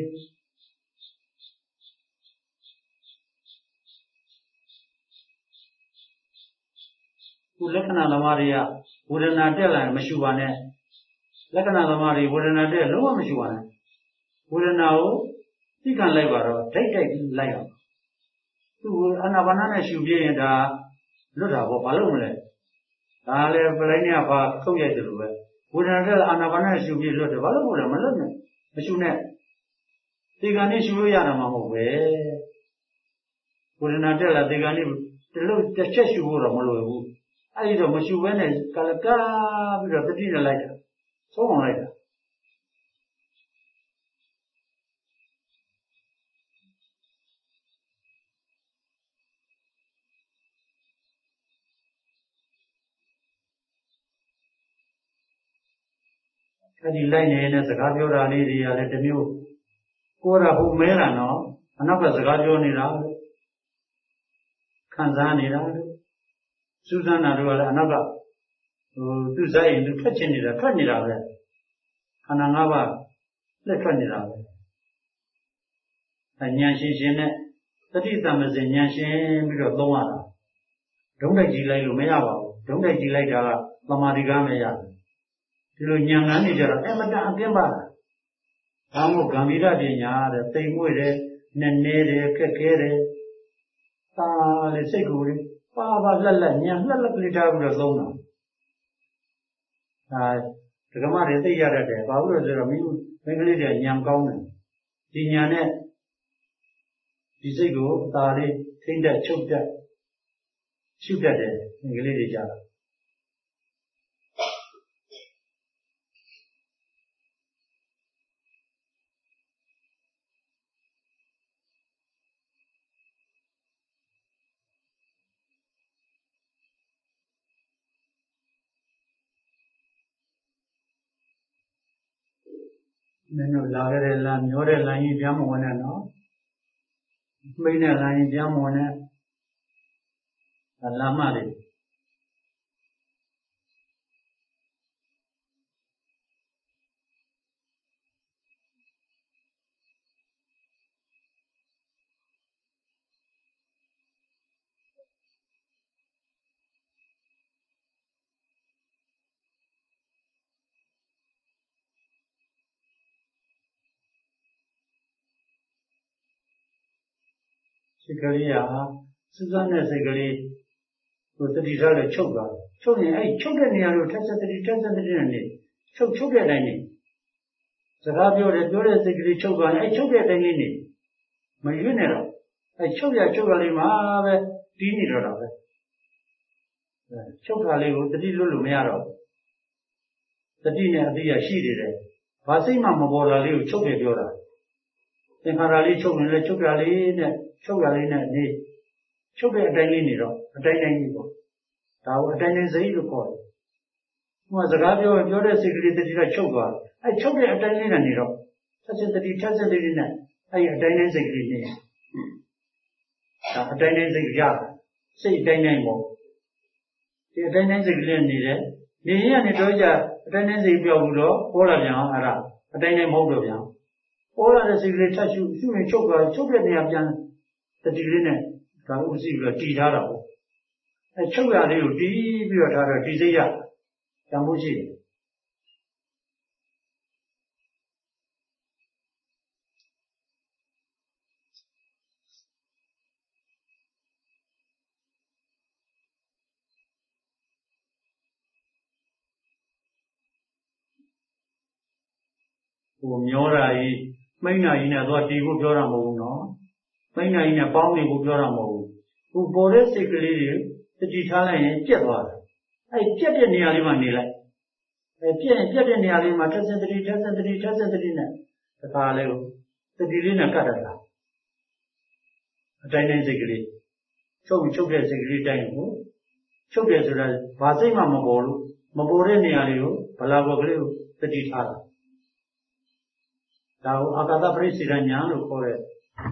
ခုလက္ခဏာသမားတွေကဝေဒနာတက်လာရင်မရှိပါနဲ့လက္ခဏာသမားတွေဝေဒနာတက်လုံးဝမရှိပါနဲ့ဝေဒနာကိုသိခံလိုက်ပါတော့ဒိတ်ဒိတ်လိုက်အောင်သူအာနာပါနနဲ့ရှုပြရင်ဒါလွတ်တာပေါ့ဘာလို့မလဲဒါလည်းပလိုင်းနဲ့ပါထုတ်ရိုက်တယ်လို့ပဲဝေဒနာတက်အာနာပါနနဲ့ရှုပြလွတ်တယ်ဘာလို့မလဲမလွတ်နဲ့မရှုနဲ့ဒီကနေ့ရှုလို့ရတာမှမဟုတ်ပဲဝေဒနာတက်လာဒီကနေ့ဒီလိုတစ်ချက်ရှုဖို့တော့မလိုဘူးအဲ့ဒီတော့မရှုဘဲနဲ့ကလကားပြီးတော့တတိနဲ့လိုက်တာသုံးအောင်လိုက်တာအဲ့ဒီလိုက်နေတဲ့စကားပြောတာလေးတွေကလည်းတစ်မျိုးကိုယ်ကဟိုမဲတာနော်အနောက်ကစကားပြောနေတာခံစားနေတာစူးစမ်းတာတို့ကလည်းအနောက်ကဟိုသူစားရင်သူထွက်ချင်နေတာထွက်နေတာပဲခန္ဓာ၅ပါးလက်ထွက်နေတာပဲအဉာဏ်ရှင်ရှင်နဲ့တတိတမစင်ဉာဏ်ရှင်ပြီးတော့သုံးရတာဒုံးတိုက်ကြည့်လိုက်လို့မရပါဘူးဒုံးတိုက်ကြည့်လိုက်တာကသမာဓိကမရဘူးဒီလိုဉာဏ်ကန်းနေကြတော့အမတန်အပြင်းပါလားဒါမှမဟုတ်ဂံဗီရပညာတဲ့တိမ်မွေ့တယ်နည်းနည်းတယ်ခက်ခဲတယ်ဒါလေစိတ်ကိုယ်ပါပါလက်လက်ဉာဏ်လက်လက်ကလေးထားပြီးတော့သုံးတာဒါဒကမတွေသိရတတ်တယ်ဘာလို့လဲဆိုတော့မိမိကလေးတွေညံကောင်းတယ်ဒီညာနဲ့ဒီစိတ်ကိုအသာလေးထိမ့်တက်ချုပ်တက်ရှုတတ်တယ်မိကလေးတွေကြတာမင်းတို့လာခဲ့တဲ့လမ်းမျောတဲ့လမ်းကြီးပြန်မဝင်နဲ့နော်မိနဲ့လမ်းကြီးပြန်မဝင်နဲ့လမ်းမလေးစိတ်ကလေးဟာစူးစမ်းတဲ့စိတ်ကလေးကိုတတိထားလို့ချုပ်သွားတယ်ချုပ်ရင်အဲ့ချုပ်တဲ့နေရာကိုထက်ဆက်တတိထက်ဆက်တတိနဲ့နေချုပ်ချုပ်တဲ့အတိုင်းနေစကားပြောတယ်ပြောတဲ့စိတ်ကလေးချုပ်သွားရင်အဲ့ချုပ်တဲ့အတိုင်းလေးနေမရွေ့နဲ့တော့အဲ့ချုပ်ရချုပ်ရလေးမှာပဲတီးနေတော့တာပဲချုပ်တာလေးကိုတတိလွတ်လို့မရတော့တတိနဲ့အတိရရှိနေတယ်ဘာစိတ်မှမပေါ်လာလေးကိုချုပ်တယ်ပြောတာသင်္ခါရလေးချုပ်နေလဲချုပ်ရလေးနဲ့ချုပ်ရလေးနဲ့နေချုပ်တဲ့အတိုင်းလေးနေတော့အတိုင်းတိုင်းကြီးပေါ့ဒါကိုအတိုင်းတိုင်းစိတ်လို့ခေါ်တယ်ဟိုကစကားပြောပြောတဲ့စိတ်ကလေးတတိကချုပ်သွားအဲချုပ်တဲ့အတိုင်းလေးနဲ့နေတော့ဆက်စစ်တတိထက်စစ်တတိနဲ့အဲအတိုင်းတိုင်းစိတ်ကလေးနေဒါအတိုင်းတိုင်းစိတ်ရစိတ်အတိုင်းတိုင်းပေါ့ဒီအတိုင်းတိုင်းစိတ်ကလေးနေတယ်နေရနေတော့ကြအတိုင်းတိုင်းစိတ်ပြောဘူးတော့ဟောလာပြန်အောင်အဲ့ဒါအတိုင်းတိုင်းမဟုတ်တော့ပြန်ဟောလာတဲ့စိတ်ကလေးထပ်ရှုရှုရင်ချုပ်သွားချုပ်တဲ့နေရာပြန်တတိလေးနဲ့ဒါဥသိပြီးတော့တည်ထားတာပေါ့အဲချုပ်ရလေးကိုတည်ပြီးတော့ထားတော့ဒီစိတ်ရတန်ဖို့ရှိတယ်ဟိုမျောတာကြီးမိန့်နာကြီးနဲ့သွားတည်ဖို့ပြောတာမဟုတ်ဘူးနော်မိန့်နာကြီးနဲ့ပေါင်းနေဖို့ပြောတာမဟုတ်ဘူးဟိုပေါ်တဲ့စိတ်ကလေးတွေတတိထားလိုက်ရင်ပြက်သွားတယ်အဲပြက်တဲ့နေရာလေးမှာနေလိုက်အဲပြက်ရင်ပြက်တဲ့နေရာလေးမှာထက်စက်တတိထက်စက်တတိထက်စက်တတိနဲ့တခါလေးကိုတတိလေးနဲ့ကတ်တတ်တာအတိုင်းတိုင်းစိတ်ကလေးချုပ်ချုပ်တဲ့စိတ်ကလေးတိုင်းကိုချုပ်တယ်ဆိုတာဘာစိတ်မှမပေါ်လို့မပေါ်တဲ့နေရာလေးကိုဘလာဘောကလေးကိုတတိထားတာဒါကိုအာကာသပရိစ္ဆေဒညာလို့ခေါ်တဲ့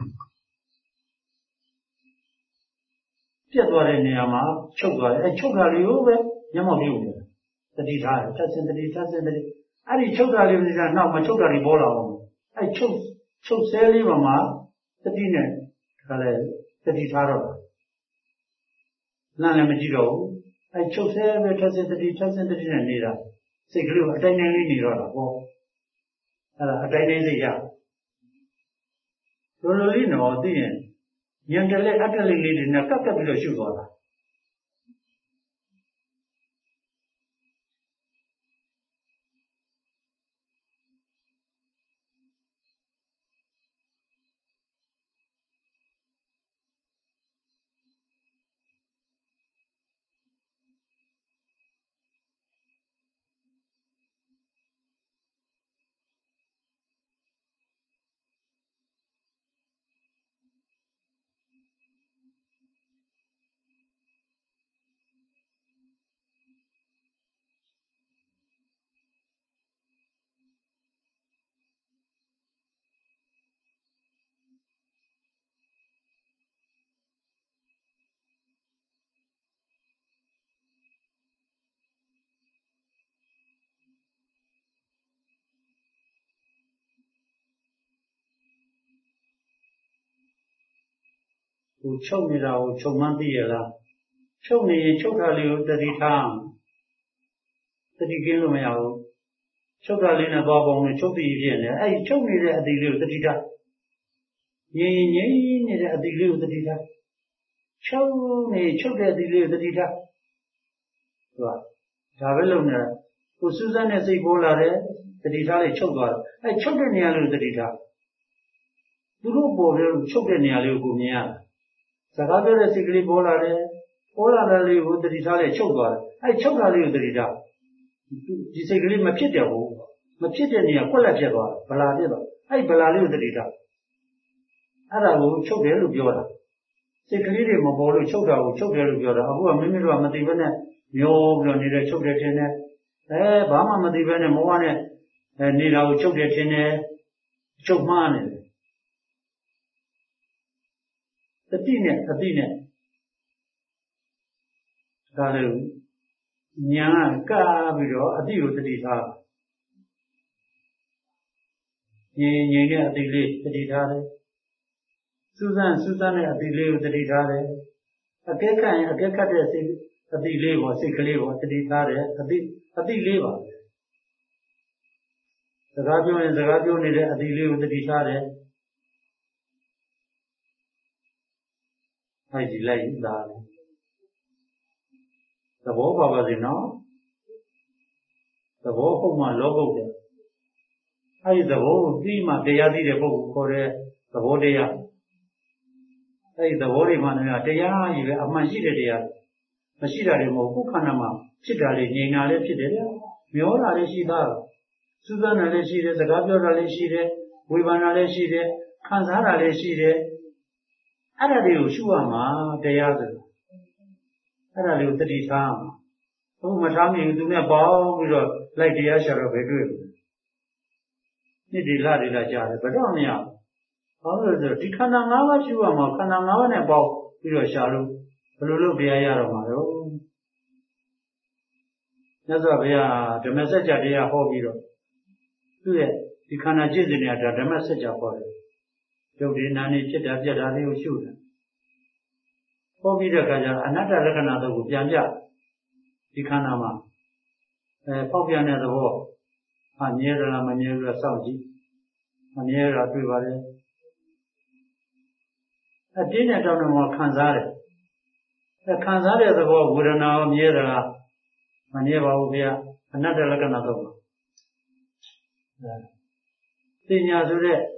ပြတ်သွားတဲ့နေရာမှာချုပ်သွားတယ်အဲချုပ်တာလေးကိုပဲမျက်မှောက်ပြုတ်နေတာတတိထားတယ်ထက်စင်တတိထက်စင်တတိအဲ့ဒီချုပ်တာလေးကနောက်မှချုပ်တာလေးပေါ်လာအောင်အဲချုပ်ချုပ်ဆဲလေးပေါ်မှာတတိနဲ့ဒါလည်းတတိထားတော့တာလမ်းလည်းမကြည့်တော့ဘူးအဲချုပ်ဆဲပဲထက်စင်တတိထက်စင်တတိနဲ့နေတာစိတ်ကလေးကအတိုင်းတိုင်းလေးနေတော့တာပေါ့အဲ့ဒါအတိုင်းတိုင်းစိတ်ရလိုလိုလေးတော့သိရင်ဉာဏ်တလက်အတ္တလေးလေးတွေနဲ့ကပ်ကပ်ပြီးတော့ရှုသွားတာကိုချုပ်နေတာကိုချုပ်မှန်းသိရလားချုပ်နေရင်ချုပ်တာလေးကိုတတိထားတတိကင်းလို့မရဘူးချုပ်တာလေးနဲ့သွားပုံနဲ့ချုပ်ပြီးပြည့်နေအဲ့ဒီချုပ်နေတဲ့အတိလေးကိုတတိထားငြိမ်ငြိမ်နေတဲ့အတိလေးကိုတတိထားချုပ်နေချုပ်တဲ့အတိလေးကိုတတိထားဟုတ်ပါဒါပဲလုံးနေဟကိုစူးစမ်းတဲ့စိတ်ပေါ်လာတယ်တတိထားလေးချုပ်သွားတယ်အဲချုပ်တဲ့နေရာလေးကိုတတိထားသူတို့ပေါ်ပြီးချုပ်တဲ့နေရာလေးကိုကိုမြင်ရတာစကားပြောတဲ့စိတ်ကလေးပေါ်လာတယ်ပေါ်လာတဲ့လေးကိုတတိထားလေးချုပ်သွားတယ်အဲချုပ်တာလေးကိုတတိထားဒီစိတ်ကလေးမဖြစ်တယ်ဘူးမဖြစ်တဲ့နေရာကွက်လက်ဖြစ်သွားတယ်ဗလာဖြစ်သွားအဲဗလာလေးကိုတတိထားအဲ့ဒါကိုချုပ်တယ်လို့ပြောတာစိတ်ကလေးတွေမပေါ်လို့ချုပ်တာကိုချုပ်တယ်လို့ပြောတာအခုကမိမိတို့ကမသိဘဲနဲ့မျောပြီးတော့နေတဲ့ချုပ်တယ်ထင်တယ်အဲဘာမှမသိဘဲနဲ့မောဟနဲ့အဲနေတာကိုချုပ်တယ်ထင်တယ်ချုပ်မှားနေတယ်တတိနဲ့အတိနဲ့ဒါလည်းညာကပြီးတော့အတိကိုတတိထားငြိမ်ငြိမ်နဲ့အတိလေးတတိထားတယ်စူးစမ်းစူးစမ်းတဲ့အတိလေးကိုတတိထားတယ်အကဲခတ်ရင်အကဲခတ်တဲ့စိတ်အတိလေးကိုစိတ်ကလေးကိုတတိထားတယ်အတိအတိလေးပါပဲစကားပြောရင်စကားပြောနေတဲ့အတိလေးကိုတတိထားတယ်အဲ့ဒီလိုက်လာတယ်သဘောပါပါစေနော်သဘောဟုတ်မှလောဟုတ်တယ်အဲ့ဒီသဘောကိုပြီးမှတရားသိတဲ့ပုဂ္ဂိုလ်ခေါ်တဲ့သဘောတရားအဲ့ဒီသဘောတွေမှလည်းတရားကြီးပဲအမှန်ရှိတဲ့တရားမရှိတာတွေမဟုတ်ခုခန္ဓာမှာဖြစ်တာလေးငြိမ်တာလေးဖြစ်တယ်ဗျမျောတာလေးရှိသားစူးစမ်းတာလေးရှိတယ်စကားပြောတာလေးရှိတယ်ဝေဖန်တာလေးရှိတယ်ခံစားတာလေးရှိတယ်အဲ့ဒါတွေကိုရှုရမှာတရားဆိုအဲ့ဒါလေးကိုတတိထားမှာဘုမထားမိဘူးသူနဲ့ပေါင်းပြီးတော့လိုက်တရားရှာတော့ဘယ်တွေ့လဲနေ့ဒီလာဒီလာကြားတယ်ဘယ်တော့မရဘာလို့လဲဆိုတော့ဒီခန္ဓာ၅ပါးရှုရမှာခန္ဓာ၅ပါးနဲ့ပေါင်းပြီးတော့ရှာလို့ဘယ်လိုလုပ်တရားရတော့မှာတော့မြတ်စွာဘုရားဓမ္မစကြာတရားဟောပြီးတော့သူ့ရဲ့ဒီခန္ဓာကျင့်စဉ်တွေကဓမ္မစကြာဟောတယ်ရုပ်ဒီနာနေဖြစ်တာပြက်တာလေးကိုရှုတယ်ဟောပြီးတဲ့အခါကျအနတ္တလက္ခဏာတို့ကိုပြန်ပြဒီခန္ဓာမှာအဲပေါက်ပြန်တဲ့သဘောအမြဲတလားမမြဲဘူးလားစောင့်ကြည့်အမြဲတာတွေ့ပါလေအတင်းနဲ့တောင်းတော့ခံစားတယ်အဲခံစားတဲ့သဘောဝေဒနာအမြဲတလားမမြဲပါဘူးဗျာအနတ္တလက္ခဏာတို့အဲပညာဆိုတဲ့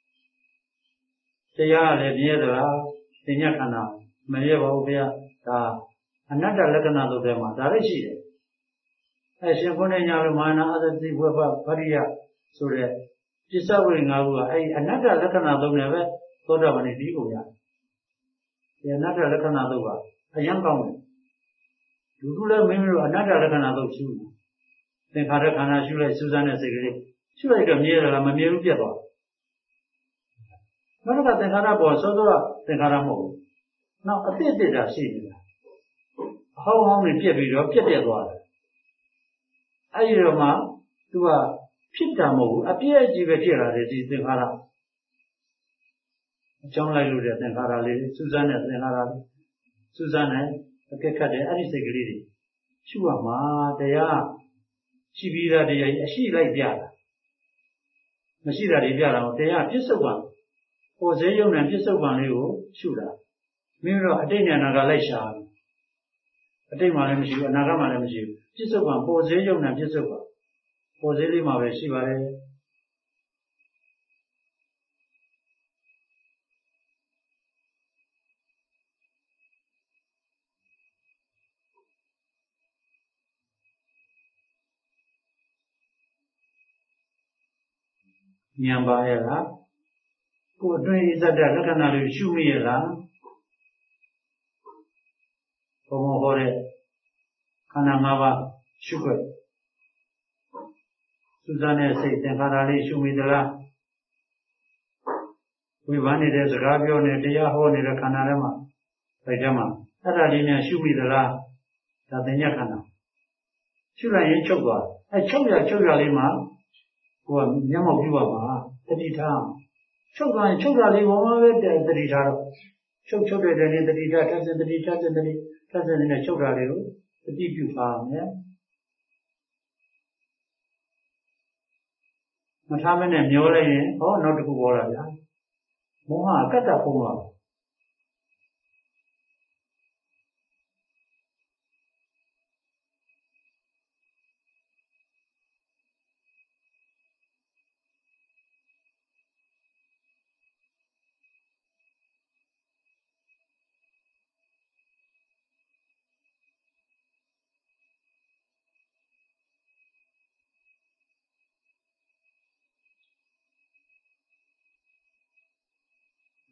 တရားလည်းမြဲသလားပညာခန္ဓာမမြဲပါဘူးဗျာဒါအနတ္တလက္ခဏာတို့ထဲမှာဒါလည်းရှိတယ်အဲရှင်ဘုန်းကြီးညာလိုမာနအသတိဝေဘဗရိယဆိုတဲ့ပစ္စဝေငါးခုကအဲဒီအနတ္တလက္ခဏာသုံးနဲ့ပဲသောတာပန်ပြီးကုန်ရတယ်ဒီအနတ္တလက္ခဏာသုံးကအယံကောင်းတယ်လူလူလည်းမင်းတို့အနတ္တလက္ခဏာသုံးရှုတယ်သင်္ခါရခန္ဓာရှုလိုက်စူးစမ်းတဲ့စိတ်ကလေးရှုလိုက်တော့မြဲတယ်လားမမြဲဘူးပြတ်သွားနောက်ကသင်္ခါရပေါ်စောစောကသင်္ခါရမဟုတ်ဘူးနောက်အတိတ်တိတာရှိနေတာအဟောင်းဟောင်းတွေပြက်ပြီးတော့ပြက်ပြက်သွားတယ်အဲဒီတော့မှသူကဖြစ်တာမဟုတ်ဘူးအပြည့်အကြည့်ပဲဖြစ်လာတယ်ဒီသင်္ခါရအကြောင်းလိုက်လို့တဲ့သင်္ခါရလေးစူးစမ်းတဲ့သင်္ခါရလေးစူးစမ်းတယ်အကဲခတ်တယ်အဲ့ဒီစိတ်ကလေးတွေရှုရမှာတရားရှိပြီးသားတရားအရှိလိုက်ပြတာမရှိတာတွေပြတာကိုတရားပြစ္ဆုတ်ပါပေါ်စေယုံနဲ့ပြစ္ဆုတ်ပံလေးကိုရှုတာမင်းတို့အတိတ်နဲ့အနာဂတ်လိုက်ရှာအတိတ်မှလည်းမရှိဘူးအနာဂတ်မှလည်းမရှိဘူးပြစ္ဆုတ်ပံပေါ်စေယုံနဲ့ပြစ္ဆုတ်ပံပေါ်စေလေးမှပဲရှိပါတယ်ဉာဏ်ပါရဲ့လားကိုယ်အတွင်းဣဇဒလက္ခဏာတွေရှုမိရဲ့လားဘုံဟောတဲ့ခန္ဓာ၅ပါးရှုခွက်စူးစမ်းတဲ့စိတ်သင်္ခါရလေးရှုမိသလားဝိပန်းနေတဲ့စကားပြောနေတရားဟောနေတဲ့ခန္ဓာထဲမှာအဲ့ထဲမှာအဲ့ဒါလေးများရှုမိသလားဒါသင်္ညခန္ဓာရှုလိုက်ရင်ချုပ်သွားအဲ့ချုပ်ရချုပ်ရလေးမှာကိုယ်ကမျက်မှောက်ပြုပါမှာတတိထားချုပ်သွားရင်ချုပ်တာလေးဘောမပဲတတိထားတော့ချုပ်ချုပ်တဲ့တဲ့တတိထားထပ်စင်တတိထပ်စင်တတိထပ်စင်နေတဲ့ချုပ်တာလေးကိုတတိပြုပါမယ်မထားမနဲ့မျောလိုက်ရင်ဟောနောက်တစ်ခုပေါ်လာဗျာမောဟကတ္တဖုံးလာ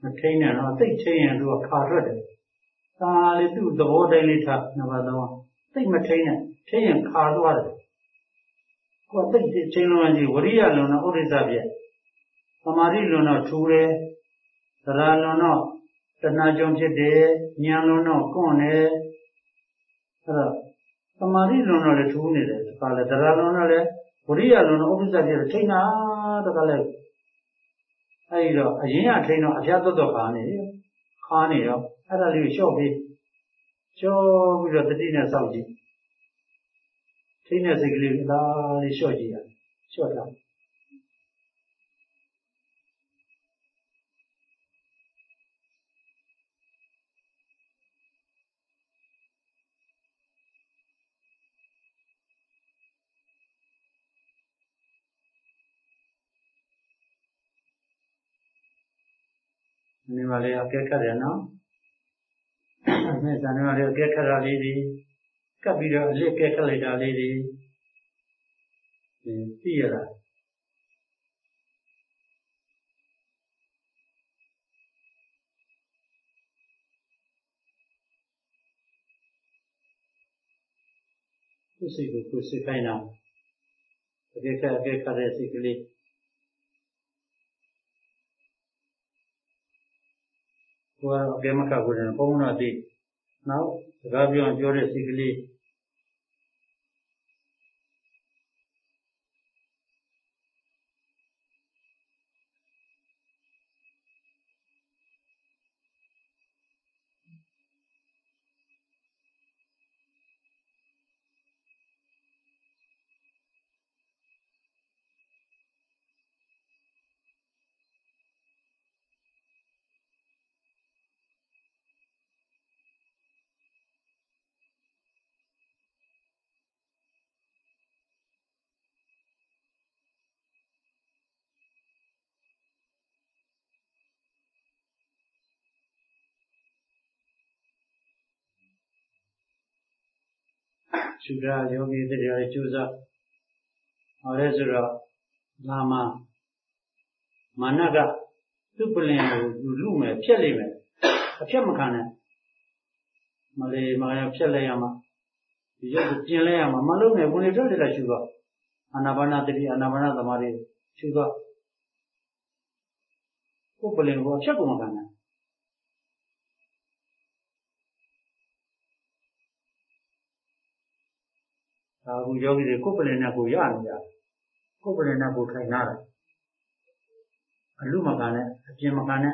train and all, they train and do a car rudder. Ah, they do the whole daily task, never the one. They may train and train and car water. What they train on the Waria Luna or is that yet? Amari Luna, Ture, the Ralona, the Najon Jede, Nianono, Cone, Amari Luna, the Tune, the Ralona, Waria Luna, or is that yet? Train out the Gale. I know, a year train of Ajato Honey, Honey, I don't leave show me. Show me the dinner Saudi. Trainers agree, la, show you. Show them. Anyway, I get her now. Miss Annual get her a lady. Capita, lick get a lady. Theatre. Pussy, pussy, fine now. Get her, get her basically. Well, Gamaka would have own a day. Now, the Gabion Jorisically. Shudra Yogi, the Chusa, or Ezra, Lama, Managa, Tupulin, Lume, Chelime, a Chamakana, Malay, Maya Chelayama, Chelayama, Malone, when it told it a sugar, Anavana, the Anavana, the Mari, sugar, Tupulin, or Chakumakana. Who yogi the couple in a Guyan, couple in a Bukanara. A Lumagana, a Jimagana.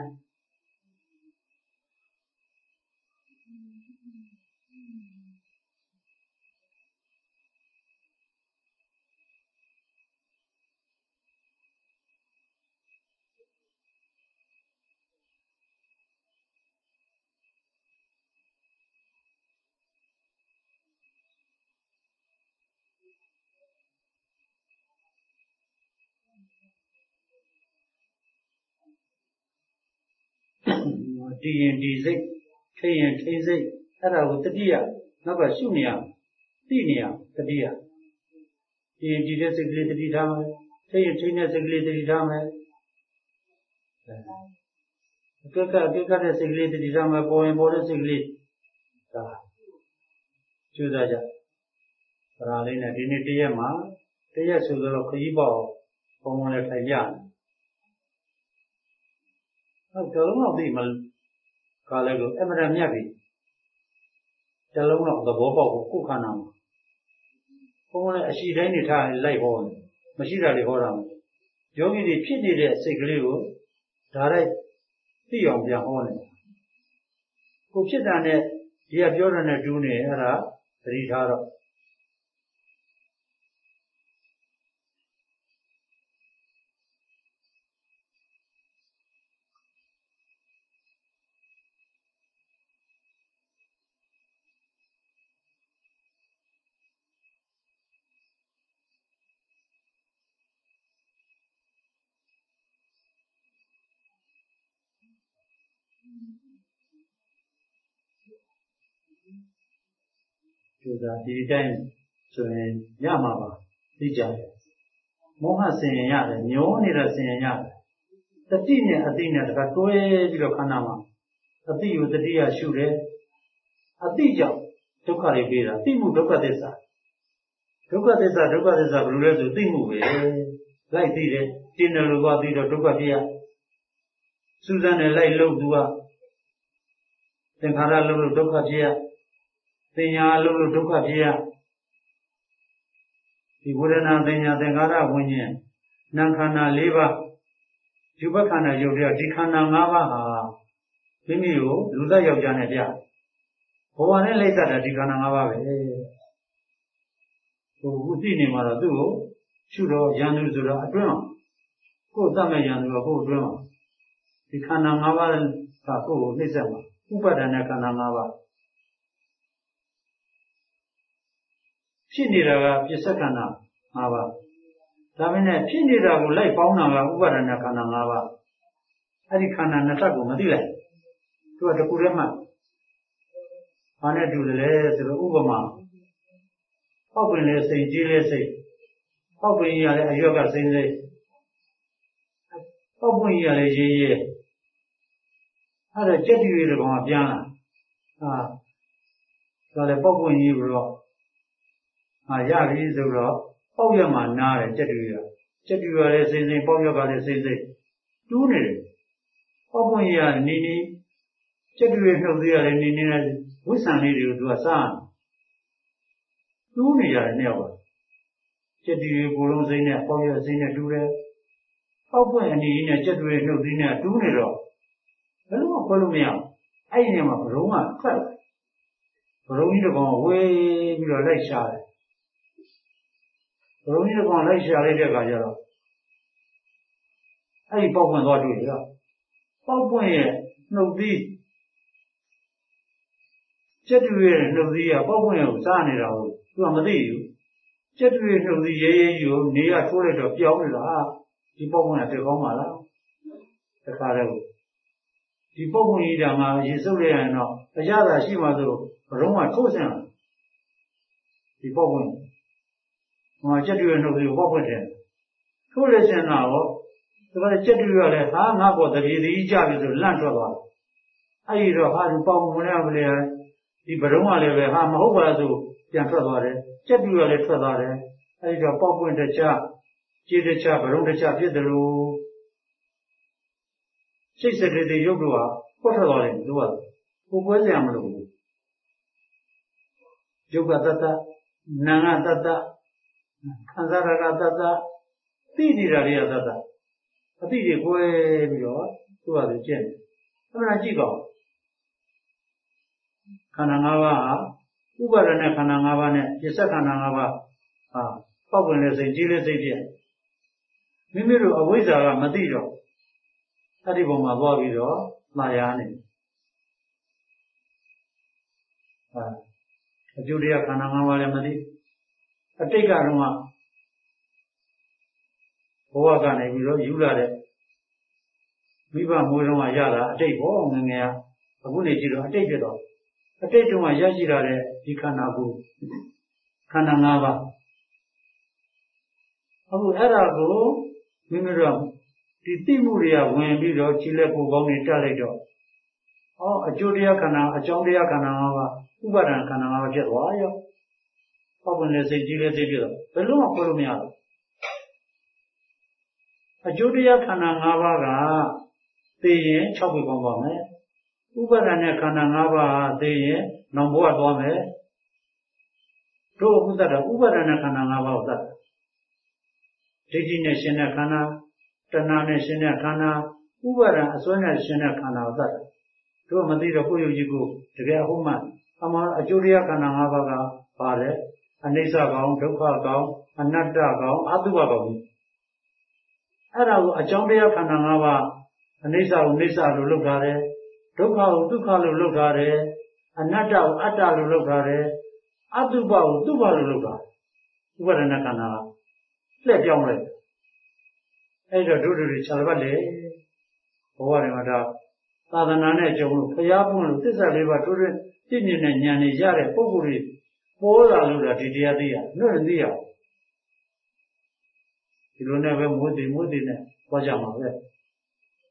D and D Z, K and K Z, Ada with the deer, Nava Sumia, Dinia, the deer. D and D basically the Didame, K and K basically the Didame. Kaka, Kaka basically the Didame, boy and border sigli. Chudaja. Ralina, Dinitiama, Tia Sugar of Kibo, Pomona Tayan. Oh, tell them of the Mal. Kalago, Emerald Yabi. Tell them of the Bobo Kukanam. Only a she any time lay on, Machida Horam. Yogi the Pity de Siglu, direct Theon their own. Who sit on it, dear Jordan and Juni era, Ritaro. To the time, so in Yamava, the Jaya. Moha saying Yada, Nyonira saying Yada. တတိနဲ့အတိနဲ့တခါတွဲပြီးတော့ခန္ဓာမှာအတိကိုတတိယရှုတယ်အတိကြောင့်ဒုက္ခတွေပေးတာသိမှုဒုက္ခသစ္စာဒုက္ခသစ္စာဒုက္ခသစ္စာဘယ်လိုလဲဆိုသိမှုပဲလိုက်သိတယ်တင်းတယ်လို့သွားသိတော့ဒုက္ခဖြစ်ရစူးစမ်းတယ်လိုက်လို့သူကသင်္ခါရလုံးလို့ဒုက္ခဖြစ်ရသင်ညာလုံးလို့ဒုက္ခဖြစ်ရဒီဝေဒနာသင်ညာသင်္ခါရဝิญဉ္ဇဉ်နာခန္ဓာ၄ပါးယူပခန္ဓာယုတ်တရားဒီခန္ဓာ၅ပါးဟာမိမိကိုလူသားယောက်ျားနဲ့ပြဘဝနဲ့လိုက်တတ်တာဒီခန္ဓာ၅ပါးပဲဟိုခုသိနေမှာတော့သူ့ကိုရှုတော့ရန်သူဆိုတော့အတွင်းမှာကိုယ်သတ်မဲ့ရန်သူကကိုယ်အတွင်းမှာဒီခန္ဓာ၅ပါးကကိုယ်ကိုနှိမ့်ဆက်မှာဥပါဒณะခန္ဓာ၅ပါးဖြစ်နေတာကပစ္စခန္ဓာ၅ပါးဒါပေမဲ့ဖြစ်နေတာကိုလိုက်ပေါင်းတာကဥပါဒณะခန္ဓာ၅ပါးအဲ့ဒီခန္ဓာနှစ်ထပ်ကိုမသိလိုက်သူကတခုတည်းမှဘာနဲ့တူတယ်လဲဆိုတော့ဥပမာပေါက်ပင်လေးစိတ်ကြီးလေးစိတ်ပေါက်ပင်ကြီးရလည်းအရွက်ကစိမ့်စိမ့်ပေါက်ပင်ကြီးရလည်းရေးရေးအဲ့ဒါကြက်တူရတဲ့ကောင်ကပြန်လာဟာဒါလည်းပေါက်ပင်ကြီးကိုတော့ဟာရပြီဆိုတော့ပေါက်ရမှာနားတယ်ကြက်တူရကြက်တူရလည်းစိမ့်စိမ့်ပေါက်ရကလည်းစိမ့်စိမ့်တူးနေတယ်ပေါက်ပင်ကြီးကနီနီကြက်တူရနှုတ်သေးရတယ်နီနီနဲ့ဝိဆံလေးတွေကိုသူကစားတူးနေရတယ်နှစ်ယောက်ကကြက်တူရကိုလုံးစိမ့်နဲ့ပေါက်ရစိမ့်နဲ့တူးတယ်ပေါက်ပွင့်အနီးနဲ့ကြက်တူရနှုတ်သေးနဲ့တူးနေတော့ဘယ်လိုမှခွဲလို့မရဘူးအဲ့ဒီနေရာမှာဘရုံးကထွက်လာဘရုံးကြီးတစ်ကောင်ဝေးပြီးတော့လိုက်ရှာတယ်ဘရုံးကြီးတစ်ကောင်လိုက်ရှာလိုက်တဲ့အခါကျတော့အဲ့ဒီပေါက်ပွင့်သွားတွေ့ရပေါက်ပွင့်ရဲ့နှုတ်သေးကြက်တူရနှုတ်သေးကပေါက်ပွင့်ကိုစားနေတာကိုသူကမသိဘူးကြက်တူရနှုတ်သေးရဲရဲကြီးကိုနေရထိုးလိုက်တော့ပြောင်းနေတာဒီပေါက်ပွင့်ကတကောင်းပါလားတခါတည်းဒီပုဂ္ဂိုလ်ကြီးတောင်မှရေစုပ်ရရင်တော့အရသာရှိမှဆိုဘရုံးကထိုးစင်လာဒီပုဂ္ဂိုလ်ဟောကြက်တူရနှုတ်ပြီးပုဂ္ဂိုလ်တယ်ထိုးလေစင်လာတော့ဒါကကြက်တူရလည်းဟာငါ့ဘောတပြေတည်းကြပြီဆိုလန့်ထွက်သွားတယ်အဲ့ဒီတော့ဟာဒီပေါက်မလဲမလဲဒီဘရုံးကလည်းပဲဟာမဟုတ်ပါဆိုပြန်ထွက်သွားတယ်ကြက်တူရလည်းထွက်သွားတယ်အဲ့ဒီတော့ပေါက်ပွင့်တခြားခြေတခြားဘရုံးတခြားဖြစ်တယ်လို့စိတ်စတဲ့တဲ့ရုပ်တို့ဟာပေါ်ထွက်သွားတယ်သူကကိုပွဲစရာမလိုဘူးရုပ်ကတတ္တနာငါတတ္တခံစားရကတတ္တသိနေတာတွေကတတ္တအသိတွေကိုယ်ပြီးတော့သူကသူကျင့်တယ်အဲ့ဒါကြည့်ကောခန္ဓာ၅ပါးဟာဥပါဒณะခန္ဓာ၅ပါးနဲ့ပစ္စခန္ဓာ၅ပါးဟာပေါက်ဝင်တဲ့စိတ်ကြီးလေးစိတ်ပြည့်မိမိတို့အဝိဇ္ဇာကမသိတော့အဲ့ဒီပုံမှာသွားပြီးတော့မှားရနေဟာအကျိုးတရားခန္ဓာ၅ပါးလည်းမသိအတိတ်ကတော့ဘဝကနေပြီးတော့ယူလာတဲ့မိဘမွေးတော့ရတာအတိတ်ဘောငငယ်အခုနေကြည့်တော့အတိတ်ဖြစ်တော့အတိတ်တုန်းကရရှိလာတဲ့ဒီခန္ဓာကိုခန္ဓာ၅ပါးအခုအဲ့ဒါကိုမိမိတို့ဒီသိမှုတွေကဝင်ပြီးတော့ခြေလက်ကိုယ်ကောင်းတွေတက်လိုက်တော့ဟောအကျိုးတရားခန္ဓာအကြောင်းတရားခန္ဓာ၅ပါးဥပါဒဏ်ခန္ဓာ၅ပါးဖြစ်သွားရောပေါက်ဝင်တဲ့စိတ်ကြီးလေးသိပြီးတော့ဘယ်လို့မှခွဲလို့မရဘူးအကျိုးတရားခန္ဓာ၅ပါးကသိရင်၆ပေပေါင်းပါမယ်ဥပါဒဏ်နဲ့ခန္ဓာ၅ပါးသိရင်နောင်ဘဝသွားမယ်တို့အခုသတ်တာဥပါဒဏ်နဲ့ခန္ဓာ၅ပါးကိုသတ်ဒိဋ္ဌိနဲ့ရှင်တဲ့ခန္ဓာတဏှာနဲ့ရှင်တဲ့ခန္ဓာဥပါဒံအစွဲနဲ့ရှင်တဲ့ခန္ဓာကိုသတ်တယ်တို့မသိတော့ကိုယ့်ယုတ်ကြီးကိုတကယ်ဟုတ်မှအမှန်အကျိုးတရားခန္ဓာ၅ပါးကပါတယ်အနိစ္စကောင်ဒုက္ခကောင်အနတ္တကောင်အတုပကောင်အဲ့ဒါကိုအကြောင်းတရားခန္ဓာ၅ပါးအနိစ္စကိုအနိစ္စလို့လုပ်ထားတယ်ဒုက္ခကိုဒုက္ခလို့လုပ်ထားတယ်အနတ္တကိုအတ္တလို့လုပ်ထားတယ်အတုပကိုတုပလို့လုပ်ထားတယ်ဥပါဒနာခန္ဓာလှည့်ပြောင်းလိုက်အဲ့တော့တို့တို့ခြာပတ်လေဘဝတွေမှာဒါသာသနာနဲ့ကြုံလို့ဘုရားပွင့်လို့သစ္စာလေးပါးတို့တဲ့ပြည့်မြင့်တဲ့ဉာဏ်တွေရတဲ့ပုဂ္ဂိုလ်တွေပေါ်လာလို့ဒါဒီတရားသိရနှုတ်သိရဒီလိုနဲ့ပဲမိုးတည်မိုးတည်နဲ့ဟောကြမှာပဲ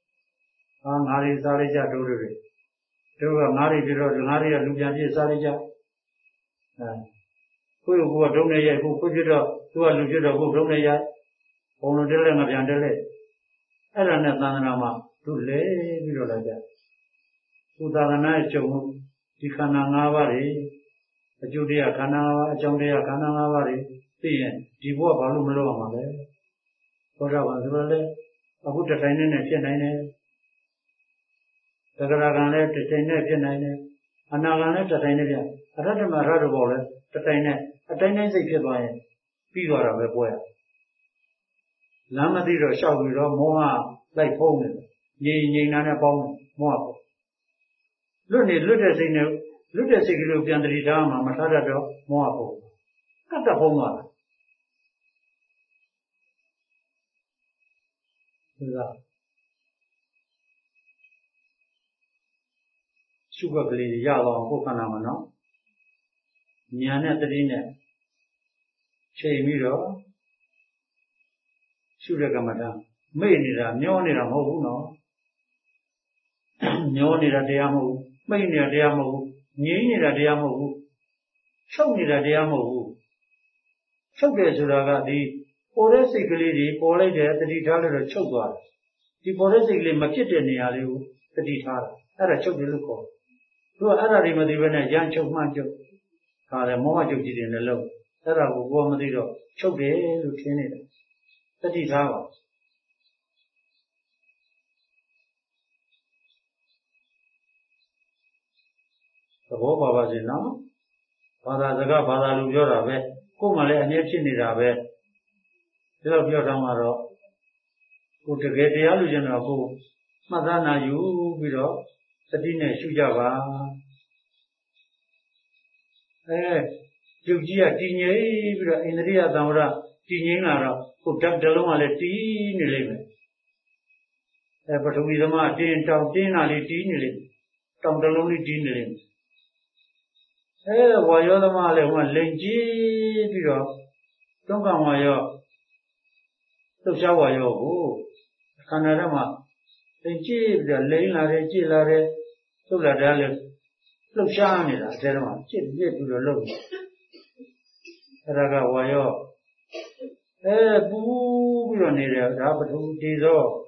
啊，哪里啥里家都是的，这个哪里知道哪里要路边去啥里家，嗯，会有过中的也过，不知道都要路知道过中的也，我们这两个边这里，哎，那那当然嘛，都来知道了的，都当然那就你看那哪巴的，就这样看那，就这样看那哪巴的，对呀，地波跑路没路嘛的，或者话是不是？啊，不这才能呢，现在呢。这个那个呢，这才能变来呢，啊那个呢，这才能变，啊这怎么啥都包了，这才能，啊才能谁去做呀？比多少个包呀？那么这个小鬼说，莫啊来包呢，你你那那包呢，莫包。如你如这谁呢？如这谁个路边的里头嘛，嘛啥的着莫包，干这包嘛？是不是？修个个里压到不看那么呢？年呢这里呢，谁没着？修这个嘛的，没你的，鸟你的没有呢，鸟你的这样没有，没你的这样没有，你你的这样没有，手你的这样没有，手的是那个的，过来谁个里的，过来的这里头来了抽过来，你过来谁个里没接着你啊哩，这里头了，那个抽的路过。如果按照你们这边呢，养抽慢就，他的毛就几点的路，那个我们这个抽的就天的，这地方吧，我爸爸是喏，爸爸这个爸爸路标了呗，过嘛来年轻的了呗，这个标上嘛了，我这个这样路线了不，马上那有比较。这里呢，休假吧，哎，就几啊，今年比如印度呀，咱们说今年啊，说不达到了嘛，来低你来没？哎，不是为什么低到低哪里低你来？到到哪里低你来？哎，我要的嘛来，我冷气比如中港我要，都下我要不，看到了嘛？冷气比如冷哪里，热哪里，都来这里。露下你了，知道吗？这这不是露，那个我要，哎，不不要你的，他不同意着，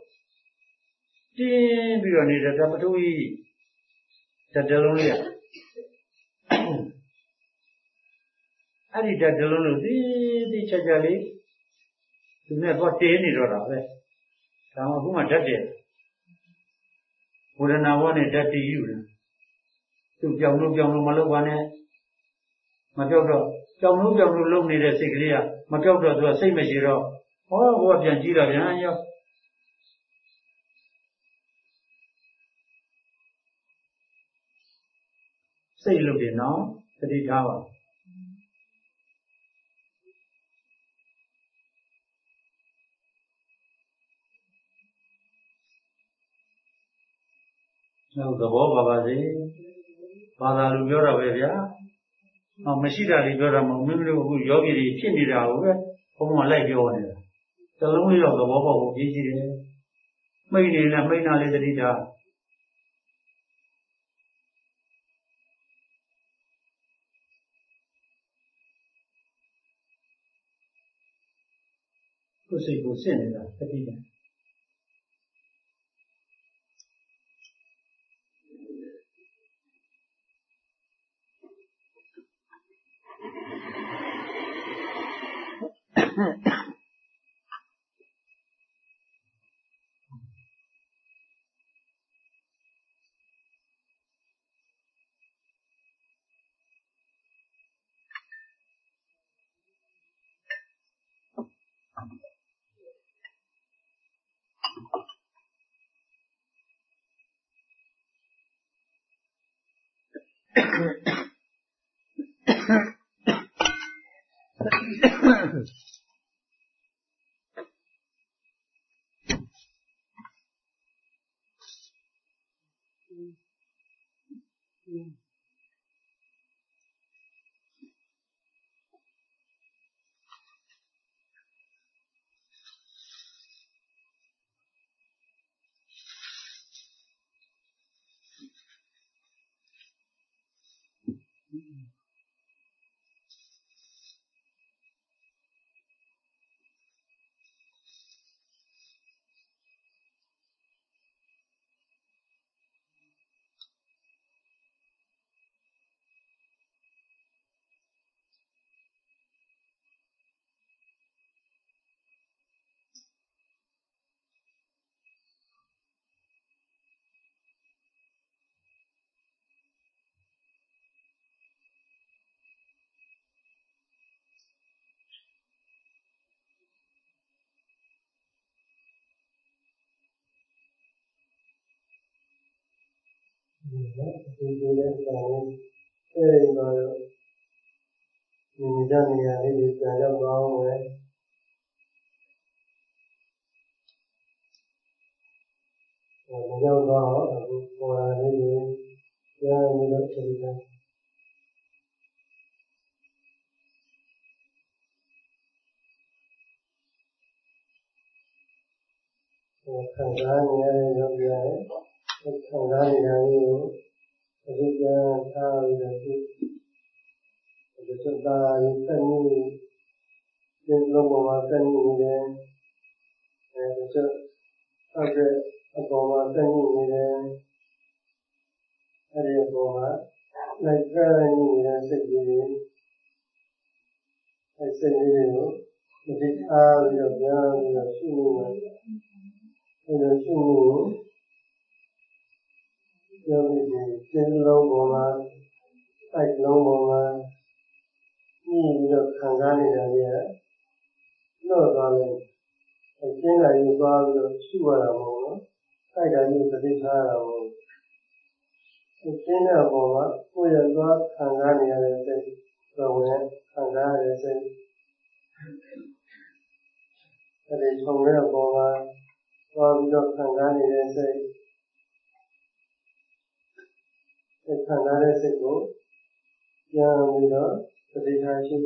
真不要你的，他不同意，在这种里，啊，你在这种里，你你在这里，那把爹你着了呗，他们不嘛这的，我的那我呢这地有了。就讲路讲路嘛，路完呢，嘛叫做讲路讲路路你的谁个哩啊？嘛叫做说谁没写着？哦，我变记了，变呀，谁路的呢？这里查吧。那个我爸爸是，爸爸路标了呗呀，啊，没写的里标了嘛，没有路标给的，骗你的我个，我们来标的，这路里了个我爸爸脾气的，每年呢每哪里这里查，不是不是的，这里的。 ဒီလိုတဲ့ကောင်အဲ့ဒီတော့ဒီကြနေရလေးတွေပြန်ရောက်သွားအောင်ပဲမရောက်တော့အခုပေါ်လာလေးတွေပြန်ပြီးတော့ဒီကခံစားနေရတဲ့ယောဂီရဲ့ခံစားနေရတဲ့အဓိကထားပြီးတော့ဒီစတာရေးစနေဒီလိုမှမစနေနေတယ်အဲဒီဆိုအဲ့ဒီအပေါ်မှာစနေနေတယ်အဲ့ဒီအပေါ်မှာလိုက်ကြနေတဲ့စိတ်ကြီးတွေအဲ့စိတ်ကြီးတွေကိုဒီအားပြီးတော့ပြန်ပြီးတော့ရှုနေတယ်အဲ့လိုရှုနေယောဂီတွေစိတ်လုံးပေါ်မှာစိတ်လုံးပေါ်မှာဒီလိုခံစားနေတာကြီးလော့သွားတယ်အကျဉ်းလာရေးသွားပြီးတော့ရှုရတာမဟုတ်ဘူးစိတ်ကကြီးသတိထားရတာမဟုတ်ဘူးအကျဉ်းတဲ့အပေါ်မှာကိုယ်ရသွားခံစားနေရတဲ့စိတ်တော်ဝင်ခံစားရတဲ့စိတ်အဲဒီထုံတဲ့အပေါ်မှာသွားပြီးတော့ခံစားနေတဲ့စိတ်ဒီခံစားတဲ့စိတ်ကိုပြန်ပြီးတော့သတိထားရှု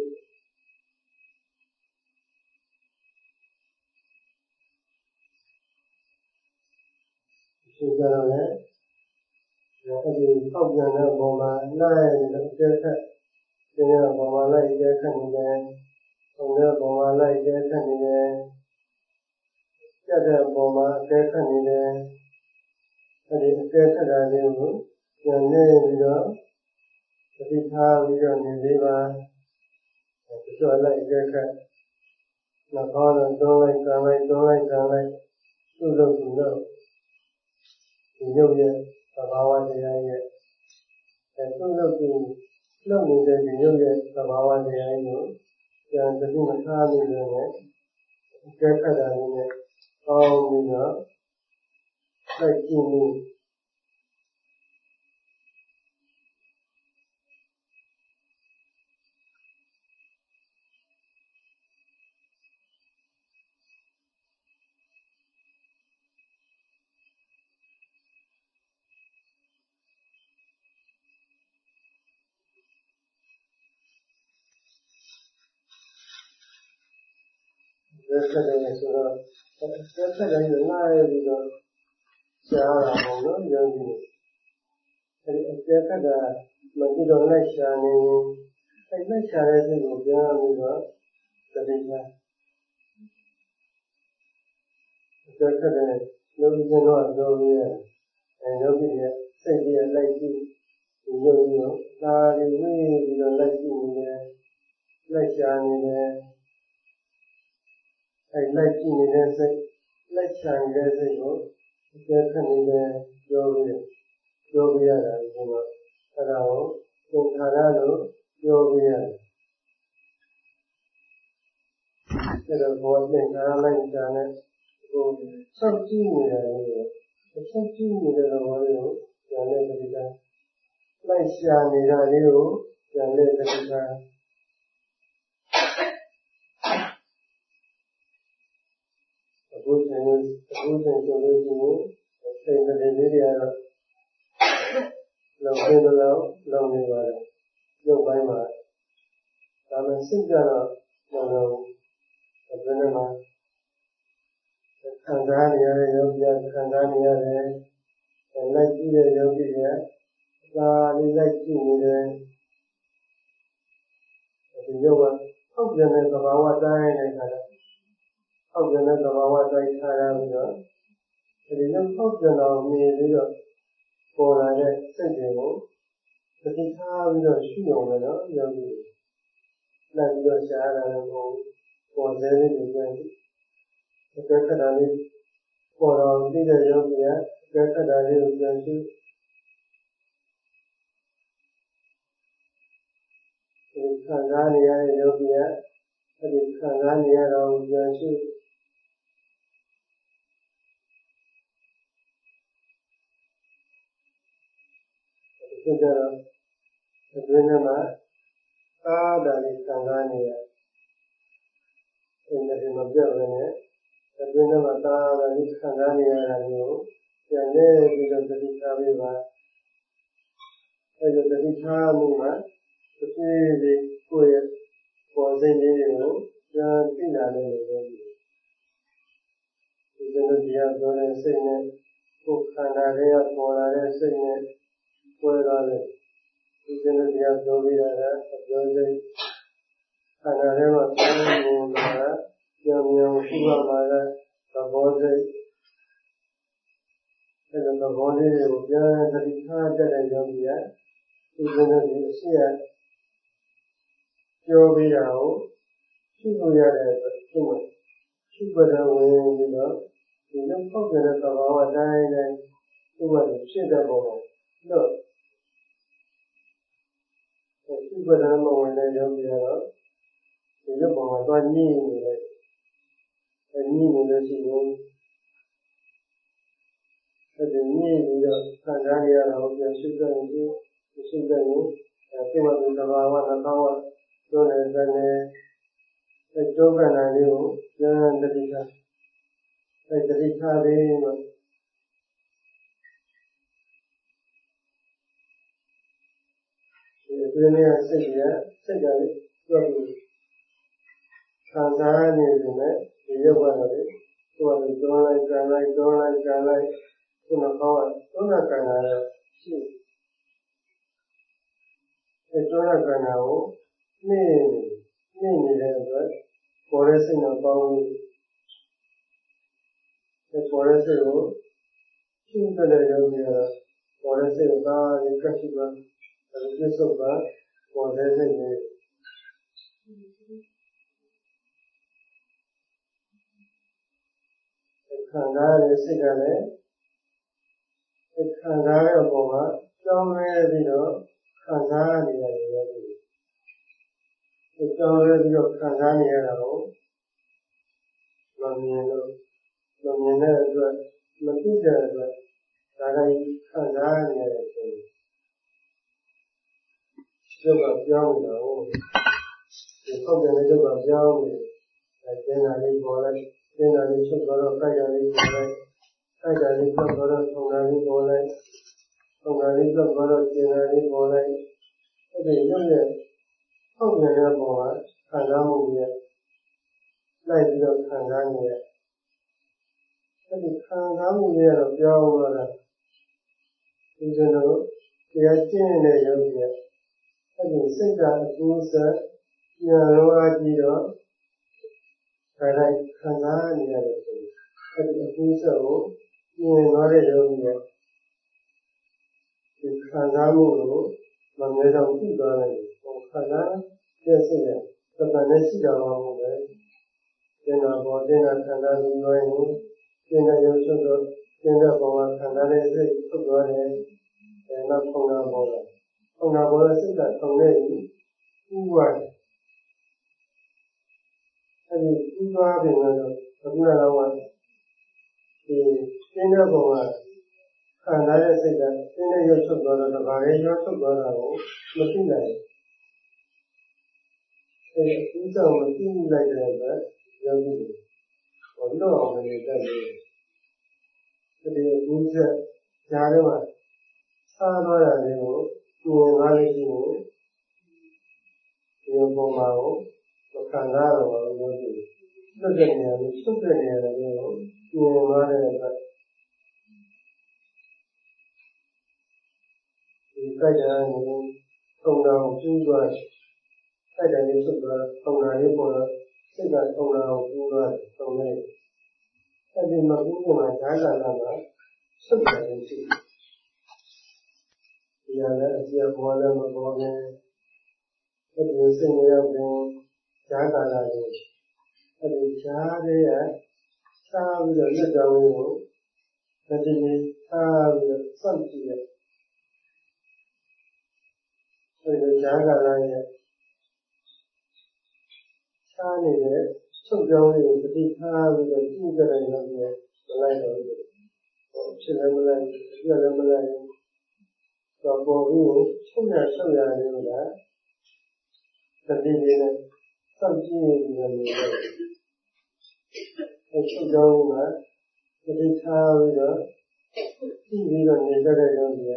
ရှုကြတော့လေအဲဒီပေါက်ပြန်တဲ့ပုံမှာလိုက်ပြီးတော့ကျက်ခတ်ကျင်းတဲ့ပုံမှာလိုက်ကျက်ခတ်နေတယ်။ပုံတဲ့ပုံမှာလိုက်ကျက်ခတ်နေတယ်။ကျက်တဲ့ပုံမှာကျက်ခတ်နေတယ်။အဲဒီကျက်ခတ်တာလေးကိုပြန်နေပြီးတော့သတိထားပြီးတော့နေသေးပါဒီလိုလိုက်ကျက်ခတ်နောက်တော့တွန်းလိုက်ကန်လိုက်တွန်းလိုက်ကန်လိုက်သူ့လို့သူ့လို့ဒီရုပ်ရဲ့သဘာဝတရားရဲ့အဲသူ့လို့သူလှုပ်နေတဲ့ဒီရုပ်ရဲ့သဘာဝတရားကိုပြန်သတိမထားမိလို့နဲ့ကျက်ခတ်တာလေးနဲ့ပေါင်းပြီးတော့လိုက်ကြည့်လို့ကျက်ခတ်တယ်ဆိုတော့ကျက်ခတ်တယ်နားရပြီးတော့ရှားတာပေါ့နော်ယုံကြည်အဲဒီကျက်ခတ်တာမကြည့်တော့လိုက်ရှာနေအဲလိုက်ရှာတဲ့စိတ်ကိုပြန်ပြီးတော့သတိထားကျက်ခတ်တယ်လုံးကျင်းတော့ပြောရအဲယောဂီရဲ့စိတ်ကြီးလိုက်ကြည့်ဒီယုံကြည်တော့ဒါရီဝေးပြီးတော့လိုက်ကြည့်နေတယ်လိုက်ရှာနေတယ်အဲလိုက်ကြည့်နေတဲ့စိတ်လိုက်ရှာနေတဲ့စိတ်ကိုကျက်ခတ်နေတယ်ပြောပြီးပြောပြရတာဒီမှာအဲ့ဒါကိုသင်္ခါရလို့ပြောပြရတယ်အဲ့တော့ဘောသင်္ခါရလိုက်တာနဲ့ဟိုဆက်ကြည့်နေတယ်လို့ဆက်ကြည့်နေတဲ့ဘောလေးကိုဉာဏ်နဲ့သတိထားလိုက်ရှာနေတာလေးကိုဉာဏ်နဲ့သတိထားအခုချိန်အခုချိန်ဆိုလို့ရှိရင်စိတ်တည်းလေးတွေကတော့လုံနေတော့လုံနေပါတယ်ရုပ်ပိုင်းမှာဒါမှစိတ်ကတော့လုံလုံဘယ်နဲ့မှခံစားနေရတဲ့ယောဂီခံစားနေရတယ်လိုက်ကြည့်တဲ့ယောဂီကသာလေးလိုက်ကြည့်နေတယ်ဒီယောဂဟောက်ပြန်တဲ့သဘာဝတိုင်းတဲ့ခါတော့ဟောက်ပြန်တဲ့သဘာဝတိုင်းထားရပြီးတော့ဒီလိုဟောက်ပြန်အောင်မြင်ပြီးတော့ပေါ်လာတဲ့စိတ်တွေကိုသတိထားပြီးတော့ရှုအောင်လည်းတော့ယောဂီလိုက်ပြီးတော့ရှားလာတဲ့ပုံပေါ်စေလေးတွေပြန်အကဲခတ်တာလေးပေါ်တော်သိတဲ့ယောဂီကအကဲခတ်တာလေးကိုပြန်ရှုဒီခံစားနေရတဲ့ယောဂီကအဲဒီခံစားနေရတာကိုပြန်ရှုဖြစ်ကြတော့အတွင်းထဲမှာအာဒါလေးခံစားနေရအဲ့ဒါမပြောင်းနဲ့အတွင်းထဲမှာအာဒါလေးခံစားနေရတာမျိုးပြန်နေပြီးတော့သတိထားပြီးပါအဲ့ဒါသတိထားမှုမှာတစ်ပြေးပြေးကိုယ့်ရဲ့ပေါ်စိတ်လေးတွေကိုပြန်သိလာနေလို့ဒီလိုတရားပြောတဲ့စိတ်နဲ့ကိုယ်ခန္ဓာတွေကပေါ်လာတဲ့စိတ်နဲ့ပွဲလာတယ်ဒီလိုတရားပြောပြီးတာကအပြောစိတ်ခန္ဓာတွေမှာပြန်နေတာကြောင်ကြောင်ရှိမှလာတဲ့သဘောစိတ်အဲ့လိုသဘောလေးတွေကိုပြန်သတိထားတတ်တဲ့ယောဂီကဒီလိုဒီအရှိရပြောပြီးတာကိုရှိလို့ရတဲ့အတွက်သူ့မှာရှိပဒဝင်ပြီးတော့ဒီလိုပေါက်တဲ့သဘာဝတိုင်းတိုင်းသူ့မှာဖြစ်တဲ့ပုံလို့ရှိပဒမဝင်တဲ့ယောဂီကတော့ဒီလိုပုံမှာသွားညှိနေတယ်အဲညှိနေလို့ရှိရင်အဲဒီညှိပြီးတော့ခံစားရတာကိုပြန်ရှိတဲ့ရင်ရှိတဲ့ရင်အဲဒီမှာဒီသဘာဝနှောင်းကျိုးနေတဲ့နဲ့အဲကျိုးကဏ္ဍလေးကိုပြန်တတိထားအဲတတိထားပြီးတော့ဒီအတွင်းရဲ့စိတ်ရစိတ်ကလေးပြောပြီးခံစားနေတယ်နဲ့ဒီရုပ်ကတော့လေသူကလည်းတွန်းလိုက်ကန်လိုက်တွန်းလိုက်ကန်လိုက်ခုနကောင်းကတွန်းလိုက်ကန်လာရှိအဲတွန်းလိုက်ကန်လာကိုနှိမ့်နှိမ့်နေတဲ့အတွက်ပေါ်တဲ့စိတ်နဲ့ပေါင်းပြီးအဲပေါ်တဲ့စိတ်ကိုရှင်းတဲ့ရုပ်ကြီးကတော့ပေါ်တဲ့စိတ်ကသာဒီကရှိပါအဲဒီပြစ္ဆုတ်ကပေါ်တဲ့စိတ်နဲ့ခံစားရတဲ့စိတ်ကလည်းခံစားရတဲ့အပေါ်မှာကြောင်းလဲပြီးတော့ခံစားနေရတယ်လို့ဒီကြောင်းလဲပြီးတော့ခံစားနေရတာကိုမမြင်လို့မမြင်တဲ့အတွက်မသိတဲ့အတွက်ဒါလည်းခံစားနေရတယ်ဆိုရင်ရုပ်ကပြောင်းနေတာကိုဒီပေါက်တဲ့ရုပ်ကပြောင်းနေတယ်ကျင်းတာလေးပေါ်လိုက်ကျင်းတာလေးချုပ်သွားတော့ကြိုက်တာလေးပေါ်လိုက်ကြိုက်တာလေးပြောက်သွားတော့ထုံတာလေးပေါ်လိုက်ထုံတာလေးပြောက်သွားတော့ကျင်းတာလေးပေါ်လိုက်အဲ့ဒီရုပ်ရဲ့ပေါက်နေတဲ့ပုံကခံစားမှုရဲ့လိုက်ပြီးတော့ခံစားနေရအဲ့ဒီခံစားမှုရဲ့တော့ပြောင်းသွားတာဒီလိုတရားကျင့်နေတဲ့ယောဂီကအဲ့ဒီစိတ်ကအကူးဆက်ဉာဏ်ရောအကြည့်တော့ဒါလိုက်ခံစားနေရတယ်ဆိုအဲ့ဒီအကူးဆက်ကိုမြင်သွားတဲ့ယောဂီကဒီခံစားမှုကိုမမြဲတော့သိသွားတယ်ဟိုခံစားတဲ့စိတ်ကသတ္တနဲ့ရှိတာမှမဟုတ်ပဲကျင်တာပေါ်ကျင်တာခံစားပြီးသွားရင်ကျင်တဲ့ရုပ်ချုပ်တော့ကျင်တဲ့ပုံကခံစားတဲ့စိတ်ထုတ်သွားတယ်အဲနောက်ထုံတာပေါ်လာထုံတာပေါ်တဲ့စိတ်ကထုံနေပြီဥပ္ပါအဲဒီဥပ္ပါပြင်တော့အခုကတော့ဒီကျင်တဲ့ပုံကခံစားတဲ့စိတ်ကကျင်တဲ့ရုပ်ချုပ်သွားတော့ဒါလည်းရုပ်ချုပ်သွားတာကိုမသိနိုင်ဘူးအဲဒီဥစ္စာကိုသိလိုက်တဲ့အတွက်ယောဂီတွေဘောတော့အောင်နေတတ်တယ်ဒီဥစ္စာကြားထဲမှာစားသွားတာလေးကိုမြင်သွားလို့ရှိရင်ဒီပုံမှာကိုမခံစားတော့ဘူးယောဂီလွတ်တဲ့နေရာလေးxuấtတဲ့နေရာလေးကိုမြင်သွားတဲ့အတွက်ဒီကြိုက်တာကိုထုံတော်ကျူးသွားကြိုက်တယ်လို့ဆိုတော့ထုံတာလေးပေါ်တော့စိတ်ကထုံတာကိုကျူးသွားထုံနေအဲ့ဒီမှာဥပမာဓာတ်လာတာကxuấtတယ်လို့ရှိတယ်ဒီရလည်းအကျဉ်းပေါ်လည်းမပေါ်ဘူးအဲ့ဒီစိတ်ရောက်ရင်ဓာတ်လာတာကိုအဲ့ဒီဓာတ်ရဲ့စားပြီးတော့လက်တော်ကိုတတိယစားပြီးတော့စောင့်ကြည့်တယ်အဲ့ဒီဓာတ်လာရဲ့စားနေတဲ့ချုပ်ကြောင်းလေးကိုတတိထားပြီးတော့ကြည့်ကြတယ်လို့ပြောမလိုက်တော့ဘူးဟောဖြစ်လည်းမလိုက်ပြလည်းမလိုက်တော့ပေါ်ပြီးချုပ်ရချုပ်ရလို့လားတတိယနဲ့စောင့်ကြည့်နေတယ်လို့အဲချုပ်တော့မှတတိထားပြီးတော့ကြည့်ပြီးတော့နေကြတဲ့ကြောင့်ဒီ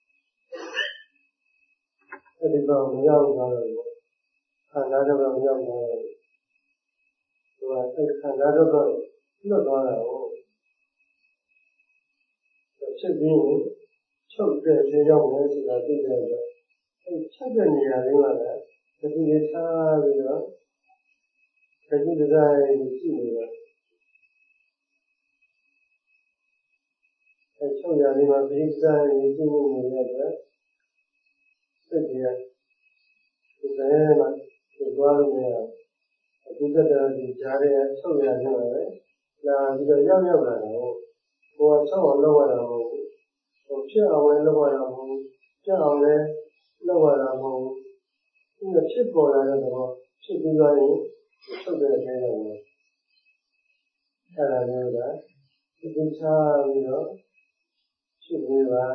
အဲဒီကောင်မရောက်သွားတော့ခန္ဓာတော့မရောက်သွားတော့ဒီကအဲခန္ဓာတော့လွတ်သွားတာကိုဖြစ်ပြီးချုပ်တဲ့ခြေရောက်နေဆိုတာသိတဲ့အတွက်အဲချုပ်တဲ့နေရာလေးမှာလည်းတတိယထားပြီးတော့တတိယတိုင်းကြည့်နေတော့အဲချုပ်ရလေးမှာပြိဿတိုင်းကြည့်နေနေတဲ့အတွက်စိတ်ကြီးဒီကနေ့မှဒီသွားလို့မရဘူးအခုတက်တဲ့ဒီကြားရဲ့ချုပ်ရလေးမှာပဲလာပြီးတော့ရောက်ရောက်လာတော့ကိုယ်ဆောက်အောင်လုပ်ရတာမဟုတ်ဘူးဟိုဖြစ်အောင်လည်းလုပ်ရတာမဟုတ်ဘူးပြအောင်လည်းလုပ်ရတာမဟုတ်ဘူးဒီဖြစ်ပေါ်လာတဲ့တော့ဖြစ်ပြီးသွားရင်ထုတ်တဲ့အချိန်တော့အဲ့ဒါမျိုးကသိချာပြီးတော့ဖြစ်ပြီးပါ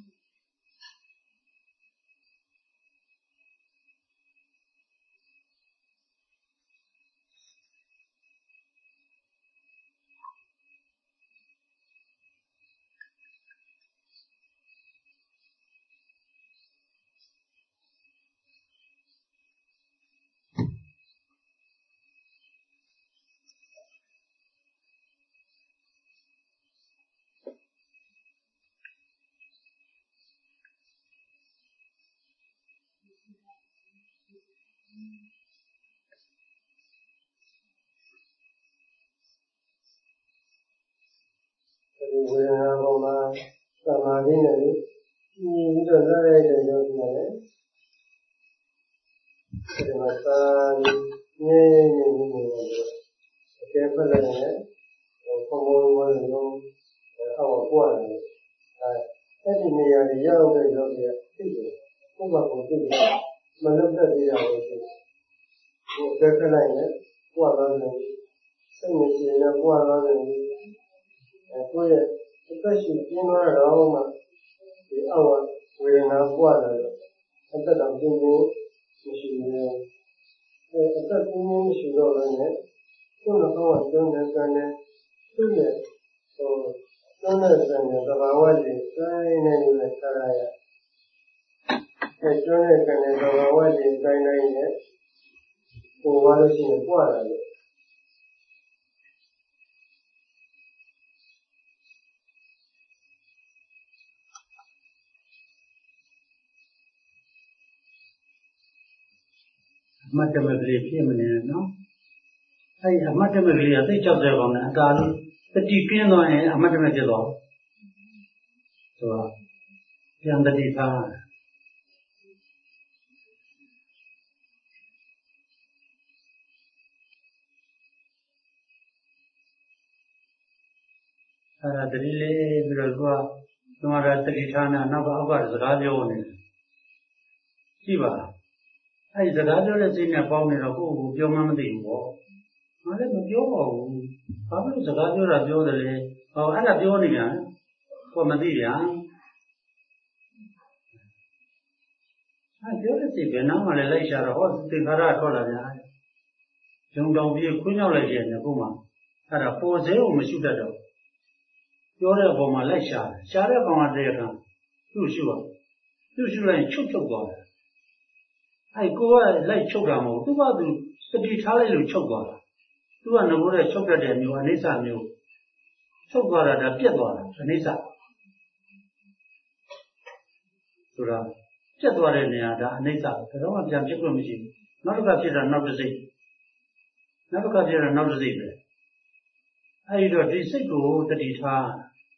ဝေဒနာပေါ်မှာသမာဓိနဲ့ပြီးပြီးတော့လက်ရတဲ့ယောဂီရတယ်ဒီမှာသာငြိမ်နေနေနေတယ်အကဲဖက်လိုက်ရင်ဟိုပုံပုံဝင်လုံးအောက်ပွားတယ်အဲအဲ့ဒီနေရာတွေရောက်တဲ့ယောဂီကသိတယ်ဘုရားကိုသိတယ်မလွတ်တတ်သေးတာကိုသိတယ်ဟိုအကဲဖက်လိုက်ရင်ပွားသွားတယ်စိတ်မရှိရင်ပွားသွားတယ်ကိုယ့်ရဲ့အသက်ရှင်ပြင်းသွားတော့မှဒီအောက်ဝေဒနာပွားတယ်အသက်တော်ပြင်းပြင်းမရှိဘူးအဲအသက်ပြင်းပြင်းမရှိတော့လည်းကိုယ်တော်ကတုံးနေစမ်းနေသူ့ရဲ့ဟိုတုံးနေစမ်းနေသဘာဝကြီးတိုင်းနေနေထားရအဲကျွမ်းတဲ့ကံနဲ့သဘာဝကြီးတိုင်းတိုင်းနဲ့ပုံသွားလို့ရှိရင်ပွားတယ်လို့အမတ်တမကလေးဖြစ်မနေနော်အဲ့အမတ်တမကလေးကသိကြောက်တဲ့ကောင်နဲ့အကာလေးတတိကင်းသွားရင်အမတ်တမဖြစ်သွားဆိုတော့ပြန်တတိထားအဲ့ဒါတတိလေးပြီးတော့သူကသူကတတိထားနဲ့နောက်ကအောက်ကစကားပြောနေတယ်ကြည့်ပါအဲ့ဒီစကားပြောတဲ့စိတ်နဲ့ပေါင်းနေတော့ကိုယ့်ကိုပြောမှမသိဘူးပေါ့။ငါလည်းမပြောပါဘူး။ဘာလို့စကားပြောတာပြောတယ်လဲ။ဟောအဲ့ဒါပြောနေပြန်။ကိုယ်မသိပြန်။အဲ့ပြောတဲ့စိတ်ဘယ်နာမှလည်းလိုက်ရှာတော့ဟောသင်္ခါရထွက်လာပြန်။ဂျုံတောင်ပြေခွင်းရောက်လိုက်ရဲ့ကိုမှအဲ့ဒါပေါ်စေကိုမရှိတတ်တော့ပြောတဲ့အပေါ်မှာလိုက်ရှာတယ်။ရှာတဲ့ကောင်ကတည်းကသူ့ရှုပါ။သူ့ရှုလိုက်ချုပ်ချုပ်သွားတယ်အဲ့ကိုကလိုက်ချုပ်တာမဟုတ်သူကသူစတိထားလိုက်လို့ချုပ်သွားတာသူကငိုတဲ့ချုပ်တတ်တဲ့မျိုးအနိစ္စမျိုးချုပ်သွားတာဒါပြက်သွားတာအနိစ္စဆိုတာပြက်သွားတဲ့နေရာဒါအနိစ္စဒါတော့မှပြန်ဖြစ်ခွင့်မရှိဘူးနောက်တစ်ခါဖြစ်တာနောက်တစ်စိတ်နောက်တစ်ခါဖြစ်တာနောက်တစ်စိတ်ပဲအဲ့ဒီတော့ဒီစိတ်ကိုတတိထား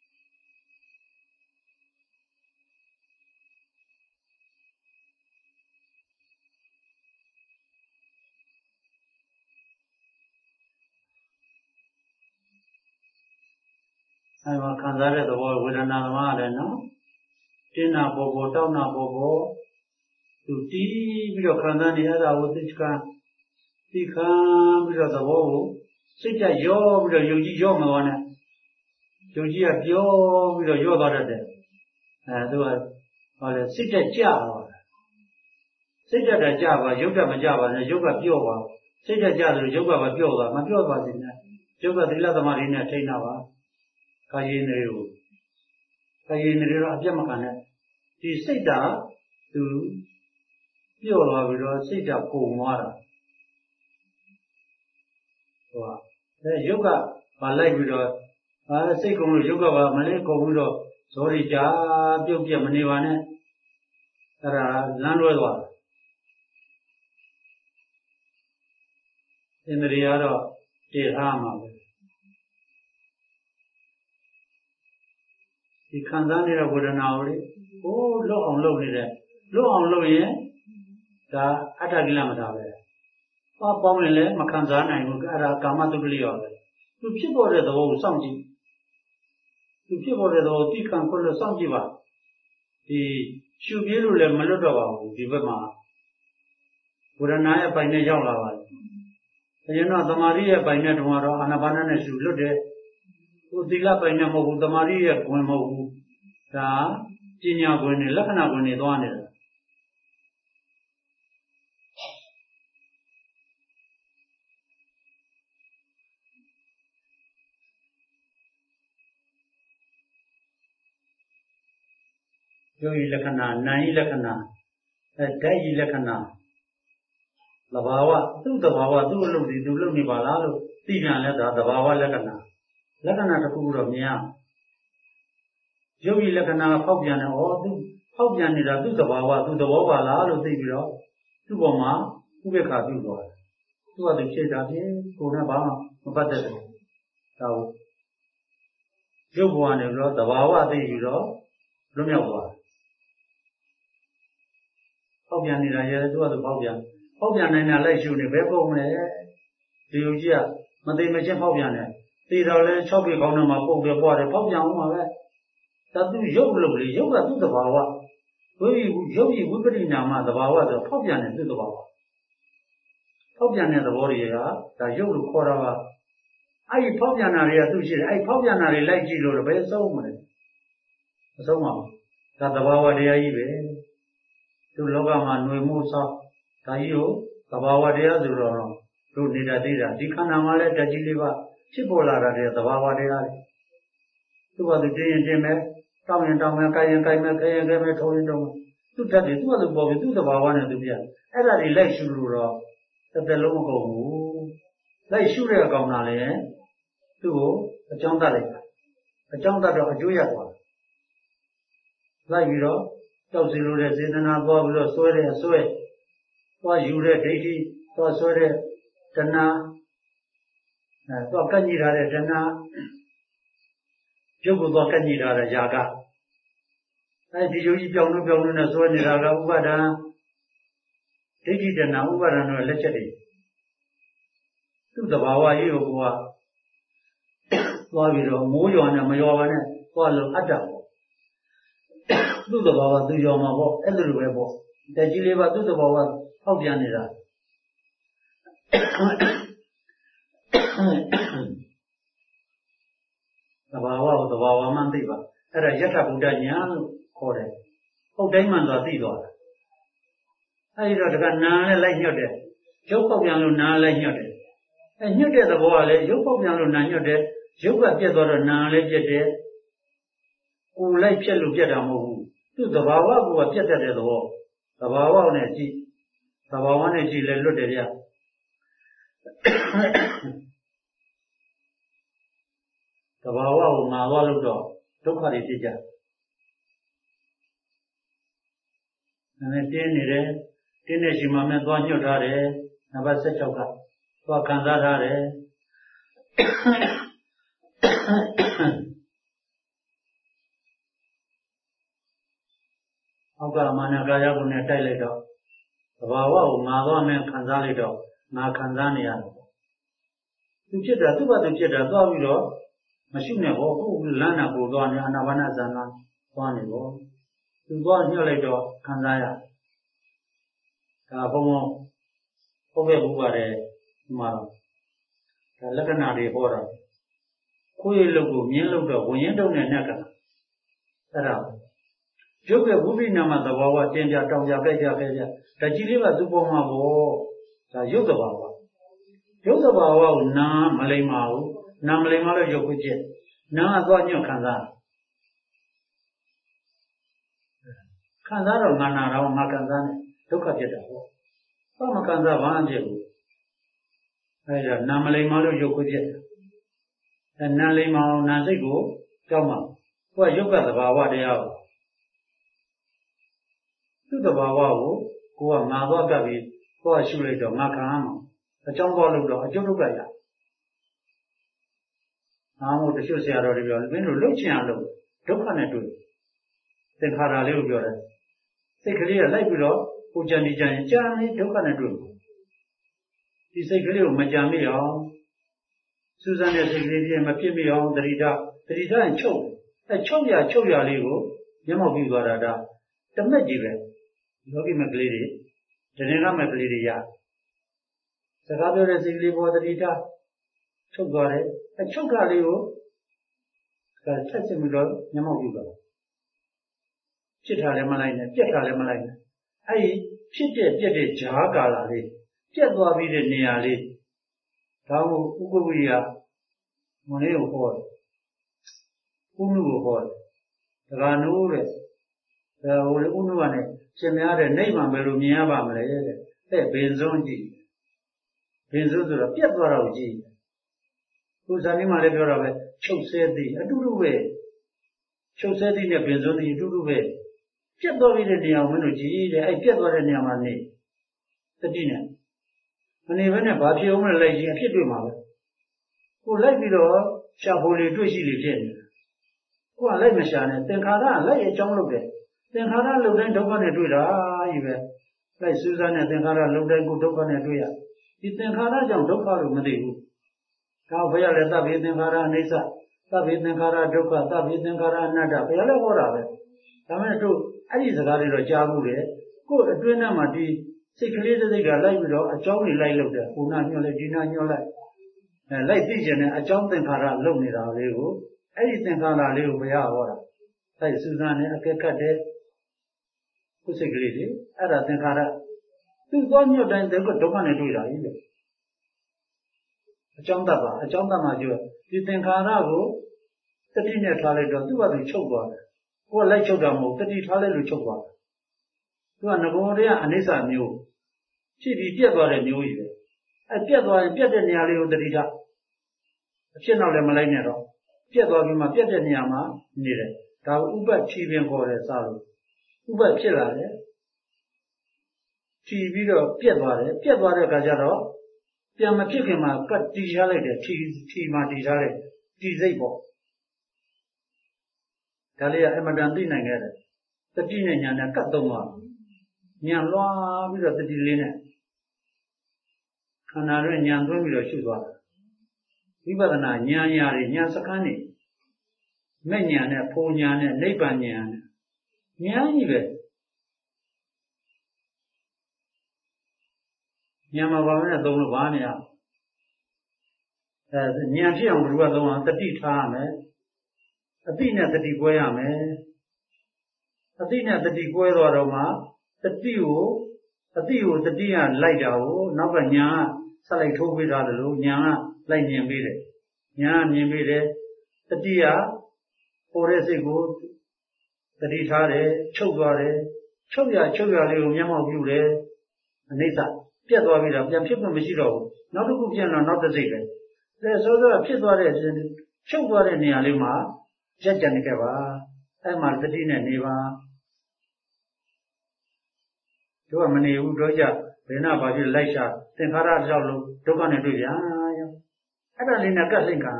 အဲ့မှာခံစားတဲ့သဘောဝေဒနာသမားလည်းနော်တင်းနာပေါ်ပေါ်တောက်နာပေါ်ပေါ်သူတီးပြီးတော့ခံစားနေရတာကိုသိချကသိခံပြီးတော့သဘောကိုစိတ်ကြရောပြီးတော့ယုံကြည်ရောမသွားနဲ့ယုံကြည်ကပြောပြီးတော့ရောသွားတတ်တယ်အဲသူကဘာလဲစိတ်တက်ကြပါစိတ်တက်တာကြပါရုပ်ကမကြပါနဲ့ရုပ်ကပြော့ပါစိတ်တက်ကြတယ်ရုပ်ကမပြော့ပါမပြော့ပါစေနဲ့ရုပ်ကသီလသမာဓိနဲ့ထိန်းတာပါကာယနေကိုကာယနေရောအပြတ်မခံနဲ့ဒီစိတ်ဓာတ်သူပြော့သွားပြီးတော့စိတ်ဓာတ်ပုံသွားတာဟိုအဲရုပ်ကမလိုက်ပြီးတော့အဲစိတ်ကုန်လို့ရုပ်ကပါမလေးကုန်ပြီးတော့ဇောရီကြာပြုတ်ပြတ်မနေပါနဲ့အဲ့ဒါလမ်းလွဲသွားတယ်ဣန္ဒြေကတော့တည်ထားမှာပဲဒီခံစားနေတဲ့ဝေဒနာကိုလေဟိုးလွတ်အောင်လုပ်နေတယ်လွတ်အောင်လုပ်ရင်ဒါအတ္တကိလမတာပဲဟောပေါင်းရင်လည်းမခံစားနိုင်ဘူးအဲ့ဒါကာမတုပ္ပလိရောပဲသူဖြစ်ပေါ်တဲ့သဘောကိုစောင့်ကြည့်သူဖြစ်ပေါ်တဲ့သဘောကိုသိခံခွင့်လို့စောင့်ကြည့်ပါဒီရှုပြေးလို့လည်းမလွတ်တော့ပါဘူးဒီဘက်မှာဝေဒနာရဲ့ပိုင်နဲ့ရောက်လာပါတယ်အရင်တော့သမာဓိရဲ့ပိုင်နဲ့တုန်းကတော့အာနာပါနနဲ့ရှုလွတ်တယ်ဟိုသီလပိုင်နဲ့မဟုတ်ဘူးသမာဓိရဲ့ခွင်မဟုတ်ဘူးဒါပညာခွင်နဲ့လက္ခဏာခွင်နဲ့သွားနေတာယောဂီလက္ခဏာနာယီလက္ခဏာအဲဓာတ်ယီလက္ခဏာသဘာဝသူ့သဘာဝသူ့အလုပ်ဒီသူလုပ်နေပါလားလို့သိပြန်လဲဒါသဘာဝလက္ခဏာလက္ခဏာတစ်ခုတော့မြင်ရယောဂီလက္ခဏာဖောက်ပြန်တယ်ဩသူဖောက်ပြန်နေတာသူ့သဘာဝသူ့သဘောပါလားလို့သိပြီးတော့သူ့ပေါ်မှာဥပေက္ခပြုသွားတယ်သူကသူဖြည့်တာဖြင့်ကိုယ်နဲ့ဘာမှမပတ်သက်ဘူးဒါဟုတ်ရုပ်ဘဝနဲ့ပြီးတော့သဘာဝသိပြီးတော့လွတ်မြောက်သွားတယ်ဖောက်ပြန်နေတာရဲ့သူကသူဖောက်ပြန်ဖောက်ပြန်နေတာလိုက်ရှုနေဘယ်ပုံမလဲဒီယုတ်ကြီးကမသိမချင်းဖောက်ပြန်တယ်သိတော့လဲ၆ပေကောင်းတော့မှပုတ်တယ်ပွားတယ်ဖောက်ပြန်အောင်ပါပဲဒါသူရုပ်လို့လေရုပ်ကသူ့သဘာဝဝိရုပ်ကြီးဝိပရိနာမသဘာဝဆိုဖောက်ပြန်တယ်သူ့သဘာဝဖောက်ပြန်တဲ့သဘောတွေကဒါရုပ်လို့ခေါ်တာပါအဲ့ဒီဖောက်ပြန်တာတွေကသူ့ရှိတယ်အဲ့ဖောက်ပြန်တာတွေလိုက်ကြည့်လို့ဘယ်ဆုံးမလဲမဆုံးပါဘူးဒါသဘာဝတရားကြီးပဲသူလောကမှာຫນွေမှုဆောက်ဒါကြီးကိုသဘာဝတရားဆိုတော့တို့နေတာသိတာဒီခန္ဓာမှာလည်းဓာတ်ကြီးလေးပါဖြစ်ပေါ်လာတာတဲ့သဘာဝတရားတွေသူကသူတင်းရင်တင်းမယ်တောင်းရင်တောင်းမယ်ကိုင်ရင်ကိုင်မယ်ခဲရင်ခဲမယ်ထုံးရင်ထုံးမယ်သူ့ဓာတ်တွေသူ့ကသူပေါ်ပြီးသူ့သဘာဝနဲ့သူပြအဲ့ဒါတွေလိုက်ရှုလို့တော့တစ်သက်လုံးမကုန်ဘူးလိုက်ရှုတဲ့အကောင်ကလည်းသူ့ကိုအကြောင်းတတ်လိုက်တာအကြောင်းတတ်တော့အကျိုးရသွားလိုက်ပြီးတော့ကြောက်စီလို့တဲ့စေတနာသွားပြီးတော့ဆွဲတဲ့အဆွဲသွားယူတဲ့ဒိဋ္ဌိသွားဆွဲတဲ့တဏှာအဲသွားကန့်ညိထားတဲ့တဏှာပြုတ်ကိုသွားကန့်ညိထားတဲ့ຢာကအဲဒီယုံကြည်ပြောင်းလို့ပြောင်းလို့နဲ့ဆွဲနေတာကဥပါဒံဒိဋ္ဌိတဏှာဥပါဒံတို့လက်ချက်တွေသူ့သဘာဝကြီးကိုကသွားပြီးတော့မိုးရွာနဲ့မရွာပါနဲ့သွားလို့အတ္တပေါ့သူ့သဘာဝသူရွာမှာပေါ့အဲ့လိုပဲပေါ့တကြီးလေးပါသူ့သဘာဝဖောက်ပြန်နေတာသဘာဝကိုသဘာဝမှသိပါအဲ့ဒါယထာဘုဒ္ဓညာလို့ခေါ်တယ်ဟုတ်တိုင်းမှသွားသိသွားတာအဲ့ဒီတော့တကနာနဲ့လိုက်ညွတ်တယ်ရုပ်ပေါက်ပြန်လို့နာလိုက်ညွတ်တယ်အဲ့ညွတ်တဲ့သဘောကလည်းရုပ်ပေါက်ပြန်လို့နာညွတ်တယ်ရုပ်ကပြတ်သွားတော့နာလည်းပြတ်တယ်ကိုယ်လိုက်ပြတ်လို့ပြတ်တာမဟုတ်ဘူးသူ့သဘာဝကပြတ်တတ်တဲ့သဘောသဘာဝနဲ့ကြည့်သဘာဝနဲ့ကြည့်လဲလွတ်တယ်ဗျသဘာဝကိုငါသွားလို့တော့ဒုက္ခတွေဖြစ်ကြတယ်။ဒါနဲ့တင်းနေတယ်တင်းနေရှိမှမဲ့သွားညှို့ထားတယ်နံပါတ်၁၆ကသွားခံစားထားတယ်အောက်ကမာနကာယကုနဲ့တိုက်လိုက်တော့သဘာဝကိုငါသွားမဲ့ခံစားလိုက်တော့ငါခံစားနေရတယ်။သူဖြစ်တာသူ့ဘာသူဖြစ်တာသွားပြီးတော့မရှိနဲ့ဟောကိုယ်လမ်းနာကိုသွားနေအာနာပါနဇာနာသွားနေပေါ့သူသွားညှို့လိုက်တော့ခံစားရဒါဘုံဘုံဟုတ်ရဲ့ဘုရားဒီမှာဒါလက္ခဏာတွေဟောတာခွေးလုတ်ကိုမြင်းလုတ်တော့ဝင်ရင်တုံးနဲ့နှက်ကအဲ့ဒါရုပ်ရဲ့ဝိပိနာမသဘာဝတင်ကြတောင်ကြကြိုက်ကြခဲကြဒါကြီးလေးကသူ့ပေါ်မှာပေါ့ဒါရုပ်သဘာဝရုပ်သဘာဝကိုနာမလိမ္မာဘူးနာမလိမ္မာလို့ရုပ်ကိုကျက်နာကသွားညွတ်ခံစားခံစားတော့ငါနာတော့ငါခံစားနေဒုက္ခဖြစ်တာပေါ့ဘာမခံစားဘာမှဖြစ်ဘူးအဲဒါနာမလိမ္မာလို့ရုပ်ကိုကျက်အဲနာလိမ္မာအောင်နာစိတ်ကိုကြောက်မှာကိုကရုပ်ကသဘာဝတရားကိုသူ့သဘာဝကိုကိုကငါသွားကပ်ပြီးကိုကရှုလိုက်တော့ငါခံရမှာအကြောင်းပေါ်လို့တော့အကျုပ်ဒုက္ခရအားမို့တချို့ဆရာတော်တွေပြောတယ်မင်းတို့လှုပ်ချင်အောင်လုပ်ဒုက္ခနဲ့တွေ့သင်္ခါရလေးကိုပြောတယ်စိတ်ကလေးကလိုက်ပြီးတော့ကိုကြံနေကြရင်ကြာနေဒုက္ခနဲ့တွေ့ဒီစိတ်ကလေးကိုမကြံမိအောင်စူးစမ်းတဲ့စိတ်ကလေးပြည့်မဖြစ်မိအောင်တတိထတတိထရင်ချုပ်အဲချုပ်ရချုပ်ရလေးကိုမျက်မှောက်ပြီးသွားတာဒါတမက်ကြီးပဲလောကီမကလေးတွေဒနေကမကလေးတွေရစကားပြောတဲ့စိတ်ကလေးပေါ်တတိထချုပ်သွားတယ်အချုပ်ကလေးကိုအဲဆက်စစ်ပြီးတော့မျက်မှောက်ပြီးသွားဖြစ်တာလည်းမလိုက်နဲ့ပြက်တာလည်းမလိုက်နဲ့အဲဒီဖြစ်တဲ့ပြက်တဲ့ဂျားကာလာလေးပြက်သွားပြီးတဲ့နေရာလေးဒါကိုဥပ္ပဝိယမလေးကိုဟောတယ်ဥနုကိုဟောတယ်ဒဂါနုတဲ့ဒါဟိုလေဥနုကနဲ့ရှင်များတဲ့နိဗ္ဗာန်ပဲလို့မြင်ရပါမလဲတဲ့တဲ့ဘင်စွန်းကြည့်ဘင်စွန်းဆိုတော့ပြက်သွားတော့ကြည့်ခုဇာတိမှာလည်းပြောတာပဲချုပ်ဆဲသည်အတူတူပဲချုပ်ဆဲသည်နဲ့ဘင်စွန်းသည်အတူတူပဲပြက်သွားပြီးတဲ့နေရာကိုမင်းတို့ကြည့်တဲ့အဲ့ပြက်သွားတဲ့နေရာမှာနေတတိနဲ့မနေဘဲနဲ့ဘာဖြစ်အောင်လဲလိုက်ကြည့်အဖြစ်တွေ့မှာပဲကိုလိုက်ပြီးတော့ရှာဖို့လေတွေ့ရှိလေဖြစ်နေကိုကလိုက်မရှာနဲ့သင်္ခါရကလိုက်အကြောင်းလုပ်တယ်သင်္ခါရလုံတိုင်းဒုက္ခနဲ့တွေ့တာကြီးပဲလိုက်စူးစမ်းတဲ့သင်္ခါရလုံတိုင်းကိုဒုက္ခနဲ့တွေ့ရဒီသင်္ခါရကြောင့်ဒုက္ခလို့မသိဘူးဒါဘုရားလည်းသဗ္ဗေသင်္ခါရအိဋ္ဌသဗ္ဗေသင်္ခါရဒုက္ခသဗ္ဗေသင်္ခါရအနတ္တဘုရားလည်းဟောတာပဲဒါမဲ့တို့အဲ့ဒီစကားတွေတော့ကြားဘူးလေကိုယ်အတွင်းထဲမှာဒီစိတ်ကလေးတစ်စိတ်ကလိုက်ပြီးတော့အကြောင်းတွေလိုက်လုပ်တယ်ဟိုနာညှောလိုက်ဒီနာညှောလိုက်အဲလိုက်သိကျင်တဲ့အကြောင်းသင်္ခါရလုပ်နေတာလေးကိုအဲ့ဒီသင်္ခါရလေးကိုဘုရားဟောတာအဲစူးစမ်းနေအကဲခတ်တယ်ကိုယ်စိတ်ကလေးတွေအဲ့ဒါသင်္ခါရသူသွားညှောတိုင်းဒုက္ခဒုက္ခနဲ့တွေ့တာကြီးလေအကြောင်းတတ်ပါအကြောင်းတတ်မှကျွတ်ဒီသင်္ခါရကိုတတိနဲ့ထားလိုက်တော့သူ့ဘာသူချုပ်သွားတယ်ကိုယ်လိုက်ချုပ်တာမဟုတ်တတိထားလိုက်လို့ချုပ်သွားတယ်သူကငဘောတည်းကအနိစ္စမျိုးဖြစ်ပြီးပြက်သွားတဲ့မျိုးကြီးပဲအဲပြက်သွားရင်ပြက်တဲ့နေရာလေးကိုတတိထားအဖြစ်နောက်လည်းမလိုက်နဲ့တော့ပြက်သွားပြီးမှပြက်တဲ့နေရာမှာနေတယ်ဒါကိုဥပတ်ဖြီးပင်ခေါ်တယ်စလို့ဥပတ်ဖြစ်လာတယ်ဖြီးပြီးတော့ပြက်သွားတယ်ပြက်သွားတဲ့အခါကျတော့ပြန်မဖြစ်ခင်မှာကတ်တီထားလိုက်တယ်ဖြီးဖြီးမှတီထားလိုက်တီစိတ်ပေါ့ဒါလေးကအမတန်သိနိုင်ခဲ့တယ်တတိနဲ့ညာနဲ့ကတ်သုံးပါညာလွှားပြီးတော့တတိလေးနဲ့ခန္ဓာတွင်ညာသွင်းပြီးတော့ရှုသွားတာဝိပဿနာညာညာတွေညာစကန်းနေမဲ့ညာနဲ့ဖိုညာနဲ့နိဗ္ဗာန်ညာနဲ့ညာကြီးပဲညာမှာဘာနဲ့သုံးလို့ဘာနေရအဲညာဖြစ်အောင်ဘယ်လိုကသုံးအောင်တတိထားရမယ်အတိနဲ့တတိကွဲရမယ်အတိနဲ့တတိကွဲသွားတော့မှတတိကိုအတိကိုတတိကလိုက်တာကိုနောက်ကညာကဆက်လိုက်ထိုးပေးတာလို့ညာကလိုက်မြင်ပေးတယ်ညာကမြင်ပေးတယ်တတိကပေါ်တဲ့စိတ်ကိုတတိထားတယ်ချုပ်သွားတယ်ချုပ်ရချုပ်ရလေးကိုမျက်မှောက်ပြုတယ်အနိစ္စပြတ်သွားပြီတော့ပြန်ဖြစ်မှမရှိတော့ဘူးနောက်တစ်ခုပြန်တော့နောက်တစ်စိတ်ပဲဒါဆိုတော့ဖြစ်သွားတဲ့ချုပ်သွားတဲ့နေရာလေးမှာရက်ကြံနေခဲ့ပါအဲ့မှာတတိနဲ့နေပါတို့ကမနေဘူးတို့ကြဘယ်နာပါဖြစ်လိုက်ရှာသင်္ခါရတစ်ယောက်လုံးဒုက္ခနဲ့တွေ့ပြန်ရောအဲ့ဒါလေးနဲ့ကတ်လိမ့်ခံ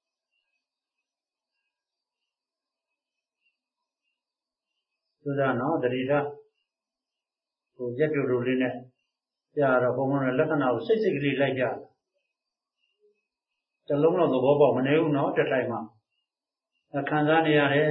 ဆိုတာနော်တတိထဟိုရက်တူတူလေးနဲ့ကြာတော့ဘုံဘုံနဲ့လက္ခဏာကိုစိတ်စိတ်ကလေးလိုက်ကြတလုံးတော့သဘောပေါက်မနေဘူးနော်တစ်ထိုင်မှာခံစားနေရတယ်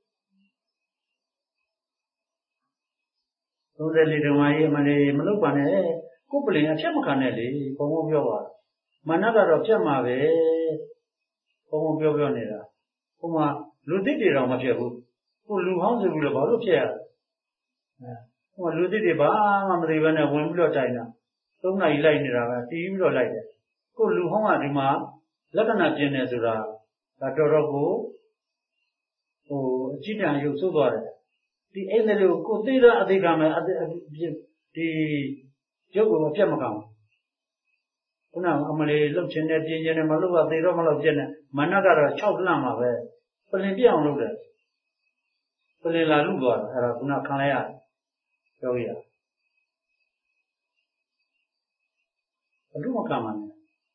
သုံးတဲ့လေဓမ္မကြီးမနေမလုပ်ပါနဲ့ကိုယ်ပလင်အဖြစ်မခံနဲ့လေဘုံဘုံပြောပါမနကတော့ပြတ်မှာပဲဘုံဘုံပြောပြောနေတာဟိုမှာလူသစ်တွေတော့မဖြစ်ဘူးကိုလူဟောင်းဆိုပြီးတော့ဘာလို့ဖြစ်ရလဲဟိုလူသစ်တွေဘာမှမသိဘဲနဲ့ဝင်ပြီးတော့တိုင်တာသုံးနာရီလိုက်နေတာပဲတီးပြီးတော့လိုက်တယ်ကိုလူဟောင်းကဒီမှာလက္ခဏာပြင်းနေဆိုတာဒါတော်တော်ကိုဟိုအကြည့်တန်ရုပ်ဆိုးသွားတယ်ဒီအဲ့ဒါလို့ကိုသိတာအသိကမဲ့ဒီရုပ်ကိုအပြတ်မကောင်ခုနအမလေးလှုပ်ခြင်းနဲ့ပြင်းခြင်းနဲ့မလှုပ်တော့သေတော့မလှုပ်ပြက်နဲ့မနက်ကတော့၆လန့်မှာပဲပလင်ပြအောင်လုပ်တယ်ပလင်လာလူသွားတယ်အဲ့ဒါခုနခံလိုက်ရပြောရဘယ်လိုမှခံမှာလဲ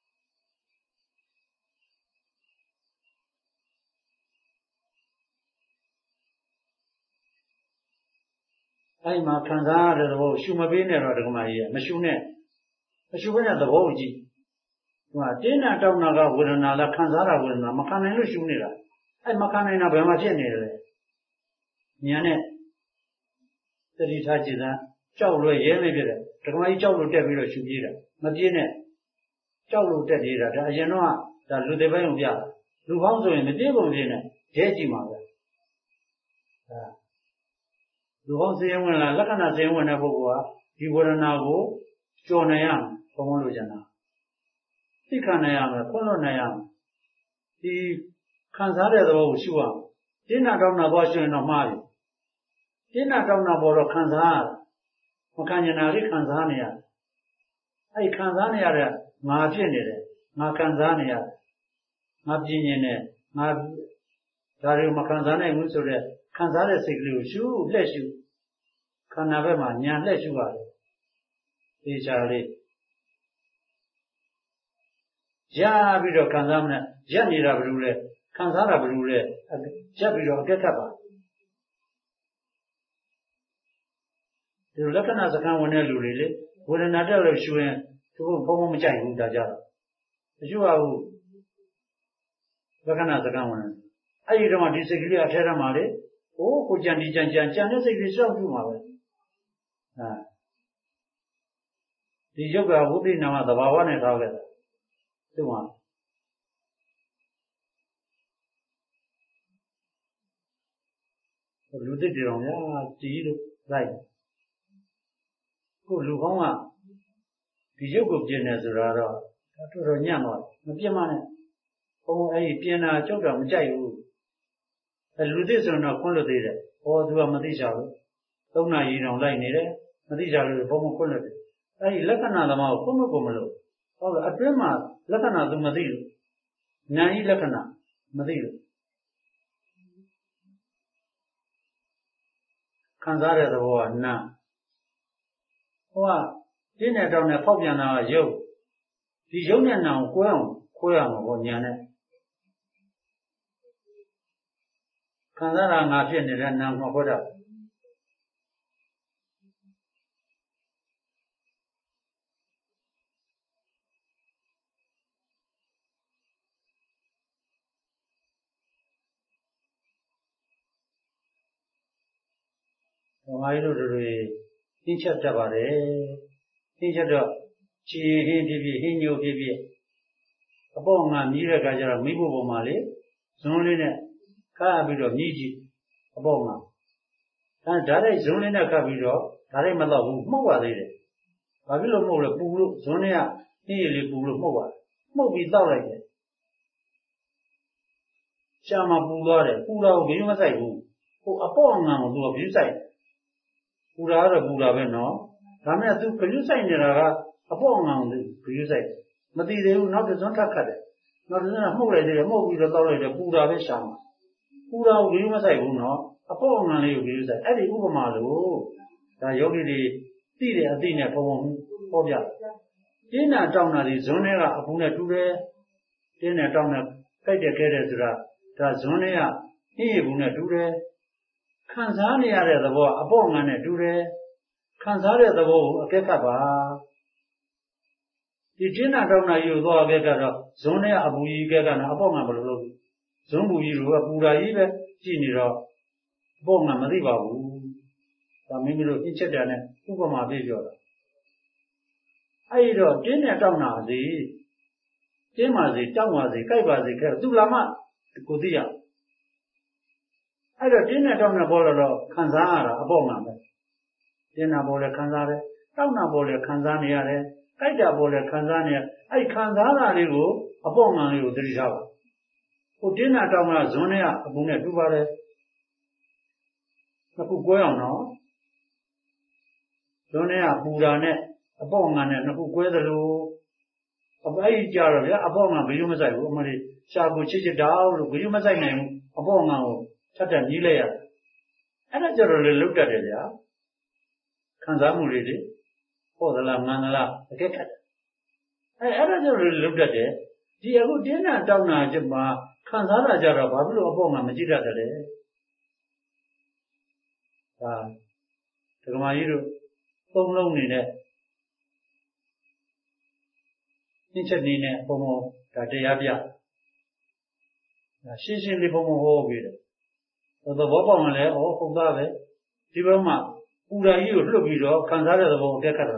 အဲ့မှာခံစားရတဲ့သဘောရှုမပေးနဲ့တော့ဒကမာကြီးကမရှုနဲ့မရှုဘဲနဲ့သဘောကိုကြည့်ဟိုတင်းနာတောင်းနာကဝေဒနာလားခံစားတာဝေဒနာမခံနိုင်လို့ရှုနေတာအဲ့မခံနိုင်တာဘယ်မှာဖြစ်နေလဲဉာဏ်နဲ့သတိထားကြည့်တာကြောက်လွယ်ရဲနေပြတယ်ဒကမာကြီးကြောက်လို့တက်ပြီးတော့ရှုပြေးတာမပြေးနဲ့ကြောက်လို့တက်ပြေးတာဒါအရင်တော့ဒါလူတွေပိုင်းကိုပြတာလူဟောင်းဆိုရင်မပြေးကုန်ပြေးနဲ့ရဲကြည့်မှာပဲဒါလူဟောင်းစရင်ဝင်လာလက္ခဏာစရင်ဝင်တဲ့ပုဂ္ဂိုလ်ကဒီဝေဒနာကိုကျော်နိုင်ရမယ်ဘုံဘုံလို့ကျန်တာသိခံနိုင်ရမယ်ခွင့်လွတ်နိုင်ရမယ်ဒီခံစားတဲ့သဘောကိုရှုရအောင်တင်းနာတောင်းနာသွားရှုရင်တော့မှားပြီတင်းနာတောင်းနာပေါ်တော့ခံစားရမခံကျင်တာလေးခံစားနေရအဲ့ခံစားနေရတဲ့ငါဖြစ်နေတယ်ငါခံစားနေရတယ်ငါပြင်းနေတယ်ငါဒါတွေမခံစားနိုင်ဘူးဆိုတော့ခံစားတဲ့စိတ်ကလေးကိုရှုလက်ရှုခန္ဓာဘက်မှာညာလက်ရှုရတယ်ဒီချာလေးရပြီးတော့ခံစားမနဲ့ရက်နေတာဘယ်လိုလဲခံစားတာဘယ်လိုလဲရက်ပြီးတော့အကက်ခတ်ပါဒီလက္ခဏာစကားဝင်တဲ့လူတွေလေဝေဒနာတက်လို့ရှုရင်သူကဘုံဘုံမကြိုက်ဘူးဒါကြတော့မရှုရဘူးလက္ခဏာစကားဝင်တယ်အဲ့ဒီတော့ဒီစိတ်ကလေးအထဲထဲမှာလေဟိုကိုကြံဒီကြံကြံကြံတဲ့စိတ်ကလေးစောင့်ကြည့်မှာပဲဟာဒီယုတ်ကဝိသိနာမသဘာဝနဲ့ထားခဲ့တယ်သူ့မှာလူသစ်တွေတော့ညာကြည်လို့လိုက်ကိုလူကောင်းကဒီယုတ်ကိုပြင်းနေဆိုတာတော့တော်တော်ညံ့သွားမပြင်းမနဲ့ဟိုအဲ့ဒီပြင်းတာကြောက်တာမကြိုက်ဘူးအဲလူသစ်ဆိုတော့ခွင့်လွတ်သေးတယ်ဟောသူကမသိချဘူးသုံးနာရီတောင်လိုက်နေတယ်မသိချလို့ဘုံမခွင့်လွတ်တယ်အဲ့ဒီလက္ခဏာသမားကိုခွင့်လွတ်ကုန်မလို့ဟုတ်လားအတွင်းမှာလက္ခဏာသူမသိလို့ဉာဏ်ဤလက္ခဏာမသိလို့ခံစားတဲ့သဘောကနာဟိုကတင်းနဲ့တောင်းနဲ့ဖောက်ပြန်တာကရုပ်ဒီရုပ်နဲ့နာကိုကွဲအောင်ခွဲရမှာပေါ့ဉာဏ်နဲ့ခံစားတာငါဖြစ်နေတဲ့နာမဟုတ်တော့ဘာလို့တို့တွေသိချက်တတ်ပါတယ်သိချက်တော့ခြေဟင်းဖြစ်ဖြစ်ဟင်းညိုဖြစ်ဖြစ်အပေါ့ငါမြည်တဲ့အခါကျတော့မိဖို့ပုံမှာလေဇွန်းလေးနဲ့ခါပြီးတော့မြည်ကြည့်အပေါ့ငါအဲဒါနဲ့ဇွန်းလေးနဲ့ခတ်ပြီးတော့ဒါနဲ့မတော့ဘူးမှုတ်ပါသေးတယ်ဘာဖြစ်လို့မှုတ်လဲပူလို့ဇွန်းလေးကနှီးရလေးပူလို့မှုတ်ပါမှုတ်ပြီးတောက်လိုက်တယ်ရှာမှာပူသွားတယ်ပူတာကိုဘယ်မှမဆိုင်ဘူးဟိုအပေါ့ငါကိုသူကဘယ်ဆိုင်ပူတာကတော့ပူတာပဲနော်ဒါမဲ့သူဘယ်လိုဆိုင်နေတာကအပေါ့ငါကိုဘယ်လိုဆိုင်မသိသေးဘူးနောက်တစ်စွန်းထပ်ခတ်တယ်နောက်တစ်စွန်းမှုတ်လိုက်တယ်မှုတ်ပြီးတော့တောက်လိုက်တယ်ပူတာပဲရှာမှာပူတာကိုဘယ်မှမဆိုင်ဘူးနော်အပေါ့ငါလေးကိုဘယ်လိုဆိုင်အဲ့ဒီဥပမာလို့ဒါယောဂီတွေသိတဲ့အသိနဲ့ပုံပုံဟောပြတင်းနာတောင်းတာဒီဇွန်းထဲကအပူနဲ့တူတယ်တင်းနဲ့တောင်းနဲ့ကြိုက်တယ်ခဲတယ်ဆိုတာဒါဇွန်းထဲကနှီးရဘူးနဲ့တူတယ်ခံစားနေရတဲ့သဘောအပေါ့ငါနဲ့တူတယ်ခံစားတဲ့သဘောကိုအကဲခတ်ပါဒီတင်းနာတောင်းတာကြီးကိုသွားအကဲခတ်တော့ဇွန်းထဲကအပူကြီးကဲကတော့အပေါ့ငါဘယ်လိုလုပ်ဇွန်းပူကြီးကပူတာကြီးပဲကြည့်နေတော့အပေါ့ငါမသိပါဘူးဒါမိမိတို့အစ်ချက်တယ်နဲ့ဥပမာပြပြောတာအဲ့ဒီတော့တင်းနဲ့တောင်းတာစီတင်းပါစီတောင်းပါစီကြိုက်ပါစီခဲသူ့လာမှကိုသိရအဲ့တော့တင်းနဲ့တောက်နဲ့ပေါ်တော့ခံစားရတာအပေါ့မှန်ပဲတင်းနာပေါ်လဲခံစားတယ်တောက်နာပေါ်လဲခံစားနေရတယ်တိုက်တာပေါ်လဲခံစားနေရအဲ့ခံစားတာလေးကိုအပေါ့မှန်လေးကိုသတိထားပါဟိုတင်းနာတောက်နာဇွန်းနဲ့အပူနဲ့တူပါတယ်အခုကွဲအောင်နော်ဇွန်းနဲ့ပူတာနဲ့အပေါ့မှန်နဲ့နှစ်ခုကွဲသလိုအပိုက်ကြတော့ဗျာအပေါ့မှန်ဘယ်လိုမဆိုင်ဘူးအမလေးရှာကိုချစ်ချစ်တောက်လို့ဘယ်လိုမဆိုင်နိုင်ဘူးအပေါ့မှန်ကိုထပ်တက်ကြီးလိုက်ရအဲ့ဒါကြတော့လေလုတ်တတ်တယ်ဗျာခံစားမှုလေးတွေဟုတ်သလားမှန်သလားအကဲခတ်တယ်အဲ့အဲ့ဒါကြတော့လေလုတ်တတ်တယ်ဒီအခုတင်းနာတောက်နာချက်မှာခံစားတာကြတော့ဘာဖြစ်လို့အပေါ့မှန်မကြည့်တတ်တယ်လဲဒါဒကမာကြီးတို့သုံးလုံးနေတဲ့သင်ချက်နေနဲ့ဘုံဘုံဒါတရားပြဒါရှင်းရှင်းလေးဘုံဘုံဟောပြီးတယ်သဘောပေါက်ရင်လည်းဩဟုတ်သားပဲဒီဘက်မှာပူဓာကြီးကိုလွတ်ပြီးတော့ခံစားတဲ့သဘောကိုတက်ခတ်တာ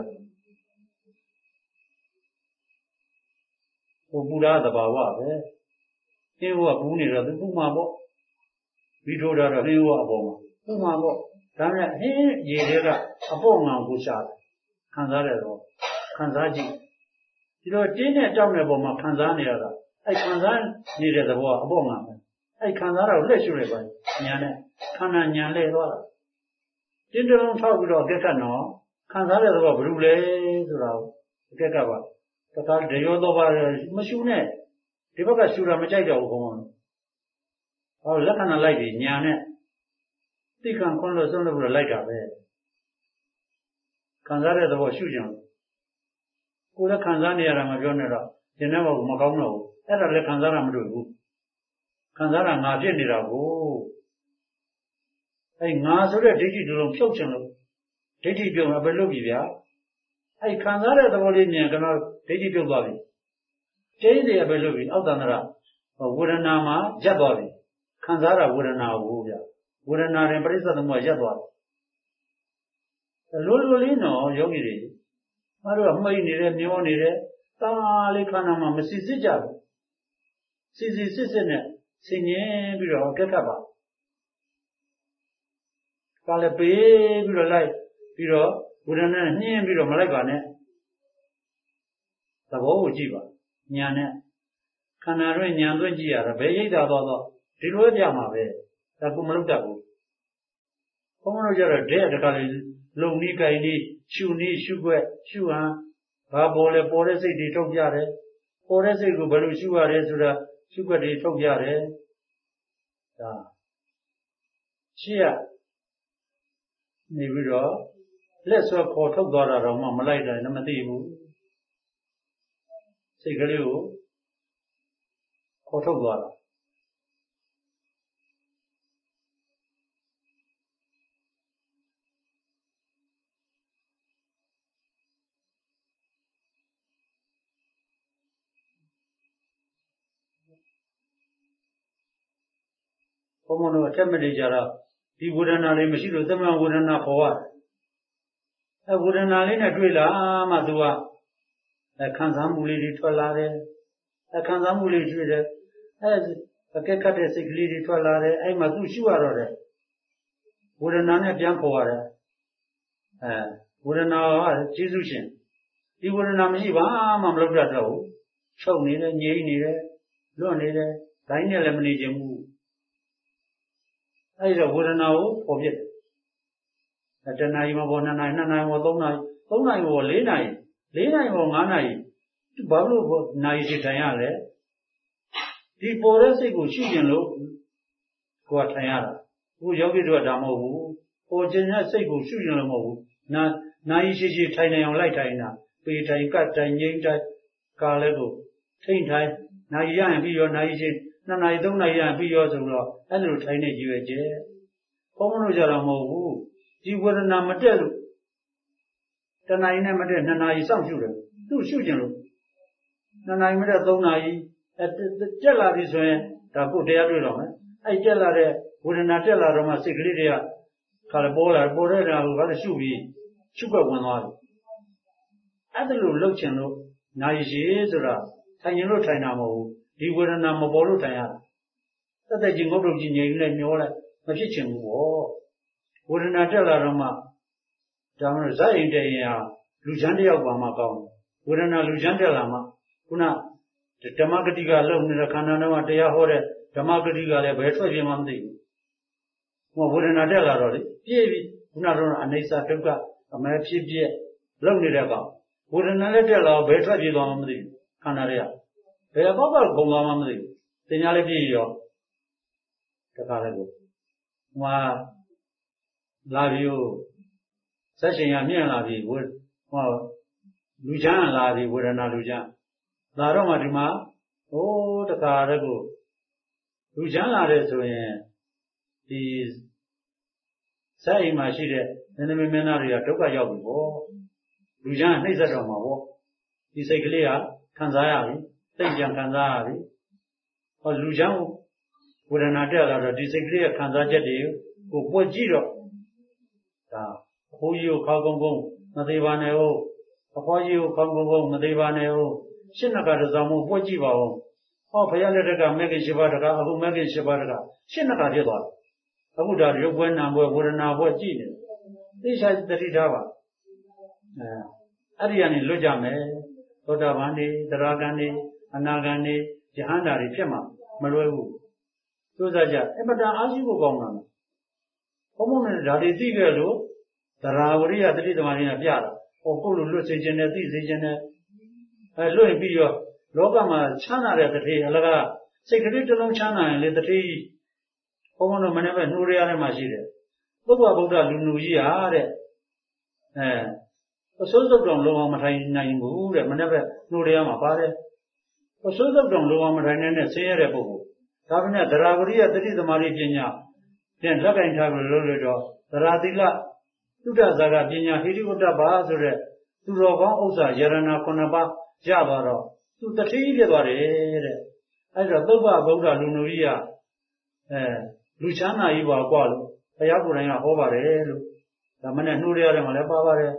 ဟိုပူဓာသဘာဝပဲသင်္ဘောကပူနေတော့သူပူမှာပေါ့ဝိထိုးတာတော့သင်္ဘောအပေါ်မှာပူမှာပေါ့ဒါနဲ့အင်းရေတွေကအပေါ့ငံကိုရှာတယ်ခံစားတဲ့တော့ခံစားကြည့်ဒီတော့တင်းနဲ့တောက်တဲ့ပုံမှာခံစားနေရတာအဲ့ခံစားနေတဲ့သဘောကအပေါ့ငံပဲအဲ့ခံစားတာကိုလက်ရှုလိုက်ပါညာနဲ့ခန္ဓာညာလဲသွားတာတင်းတုံးထောက်ပြီးတော့အကက်ကနော်ခံစားတဲ့သဘောဘယ်လိုလဲဆိုတာအကက်ကပါတခါတရောတော့ပါမရှုနဲ့ဒီဘက်ကရှုတာမကြိုက်တော့ဘူးဘုံဘုံဟောလက္ခဏာလိုက်ပြီးညာနဲ့သိခံခွန်းလို့ဆုံးလို့လိုက်တာပဲခံစားတဲ့သဘောရှုကြအောင်ကိုယ်လည်းခံစားနေရတာမပြောနဲ့တော့ဒီနေ့တော့မကောင်းတော့ဘူးအဲ့ဒါလည်းခံစားရမတွေ့ဘူးခံစားတာငါဖြစ်နေတာကိုအဲ့ငါဆိုတဲ့ဒိဋ္ဌိတို့လုံးဖြုတ်ချင်လို့ဒိဋ္ဌိပြုံးဘယ်လိုပြီဗျာအဲ့ခံစားတဲ့သဘောလေးမြင်ကျွန်တော်ဒိဋ္ဌိပြုတ်သွားပြီကျင်းစီဘယ်လိုပြီအောက်တန္တရဝေဒနာမှာရပ်သွားပြီခံစားတာဝေဒနာကိုဗျာဝေဒနာရင်ပရိစ္ဆေသမုပ္ပါရပ်သွားတယ်လိုလိုလေးနော်ယောဂီတွေငါတို့ကမှိတ်နေတယ်မျောနေတယ်တာလေးခန္ဓာမှာမစစ်စစ်ကြဘူးစစ်စစ်စစ်စစ်နဲ့ဆင်ញင်းပြီးတော့ကက်ခတ်ပါဒါလည်းပေးပြီးတော့လိုက်ပြီးတော့ဝေဒနာနှင်းပြီးတော့မလိုက်ပါနဲ့သဘောကိုကြည့်ပါညာနဲ့ခန္ဓာတွင်ညာသွင်းကြည့်ရတာဘယ်ရိတ်တာတော့တော့ဒီလိုပြမှာပဲဒါကမလုပ်တတ်ဘူးဘုန်းတော်ကြတော့တဲ့တခါလေလုံနီးကြိုင်နီးရှုနီးရှုွက်ရှုဟန်ဘာပေါ်လဲပေါ်တဲ့စိတ်တွေထုတ်ပြတယ်ပေါ်တဲ့စိတ်ကိုဘယ်လိုရှုရတယ်ဆိုတာရှုွက်တွေထုတ်ပြတယ်ဒါရှေ့ကနေပြီးတော့လက်ဆွဲခေါ်ထုတ်သွားတာတော့မှမလိုက်တယ်လည်းမသိဘူးစိတ်ကလေးကိုခေါ်ထုတ်သွားတာဘုံဘုံတို့အထက်မလေးကြတော့ဒီဝေဒနာလေးမရှိလို့သမဝေဒနာခေါ်ရတယ်အဲဝေဒနာလေးနဲ့တွေ့လာမှသူကခံစားမှုလေးတွေထွက်လာတယ်အဲခံစားမှုလေးတွေ့တယ်အဲအကက်ခတ်တဲ့စိတ်ကလေးတွေထွက်လာတယ်အဲ့မှာသူရှုရတော့တယ်ဝေဒနာနဲ့ပြန်ခေါ်ရတယ်အဲဝေဒနာကကျေးဇူးရှင်ဒီဝေဒနာမရှိဘာမှမလုပ်တတ်တော့ဘူးချုပ်နေတယ်ငြိမ့်နေတယ်လွတ်နေတယ်ဒိုင်းနဲ့လည်းမနေချင်ဘူးအဲ့ဒါဝေဒနာကိုပေါ်ပြတယ်တဏှာကြီးမှာပေါ်နှစ်နာရီနှစ်နာရီပေါ်သုံးနာရီသုံးနာရီပေါ်လေးနာရီလေးနာရီပေါ်ငါးနာရီဘာလို့နာရီစီထိုင်ရလဲဒီပေါ်တဲ့စိတ်ကိုရှုကျင်လို့ကိုယ်ကထိုင်ရတာအခုယောဂီတို့ကဒါမဟုတ်ဘူးပေါ်ကျင်တဲ့စိတ်ကိုရှုကျင်လို့မဟုတ်ဘူးနာနာရီရှိရှိထိုင်နေအောင်လိုက်ထိုင်တာပေထိုင်ကတ်တိုင်ငိမ့်တိုင်ကားလည်းကိုထိမ့်ထိုင်နာရီရရင်ပြီးရောနာရီရှိနှစ်နာရီသုံးနာရီရရင်ပြီးရောဆိုတော့အဲ့လိုထိုင်နေကြည့်ရကျဲဘုန်းဘုန်းတို့ကြတော့မဟုတ်ဘူးဒီဝေဒနာမတက်လို့တဏှာကြီးနဲ့မတက်နှစ်နာရီစောင့်ရှုတယ်သူ့ရှုကျင်လို့နှစ်နာရီမတက်သုံးနာရီတက်လာပြီဆိုရင်ဒါကိုတရားတွေ့တော့မယ်အဲ့တက်လာတဲ့ဝေဒနာတက်လာတော့မှစိတ်ကလေးတွေကခါလည်းပေါ်လာပေါ်တဲ့နာကိုခါလည်းရှုပြီးရှုွက်ဝင်သွားတယ်အဲ့ဒါလို့လှုပ်ချင်လို့နာရီရှိဆိုတာထိုင်ရင်လို့ထိုင်တာမဟုတ်ဘူးဒီဝေဒနာမပေါ်လို့ထိုင်ရတာတက်တက်ကြီးငုတ်တုတ်ကြီးငြိမ်နေမျောလိုက်မဖြစ်ချင်ဘူးပေါ့ဝေဒနာတက်လာတော့မှဒါမှမဟုတ်ဇာတ်အိမ်တရင်ဟာလူချမ်းတယောက်ပါမှကောင်းဝေဒနာလူချမ်းတက်လာမှခုနဓမ္မဂတိကလုံနေတဲ့ခန္ဓာတော့တရားဟောတဲ့ဓမ္မဂတိကလည်းဘယ်ထွက်ပြမှမသိဘူးဟောဝေဒနာတက်လာတော့လေပြည့်ပြီခုနကတော့အနိစ္စဒုက္ခအမဲဖြစ်ပြည့်လုံနေတဲ့ကောင်ဝေဒနာလည်းတက်လာဘယ်ထွက်ပြေးသွားမှမသိဘူးခန္ဓာတွေကဘယ်ဘောက်ကပုံသွားမှမသိဘူးတင်ညာလည်းပြည့်ရောတခါလည်းကိုဟိုလာပြီးဆက်ရှင်ရမြင့်လာပြီးဟိုလူချမ်းလာပြီးဝေဒနာလူချမ်းလာတော့မှဒီမှာဟိုတခါလည်းကိုလူချမ်းလာတဲ့ဆိုရင်ဒီစက်အိမ်မှာရှိတဲ့နည်းနည်းမင်းသားတွေကဒုက္ခရောက်ပြီပေါ့လူချမ်းနှိမ့်ဆက်တော့မှာပေါ့ဒီစိတ်ကလေးကခံစားရပြီသိကြံခံစားရပြီဟောလူချမ်းဝေဒနာတက်လာတော့ဒီစိတ်ကလေးကခံစားချက်တွေကိုပွက်ကြည့်တော့ဒါအဖိုးကြီးကိုခေါကုန်းကုန်းမသေးပါနဲ့ဟုတ်အဖွားကြီးကိုခေါကုန်းကုန်းမသေးပါနဲ့ဟုတ်ရှင်းနကတစောင်းမို့ပွက်ကြည့်ပါဦးဟောဘုရားလက်ထက်ကမဂ္ဂင်၈ပါးတကားအခုမဂ္ဂင်၈ပါးတကားရှင်းနကဖြစ်သွားတယ်အခုဒါရုပ်ပွဲနာပွဲဝေဒနာပွဲကြည့်နေသိချာတတိထားပါအဲအဲ့ဒီကနေလွတ်ကြမယ်သောတာပန်နေသရဂန်နေအနာဂန်နေယဟန္တာတွေဖြစ်မှာမလွယ်ဘူးသို့စားကြအမတန်အားရှိဖို့ကောင်းတာဘုံဘုံနဲ့ဒါတွေသိခဲ့လို့သရာဝရိယတတိသမารီနဲ့ပြတာဟောကိုယ်လိုလွတ်စေခြင်းနဲ့သိစေခြင်းနဲ့အဲလွတ်ပြီးတော့လောကမှာချမ်းသာတဲ့တတိအလကစိတ်ကလေးတစ်လုံးချမ်းသာရင်လေတတိဘုံဘုံတို့မနေ့ကနှိုးရရတဲ့မှာရှိတယ်သုဘဗုဒ္ဓလူလူကြီးဟာတဲ့အဲအစိုးစုပ်တော်လုံးအောင်မထိုင်နိုင်ဘူးတဲ့မနေ့ကနှိုးရရမှာပါတယ်အစိုးစုပ်တော်လုံးအောင်မထိုင်နိုင်တဲ့ဆင်းရဲတဲ့ပုဂ္ဂိုလ်ဒါပေမဲ့သရာဝရိယတတိသမารီပညာဖြင့်လက်ကင်ထားပြီးလို့လို့တော့သရာတိလသုဒ္ဓဇာကပညာဟိရိဝတ္တပါဆိုတဲ့သူတော်ကောင်းဥစ္စာယရဏခုနှစ်ပါးရပါတော့သူတတိဖြစ်သွားတယ်တဲ့အဲ့တော့သုဘဗုဒ္ဓလူလူကြီးကအဲလူချမ်းသာကြီးပါကွာလို့ဘုရားကိုယ်တိုင်ကဟောပါတယ်လို့ဒါမှနဲ့နှိုးရရတယ်မှလည်းပါပါတယ်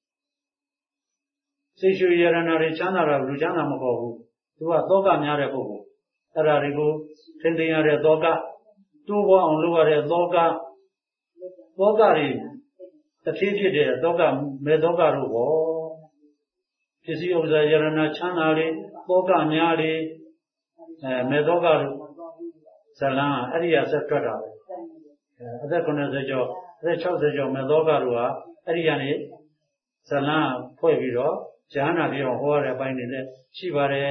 စိတ်ရှုယရဏတွေချမ်းသာတာလူချမ်းသာမဟုတ်ဘူးသူကသောကများတဲ့ပုဂ္ဂိုလ်အဲ့ဒါတွေကိုသင်သိရတဲ့သောကတိုးပေါ်အောင်လုပ်ရတဲ့သောကသောကတွေတတိဖြစ်တဲ့သောကမေသောကတို့ဟောပစ္စည်းဥစ္စာယရဏချမ်းသာတွေသောကများတွေအဲမေသောကတို့ဇလံအဲ့ဒီအဆက်ထွက်တာပဲအသက်၉၀ကျော်အသက်၆၀ကျော်မေသောကတို့ဟာအဲ့ဒီကနေဇလံဖွဲ့ပြီးတော့ဉာဏ်နာပြီးတော့ဟောရတဲ့အပိုင်းတွေလည်းရှိပါတယ်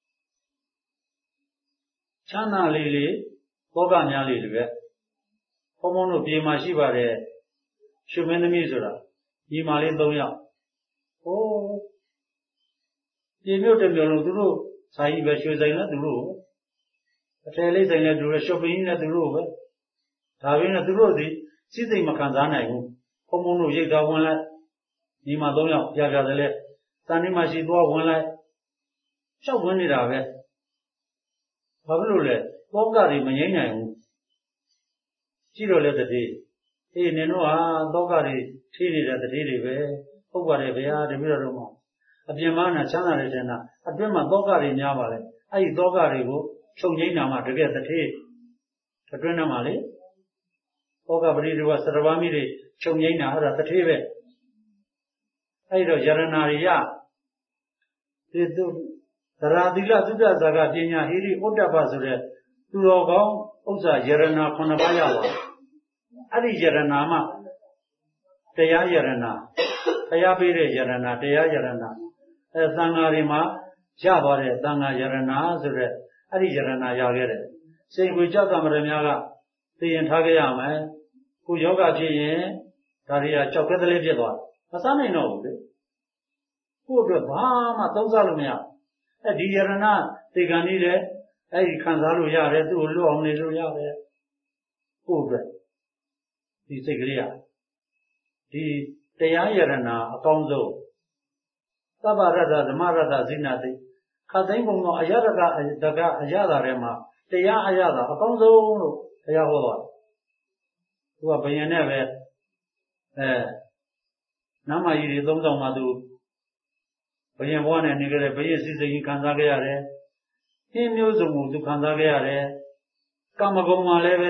ချမ်းသာလေးလေးသောကများလေးတွေပဲဘုံဘုံတို့ပြေမှာရှိပါတယ်ရှုမင်းသမီးဆိုတာဒီမှာလေး၃ယောက်ဟိုးပြေမြို့တစ်မြို့လုံးသူတို့စာကြီးပဲရွှေဆိုင်နဲ့သူတို့အထယ်လေးဆိုင်နဲ့သူတို့ရှော့ပင်းနဲ့သူတို့ပဲဒါပေမဲ့သူတို့ဒီစိတ်သိမ့်မခံစားနိုင်ဘူးဘုံဘုံတို့ရိတ်တော်ဝင်လိုက်ဒီမှာ၃ယောက်ပြပြတယ်လေတန်ဒီမှာရှိသွားဝင်လိုက်လျှောက်ဝင်နေတာပဲဘာဖြစ်လို့လဲသောကတွေမငြိမ့်နိုင်ဘူးကြည့်တော့လေတတိအေးနင်တို့ဟာသောကတွေထိနေတဲ့တတိတွေပဲဟုတ်ပါတယ်ဗျာတပည့်တော်တို့မှာအပြင်မှာနဲ့ချမ်းသာတဲ့ကျန်တာအတွင်းမှာသောကတွေများပါလေအဲ့ဒီသောကတွေကိုချုပ်ငိမ့်တာမှတကယ်တတိအတွင်းထဲမှာလေသောကပရိဒီဝစရဝမိတွေချုပ်ငိမ့်တာအဲ့ဒါတတိပဲအဲ့တော့ယရဏတွေရဒီသူသရာတိလသုဒ္ဓဇာကပညာဟိရိဩတ္တပဆိုတဲ့သူတော်ကောင်းဥစ္စာယရဏခုနှစ်ပါးရပါအဲ့ဒီယရဏမှတရားယရဏတရားပေးတဲ့ယရဏတရားယရဏအဲသံဃာတွေမှာရသွားတဲ့သံဃာယရဏဆိုတဲ့အဲ့ဒီယရဏရခဲ့တယ်စိတ်ကိုကြောက်ကမရများကသိရင်ထားခဲ့ရမယ်ခုယောဂဖြစ်ရင်ဒါတွေကကြောက်ကလေးဖြစ်သွားမစားနိုင်တော့ဘူးလေကိုယ့်အတွက်ဘာမှသုံးစားလို့မရအဲဒီယရဏသေကံကြီးတဲ့အဲ့ဒီခံစားလို့ရတယ်သူ့ကိုလွတ်အောင်နေလို့ရတယ်ကိုယ့်အတွက်ဒီစိတ်ကလေးကဒီတရားယရဏအကောင်းဆုံးသဗ္ဗရတ္တဓမ္မရတ္တဇိနာတိခတ်သိမ်းပုံသောအယတကအတကအယတာထဲမှာတရားအယတာအကောင်းဆုံးလို့ဘုရားဟောသွားသူကဘယင်နဲ့ပဲအဲနမကြီးတွေသုံးဆောင်မှသူဘယင်ဘဝနဲ့နေကြတဲ့ဘယင်စိစိကြီးခံစားခဲ့ရတယ်ဟင်းမျိုးစုံကိုသူခံစားခဲ့ရတယ်ကာမဂုဏ်မှာလည်းပဲ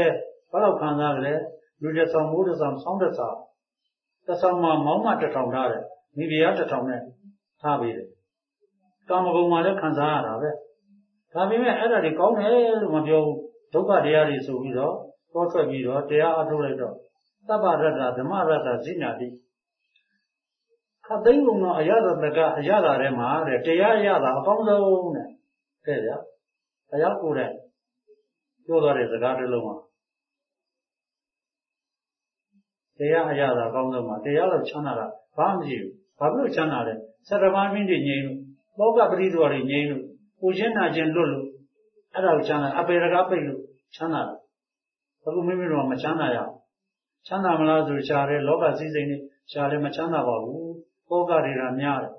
ဘာလို့ခံစားကြလဲလူတစ်ဆောင်မိုးတစ်ဆောင်ဆောင်းတစ်ဆောင်တစ်ဆောင်မှာမောင်းမတစ်ထောင်ထားတယ်မိဖုရားတစ်ထောင်နဲ့ထားပေးတယ်ကာမဂုဏ်မှာလည်းခံစားရတာပဲဒါပေမဲ့အဲ့ဒါတွေကောင်းတယ်လို့မပြောဘူးဒုက္ခတရားတွေဆိုပြီးတော့တောထွက်ပြီးတော့တရားအထုတ်လိုက်တော့သဗ္ဗရတ္တဓမ္မရတ္တဇိညာတိခတ်သိမ်းကုန်တော့အရသာတကအရသာထဲမှာတဲ့တရားအရသာအကောင်းဆုံးတဲ့တဲ့ဗျာတရားကိုယ်တိုင်ပြောသွားတဲ့စကားတစ်လုံးမှာတရားအရသာအကောင်းဆုံးမှာတရားလို့ချမ်းသာတာဘာမှမရှိဘူးဘာဖြစ်လို့ချမ်းသာလဲသတ္တဗာမင်းတွေငြိမ်းလို့လောကပရိသေတွေငြိမ်းလို့ကိုချင်းနာချင်းလွတ်လို့အဲ့ဒါကိုချမ်းသာအပေရကားပိတ်လို့ချမ်းသာတယ်အခုမိမိတို့ကမချမ်းသာရအောင်ချမ်းသာမလားဆိုရှားတယ်လောကစည်းစိမ်တွေရှားတယ်မချမ်းသာပါဘူးဘောကတွေကများတယ်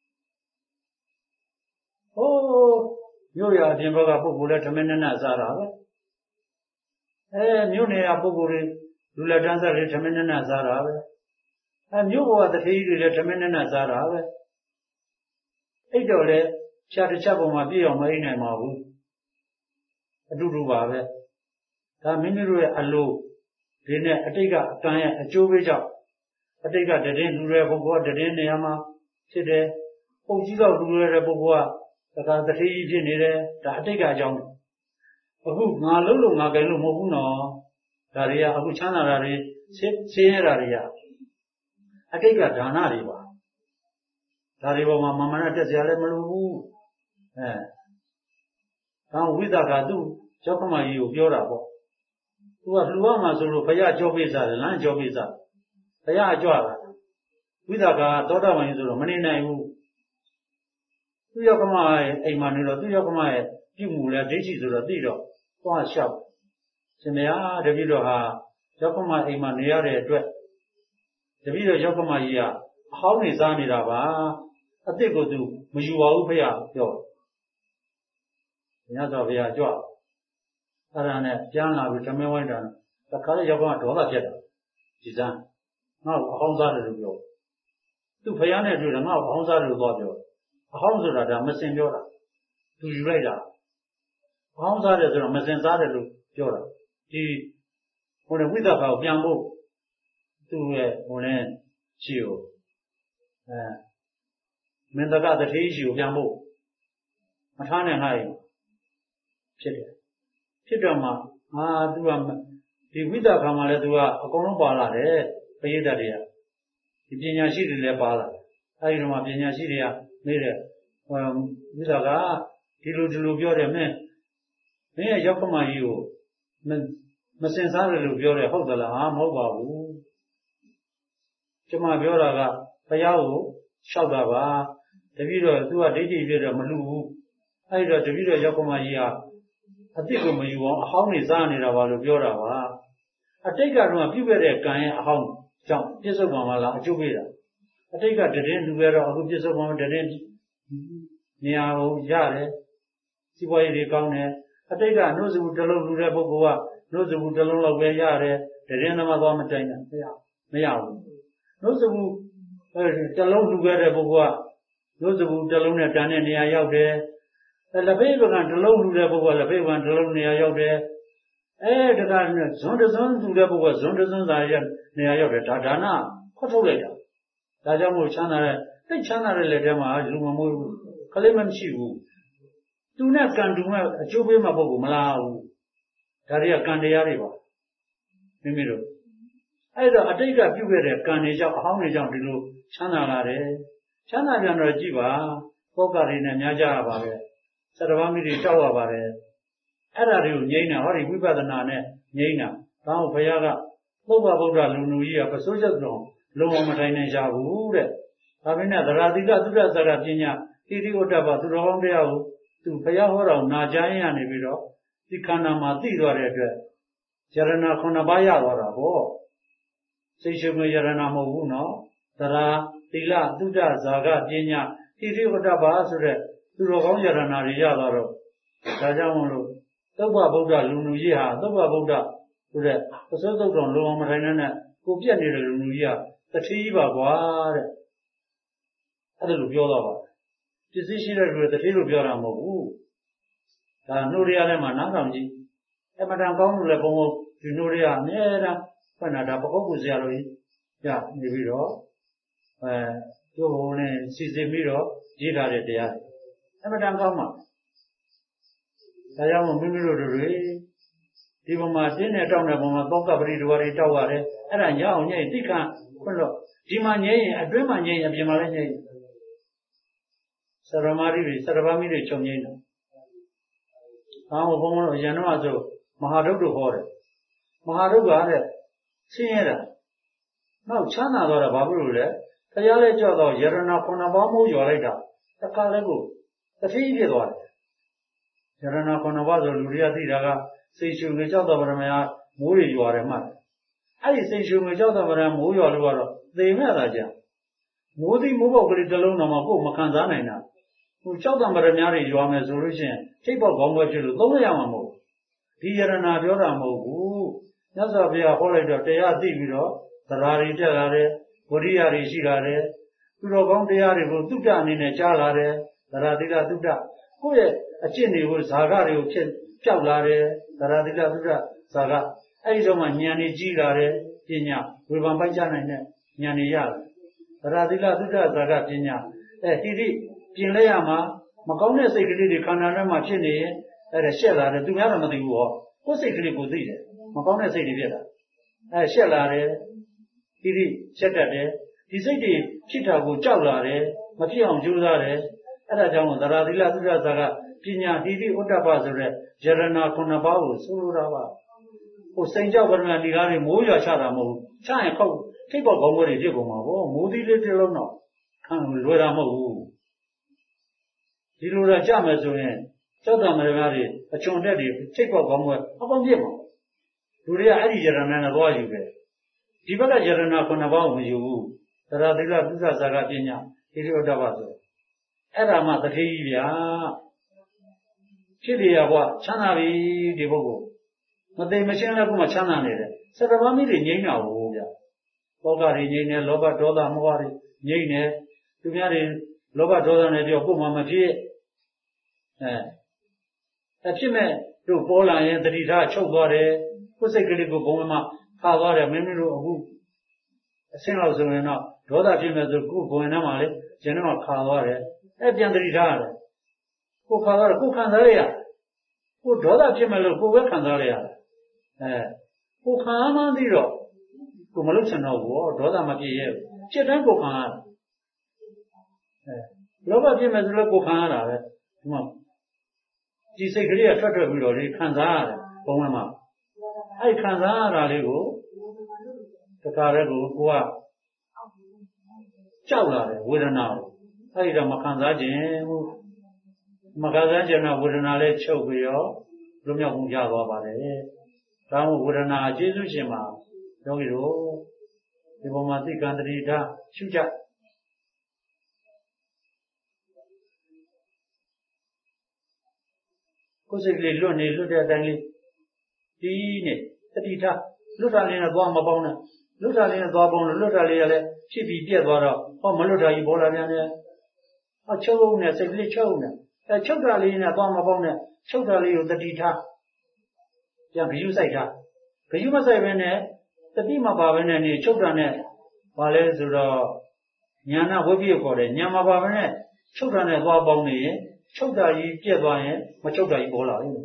ဟိုးမြို့ရအပြင်ဘက်ကပုဂ္ဂိုလ်လည်းဓမင်းနဲ့နဲ့စားတာပဲအဲမြို့နယ်ကပုဂ္ဂိုလ်တွေလူလက်တန်းစားတွေဓမင်းနဲ့နဲ့စားတာပဲအဲမြို့ဘဝတထေးကြီးတွေလည်းဓမင်းနဲ့နဲ့စားတာပဲအဲ့တော့လေဖြာတစ်ချက်ပုံမှာပြည့်အောင်မအိပ်နိုင်ပါဘူးအတူတူပါပဲဒါမိမိတို့ရဲ့အလိုဒီနဲ့အတိတ်ကအကံရဲ့အကျိုးပေးကြောင့်အတိတ်ကတည်င်းလူတဲ့ပုဂ္ဂိုလ်ကတည်င်းနေရာမှာဖြစ်တယ်ပုံကြီးတော့လူရတဲ့ပုဂ္ဂိုလ်ကဒါကတထေးကြီးဖြစ်နေတယ်ဒါအတိတ်ကအကြောင်းအခုငါလုံးလို့ငါကြိုင်လို့မဟုတ်ဘူးနော်ဒါတွေကအခုချမ်းသာတာတွေဆင်းရဲတာတွေကအတိတ်ကဒါနတွေပါဒါတွေပေါ်မှာမမနာတက်စရာလည်းမလိုဘူးအဲဒါဝိသကသူ့ကျောက်ကမကြီးကိုပြောတာပေါ့သူကလှူရမှာဆိုလို့ဘုရားကြောပေးစားတယ်လမ်းကြောပေးစားဘုရားအကြွတာဝိသကသောတာပန်ကြီးဆိုတော့မနေနိုင်ဘူးသူ့ယောက်ကမရဲ့အိမ်မှာနေတော့သူ့ယောက်ကမရဲ့ပြုမှုလဲဒိဋ္ဌိဆိုတော့သိတော့သွားလျှောက်ရှင်မယားတပည့်တော်ဟာယောက်ကမအိမ်မှာနေရတဲ့အတွက်တပည့်တော်ယောက်ကမကြီးကအဟောင်းနေစားနေတာပါအစ်စ်ကိုသူမယူပါဘူးဖေရပြောညသောဖေရကြွအဲ့ဒါနဲ့ပြန်လာပြီးဓမင်းဝိုင်းတာတခါလေယောက်ကမဒေါသဖြစ်တာဒီစမ်းငါ့ကိုအဟောင်းစားတယ်လို့ပြောသူဖေရနဲ့တွေ့တယ်ငါ့ကိုအဟောင်းစားတယ်လို့သွားပြောအဟောင်းဆိုတာဒါမစင်ပြောတာသူယူလိုက်တာအဟောင်းစားတယ်ဆိုတော့မစင်စားတယ်လို့ပြောတာဒီဟိုလေဝိသကာကိုပြန်ဖို့သူ့ရဲ့ဟိုလေရှိကိုအဲမင်းတကတထေးရှိကိုပြန်ဖို့မထားနဲ့ငါ့ရင်ဖြစ်တယ်ဖြစ်တော့မှဟာသူကဒီဝိသကာမှာလည်းသူကအကုန်လုံးပါလာတယ်ပရိသတ်တွေကဒီပညာရှိတွေလည်းပါလာအဲဒီတော့မှပညာရှိတွေကနေတဲ့ဟိုဝိသကာဒီလိုဒီလိုပြောတယ်မင်းမင်းရဲ့ယောက်ကမကြီးကိုမစင်စားတယ်လို့ပြောတယ်ဟုတ်သလားဟာမဟုတ်ပါဘူးကျွန်မပြောတာကဘုရားကိုလျှောက်တာပါတပည့်တော်သူကဒိဋ္ဌိပြည့်တော့မလှဘူးအဲ့တော့တပည့်တော်ယောက်ကမကြီးကအတိတ်ကိုမယူအောင်အဟောင်းနေစားနေတာပါလို့ပြောတာပါအတိတ်ကတော့ပြုခဲ့တဲ့ကံရဲ့အဟောင်းကြောင့်ပြစ္ဆုတ်ပါမလားအကျိုးပေးတာအတိတ်ကတည်င်းလူရတော့အခုပြစ္ဆုတ်ပါမတည်င်းနေရာကိုရတယ်စီးပွားရေးတွေကောင်းတယ်အတိတ်ကနှုတ်စကူတစ်လုံးလူတဲ့ပုဂ္ဂိုလ်ကနှုတ်စကူတစ်လုံးလောက်ပဲရတယ်တည်င်းသမားသွားမတိုင်နဲ့မရမရဘူးနှုတ်စကူတစ်လုံးလူခဲ့တဲ့ပုဂ္ဂိုလ်ကနှုတ်စကူတစ်လုံးနဲ့တန်တဲ့နေရာရောက်တယ်လက်ဖေးပကံတစ်လုံးလူတဲ့ပုဂ္ဂိုလ်ကလက်ဖေးပကံတစ်လုံးနေရာရောက်တယ်အဲတကဇွန်တဇွန်လူတဲ့ပုဂ္ဂိုလ်ကဇွန်တဇွန်သာရနေရာရောက်တယ်ဒါဒါနခွတ်ထုတ်လိုက်တာဒါကြောင့်မို့ချမ်းသာတဲ့သိချမ်းသာတဲ့လက်ထဲမှာလူမမွေးဘူးခလေးမရှိဘူးသူနဲ့ကံတူမဲ့အကျိုးပေးမှာပုဂ္ဂိုလ်မလားဘူးဒါတွေကကံတရားတွေပါမိမိတို့အဲ့တော့အတိတ်ကပြုခဲ့တဲ့ကံတွေကြောင့်အဟောင်းတွေကြောင့်ဒီလိုချမ်းသာလာတယ်ချမ်းသာပြန်တော့ကြည့်ပါပုဂ္ဂတွေနဲ့များကြရပါပဲသတ္တဗာမိတွေတောက်ရပါတယ်အဲ့ဒါတွေကိုငြိမ်းတာဟောဒီဝိပဿနာနဲ့ငြိမ်းတာဒါကိုဘုရားကပုဗ္ဗဗုဒ္ဓလူလူကြီးကပစိုးချက်တော်လုံးဝမထိုင်နိုင်ကြဘူးတဲ့ဒါပေမဲ့သရတိကသုဒ္ဓဇာကပညာဣတိဥဒ္ဓဘသူတော်ကောင်းတရားကိုသူဘုရားဟောတော်နာကြားရင်ကနေပြီးတော့ဒီခန္ဓာမှာသိသွားတဲ့အတွက်ယရဏခုနှစ်ပါးရသွားတာပေါ့စိတ်ရှုမယရဏမဟုတ်ဘူးနော်သရတိလသုဒ္ဓဇာကပညာဣတိဥဒ္ဓဘဆိုတဲ့သူတော်ကောင်းယရဏတွေရသွားတော့ဒါကြောင့်မလို့သုဗ္ဗဗုဒ္ဓလူလူကြီးဟာသုဗ္ဗဗုဒ္ဓဆိုတဲ့ပစိုးသုတ်တော်လုံးအောင်မထိုင်နဲ့ကိုပြက်နေတဲ့လူလူကြီးကတတိကြီးပါကွာတဲ့အဲ့ဒါလိုပြောတော့ပါပစ္စည်းရှိတဲ့လူတွေတတိလိုပြောတာမဟုတ်ဘူးဒါနှုတ်ရရထဲမှာနားထောင်ကြည့်အမှန်တန်ကောင်းလို့လည်းဘုံဘုံဒီလိုတွေကအများအားဖွင့်လာတာပကုတ်ကူဆရာတော်ကြီးညနေပြီးတော့အဲသူ့ဟိုနဲ့စီစဉ်ပြီးတော့ရေးထားတဲ့တရားအမှန်တန်ကောင်းမှာဒါကြောင့်မိမိတို့တွေဒီဘုံမှာတင်းနဲ့တောက်တဲ့ဘုံမှာသောကပရိဒဝါတွေတောက်ရတယ်အဲ့ဒါညအောင်ညိတိခန့်ခွင့်တော့ဒီမှာငြိရင်အတွင်းမှာငြိရင်အပြင်မှာလည်းငြိစရမရီတွေစရဗမီတွေချုပ်ငြိတယ်။အော်ဘုံကတော့ရန်တော့ဆိုမဟာဒုက္ခဟောတယ်။မဟာဒုက္ခတဲ့ဆင်းရဲတာနောက်ချမ်းသာတော့တာဘာဖြစ်လို့လဲ။တရားလဲကြောက်တော့ယရဏခုနှစ်ပါးမိုးရွာလိုက်တာတခါလဲကိုတတိဖြစ်သွားတယ်။ယရဏခုနှစ်ပါးဆိုလူတွေကသိတာကစိတ်ရှုငကြောက်တော်ဗရမယမိုးတွေရွာတယ်မှတ်တယ်။အဲ့ဒီစိတ်ရှုငကြောက်တော်ဗရမမိုးရွာလို့ကတော့သေမဲ့တာကြ။မိုးသည်မိုးပေါက်ကလေးတစ်လုံးတော့မှကိုယ်မခံစားနိုင်တာ။ဟိုကြောက်တော်ဗရမများတွေရွာမယ်ဆိုလို့ရှိရင်ထိပ်ပေါက်ခေါင်းပွဲဖြစ်လို့သုံးရမှာမဟုတ်ဘူး။ဒီယရဏပြောတာမဟုတ်ဘူး။မြတ်စွာဘုရားဟောလိုက်တော့တရားသိပြီးတော့သရာတွေတက်လာတယ်ဝရိယတွေရှိလာတယ်သူတော်ကောင်းတရားတွေကိုတုတ္တအနေနဲ့ကြားလာတယ်သရာတိကတုတ္တကိုယ့်ရဲ့အကျင့်တွေကိုဇာကတွေကိုဖြစ်ပြောက်လာတယ်သရာတိကတုတ္တဇာကအဲ့ဒီတော့မှဉာဏ်ကြီးကြီးလာတယ်ပညာဝေဖန်ပိုက်ချနိုင်တဲ့ဉာဏ်ကြီးရတယ်သရာတိကတုတ္တဇာကပညာအဲတိတိပြင်လဲရမှာမကောင်းတဲ့စိတ်ကလေးတွေခန္ဓာထဲမှာဖြစ်နေရင်အဲ့ဒါရှက်လာတယ်သူများတော့မသိဘူးဟောကိုယ်စိတ်ကလေးကိုသိတယ်မကောင်းတဲ့စိတ်တွေဖြစ်တာအဲရှက်လာတယ်ဒီဒီချက်တတ်တယ်ဒီစိတ်တွေဖြစ်တာကိုကြောက်လာတယ်မဖြစ်အောင်ကြိုးစားတယ်အဲ့ဒါကြောင့်သရာသီလသုဒ္ဓဇာကပညာဒီဒီဥဒ္ဒပဆိုတဲ့ယရဏခုနှစ်ပါးကိုဆိုလိုတာပါဟိုစိန်ကြောက်ဗရမဏီကားတွေမိုးရွာချတာမဟုတ်ဘူးချရင်ခုတ်ထိပ်ပေါက်ကောင်းပွဲတွေဖြစ်ကုန်မှာဗောမိုးသီးလေးတစ်လုံးတော့ခံလွယ်တာမဟုတ်ဘူးဒီလိုတော့ကြမယ်ဆိုရင်ကြောက်တာမရများတွေအချွန်တက်တွေထိပ်ပေါက်ကောင်းပွဲအပေါင်းပြစ်မှာလူတွေကအဲ့ဒီယရဏနဲ့သွားယူတယ်ဒီဘက်ကယရဏခုနှစ်ပါးကိုမယူဘူးသရတိလသုဇဇာကပညာဣရိဥဒ္ဓဘဆိုအဲ့ဒါမှတတိကြီးဗျာဖြစ်တယ်ကွာချမ်းသာပြီဒီပုဂ္ဂိုလ်မသိမရှင်းလည်းကိုမှချမ်းသာနေတယ်စတဗမိတွေငြိမ်းတာဘူးဗျာဘောကတွေငြိမ်းတယ်လောဘဒေါသမောဟတွေငြိမ်းတယ်သူများတွေလောဘဒေါသနဲ့ပြောကိုမှမဖြစ်အဲအဖြစ်မဲ့တို့ပေါ်လာရင်တတိထားချုပ်သွားတယ်ကိုယ်စိတ်ကလေးကိုဘုံမှာခါသွားတယ်မင်းမတို့အခုအဆင်းလောက်ဆိုရင်တော့ဒေါသဖြစ်မဲ့ဆိုကိုယ်ဘုံထဲမှာလေကျန်တော့ခါသွားတယ်အဲပြန်တတိထားရတယ်ကိုခါသွားတယ်ကိုခံစားရရကိုဒေါသဖြစ်မဲ့လို့ကိုပဲခံစားရရတယ်အဲကိုခံမှန်းပြီးတော့ကိုမလုပ်ချင်တော့ဘူးဒေါသမဖြစ်ရဲ့จิตတိုင်းကိုခံရတာအဲလောဘဖြစ်မဲ့ဆိုလို့ကိုခံရတာပဲဒီမှာဒီစိတ်ကလေးကထွက်ထွက်ပြီးတော့ဒီခံစားရတယ်ဘုံမှာအဲ့ခံစားရတာလေးကိုတခါတည်းကိုကိုကကြောက်လာတယ်ဝေဒနာကိုအဲ့ဒီတော့မခံစားခြင်းဘူးမခံစားခြင်းနဲ့ဝေဒနာလေးချုပ်ပြီးတော့လွတ်မြောက်မှုရသွားပါတယ်။ဒါမှဝေဒနာကျေးဇူးရှင်မှာယောဂီတို့ဒီပုံမှာသိက္ခာတတိဓာရှုကြကိုယ်စိတ်ကလေးလွတ်နေလွတ်တဲ့အတိုင်းလေးဒီနဲ့တတိဓာလွတ်တာလေးနဲ့သွားမပေါင်းနဲ့လွတ်တာလေးနဲ့သွားပေါင်းလို့လွတ်တာလေးကလည်းဖြစ်ပြီးပြက်သွားတော့ဟောမလွတ်တာကြီးပေါ်လာပြန်တယ်ဟောချုပ်ုံနဲ့စိတ်ကလေးချုပ်နေအဲချုပ်တာလေးနဲ့သွားမပေါင်းနဲ့ချုပ်တာလေးကိုတတိထားပြန်ဂယုစိုက်ထားဂယုမစိုက်ဘဲနဲ့တတိမပါဘဲနဲ့နေချုပ်တာနဲ့ဘာလဲဆိုတော့ညာနာဝိပ္ပယခေါ်တယ်ညာမပါဘဲနဲ့ချုပ်တာနဲ့သွားပေါင်းနေရင်ချုပ်တာကြီးပြက်သွားရင်မချုပ်တာကြီးပေါ်လာတယ်အဲ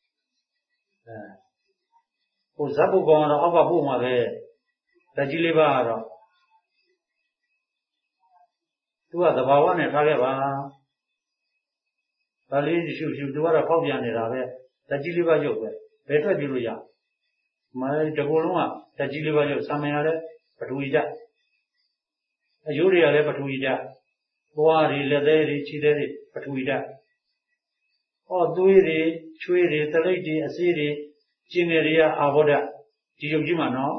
ဟိုဇတ်ပုကောင်ကတော့အောက်ကပို့မှာပဲဓာတ်ကြီးလေးပါကတော့သူကသဘာဝနဲ့ထားခဲ့ပါဒါလေးရှုရှုသူကတော့ဖောက်ပြန်နေတာပဲဓာတ်ကြီးလေးပါရုပ်ပဲဘယ်ထွက်ပြလို့ရမတကူလုံးကဓာတ်ကြီးလေးပါရုပ်ဆံမရလဲပထဝီကြအယိုးတွေကလည်းပထဝီကြသွားတွေလက်သေးတွေခြေသေးတွေပထဝီကြဟောသွေးတွေချွေးတွေတလိပ်တွေအစေးတွေကျင်ငယ်တွေကအာဘောဓဒီရုပ်ကြီးမှာနော်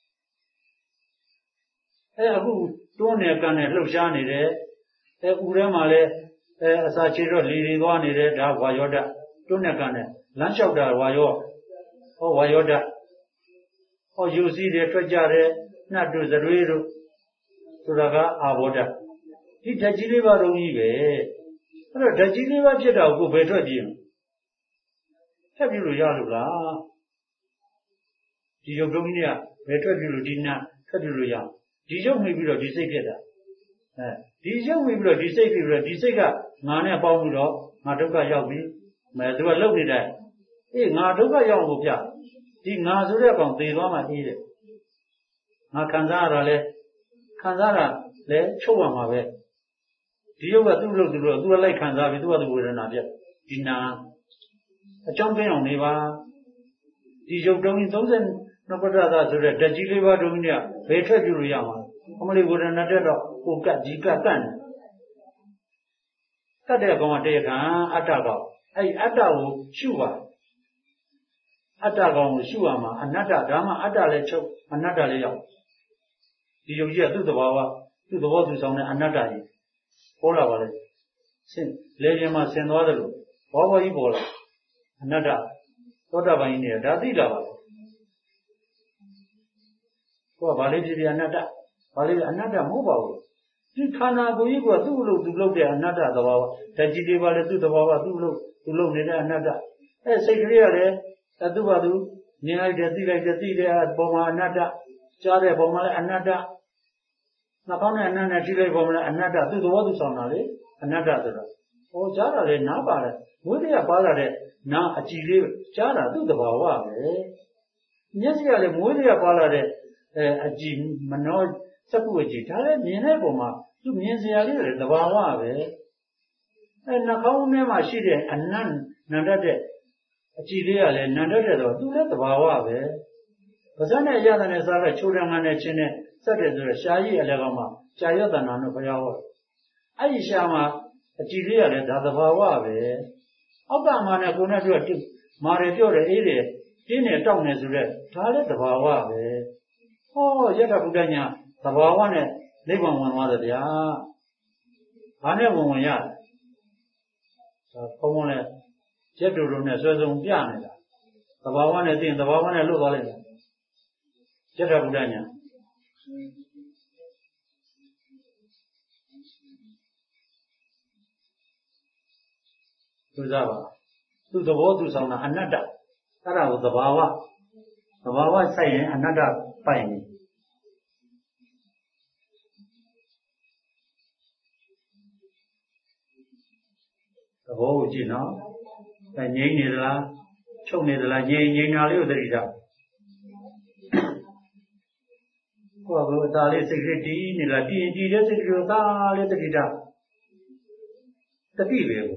အဲအခုတွန်းနေကန်နေလှုပ်ရှားနေတယ်အဲဥထဲမှာလည်းအဲအစာချေတော့လေတွေသွားနေတယ်ဒါဝါယောဓတွန်းနေကန်နေလမ်းလျှောက်တာဝါယောဟောဝါယောဓဟောယူစည်းတွေထွက်ကြတယ်နှတ်တို့ဇရွေးတို့ဆိုတာကအာဘောဓဒီဓာတ်ကြီးလေးပါတော့ကြီးပဲအဲ့တော့ဓာတ်ကြီးလေးပါဖြစ်တာကိုဘယ်ထွက်ကြည့်ထပ်ပြလို့ရလို့လားဒီရုပ်တုံးကြီးကဘယ်ထွက်ပြလို့ဒီနာထွက်ပြလို့ရဒီရုပ်မိပြီးတော့ဒီစိတ်ဖြစ်တာအဲဒီရုပ်မိပြီးတော့ဒီစိတ်ဖြစ်ပြီးတော့ဒီစိတ်ကငါနဲ့ပေါင်းပြီးတော့ငါဒုက္ခရောက်ပြီမဲသူကလှုပ်နေတယ်အေးငါဒုက္ခရောက်ဖို့ပြဒီငါဆိုတဲ့ကောင်သေသွားမှအေးတယ်ငါခံစားရတာလဲခံစားတာလဲချုပ်ရမှာပဲဒီရုပ်ကသူ့လို့သူ့လို့သူကလိုက်ခံစားပြီးသူကသူဝေဒနာပြဒီနာအကြောင်းပြအောင်နေပါဒီရုပ်တုံးကြီးသုံးဆယ်နှစ်ပဋ္ဌာသဆိုတဲ့ဓာတ်ကြီးလေးပါးတုံးကြီးကဘယ်ထွက်ပြလို့ရမှာအမလေးဝေဒနာတက်တော့ကိုကတ်ကြီးကတ်တန့်တတ်တဲ့ကောင်ကတရားခံအတ္တကောင်အဲ့အတ္တကိုရှုပါအတ္တကောင်ကိုရှုရမှာအနတ္တဒါမှအတ္တလည်းချုပ်အနတ္တလည်းရောက်ဒီယုံကြည်ကသူ့သဘောကသူ့သဘောသူဆောင်တဲ့အနတ္တကြီးပေါ်လာပါလေဆင်လေပြင်းမှာဆင်သွားတယ်လို့ဘောဘောကြီးပေါ်လာအနတ္တသောတာပန်ကြီးနေဒါသိတာပါကိုကဘာလေးဖြစ်ဖြစ်အနတ္တဘာလေးအနတ္တမဟုတ်ပါဘူးဒီခန္ဓာကိုယ်ကြီးကသူ့လို့သူ့လို့တဲ့အနတ္တသဘောဓာတ်ကြီးတွေပါလေသူ့သဘောကသူ့လို့သူ့လို့နေတဲ့အနတ္တအဲစိတ်ကလေးကလည်းသူ့ဘာသူမြင်လိုက်တယ်သိလိုက်တယ်သိတဲ့ပုံမှာအနတ္တကြားတဲ့ပုံမှာလည်းအနတ္တနှာခေါင်းနဲ့အနတ္တထိလိုက်ပုံမှာလည်းအနတ္တသူ့သဘောသူဆောင်တာလေအနတ္တဆိုတာဟောကြားတာလေနားပါလေဝိရိယပါလာတဲ့နားအကြည်လေးကြားတာသူ့သဘောဝပဲမျက်စိကလည်းမွေးရပါလာတဲ့အဲအကြည်မနောစက္ကုအကြည်ဒါလည်းမြင်တဲ့ပုံမှာသူမြင်စရာလေးတွေသဘာဝပဲအဲနှာခေါင်းထဲမှာရှိတဲ့အနတ်နန္ဒတဲ့အကြည်လေးကလည်းနန္ဒတဲ့တော့သူလည်းသဘာဝပဲပါဇက်နဲ့ရတဲ့နဲ့စားတဲ့ချိုးတန်းကနဲ့ချင်းနဲ့စက်တယ်ဆိုတော့ရှားကြီးအလည်းကောင်းမှာရှားရတနာနဲ့ဘုရားဟောအဲ့ဒီရှားမှာအကြည်လေးကလည်းဒါသဘာဝပဲအောက်ကမှနဲ့ကိုယ်နဲ့ပြောမာရပြောတယ်အေးတယ်တင်းနဲ့တောက်နေဆိုတော့ဒါလည်းသဘာဝပဲဟောယတ္တဗုဒ္ဓညာသဘာဝနဲ့နိဗ္ဗာန်ဝင်သွားတယ်ဗျာဘာနဲ့ဝင်ဝင်ရဘုံဘုံနဲ့ရက်တူတူနဲ့ဆွဲဆုံးပြနေတာသဘာဝနဲ့သိရင်သဘာဝနဲ့လွတ်သွားလိမ့်မယ်ယတ္တဗုဒ္ဓညာသူစားပါသူသဘောသူဆောင်တာအနတ္တအဲ့ဒါကိုသဘာဝသဘာဝဆိုင်ရင်အနတ္တပိုင်နေသဘောကိုကြည့်နော်အဲငြိမ့်နေသလားချုပ်နေသလားငြိမ့်ငြိမ့်တာလေးကိုသတိထားကိုယ်ကအသာလေးစိတ်ကလေးတည်နေလားတည်ရင်တည်တဲ့စိတ်ကလေးကိုသာလေးသတိထားတတိပဲကို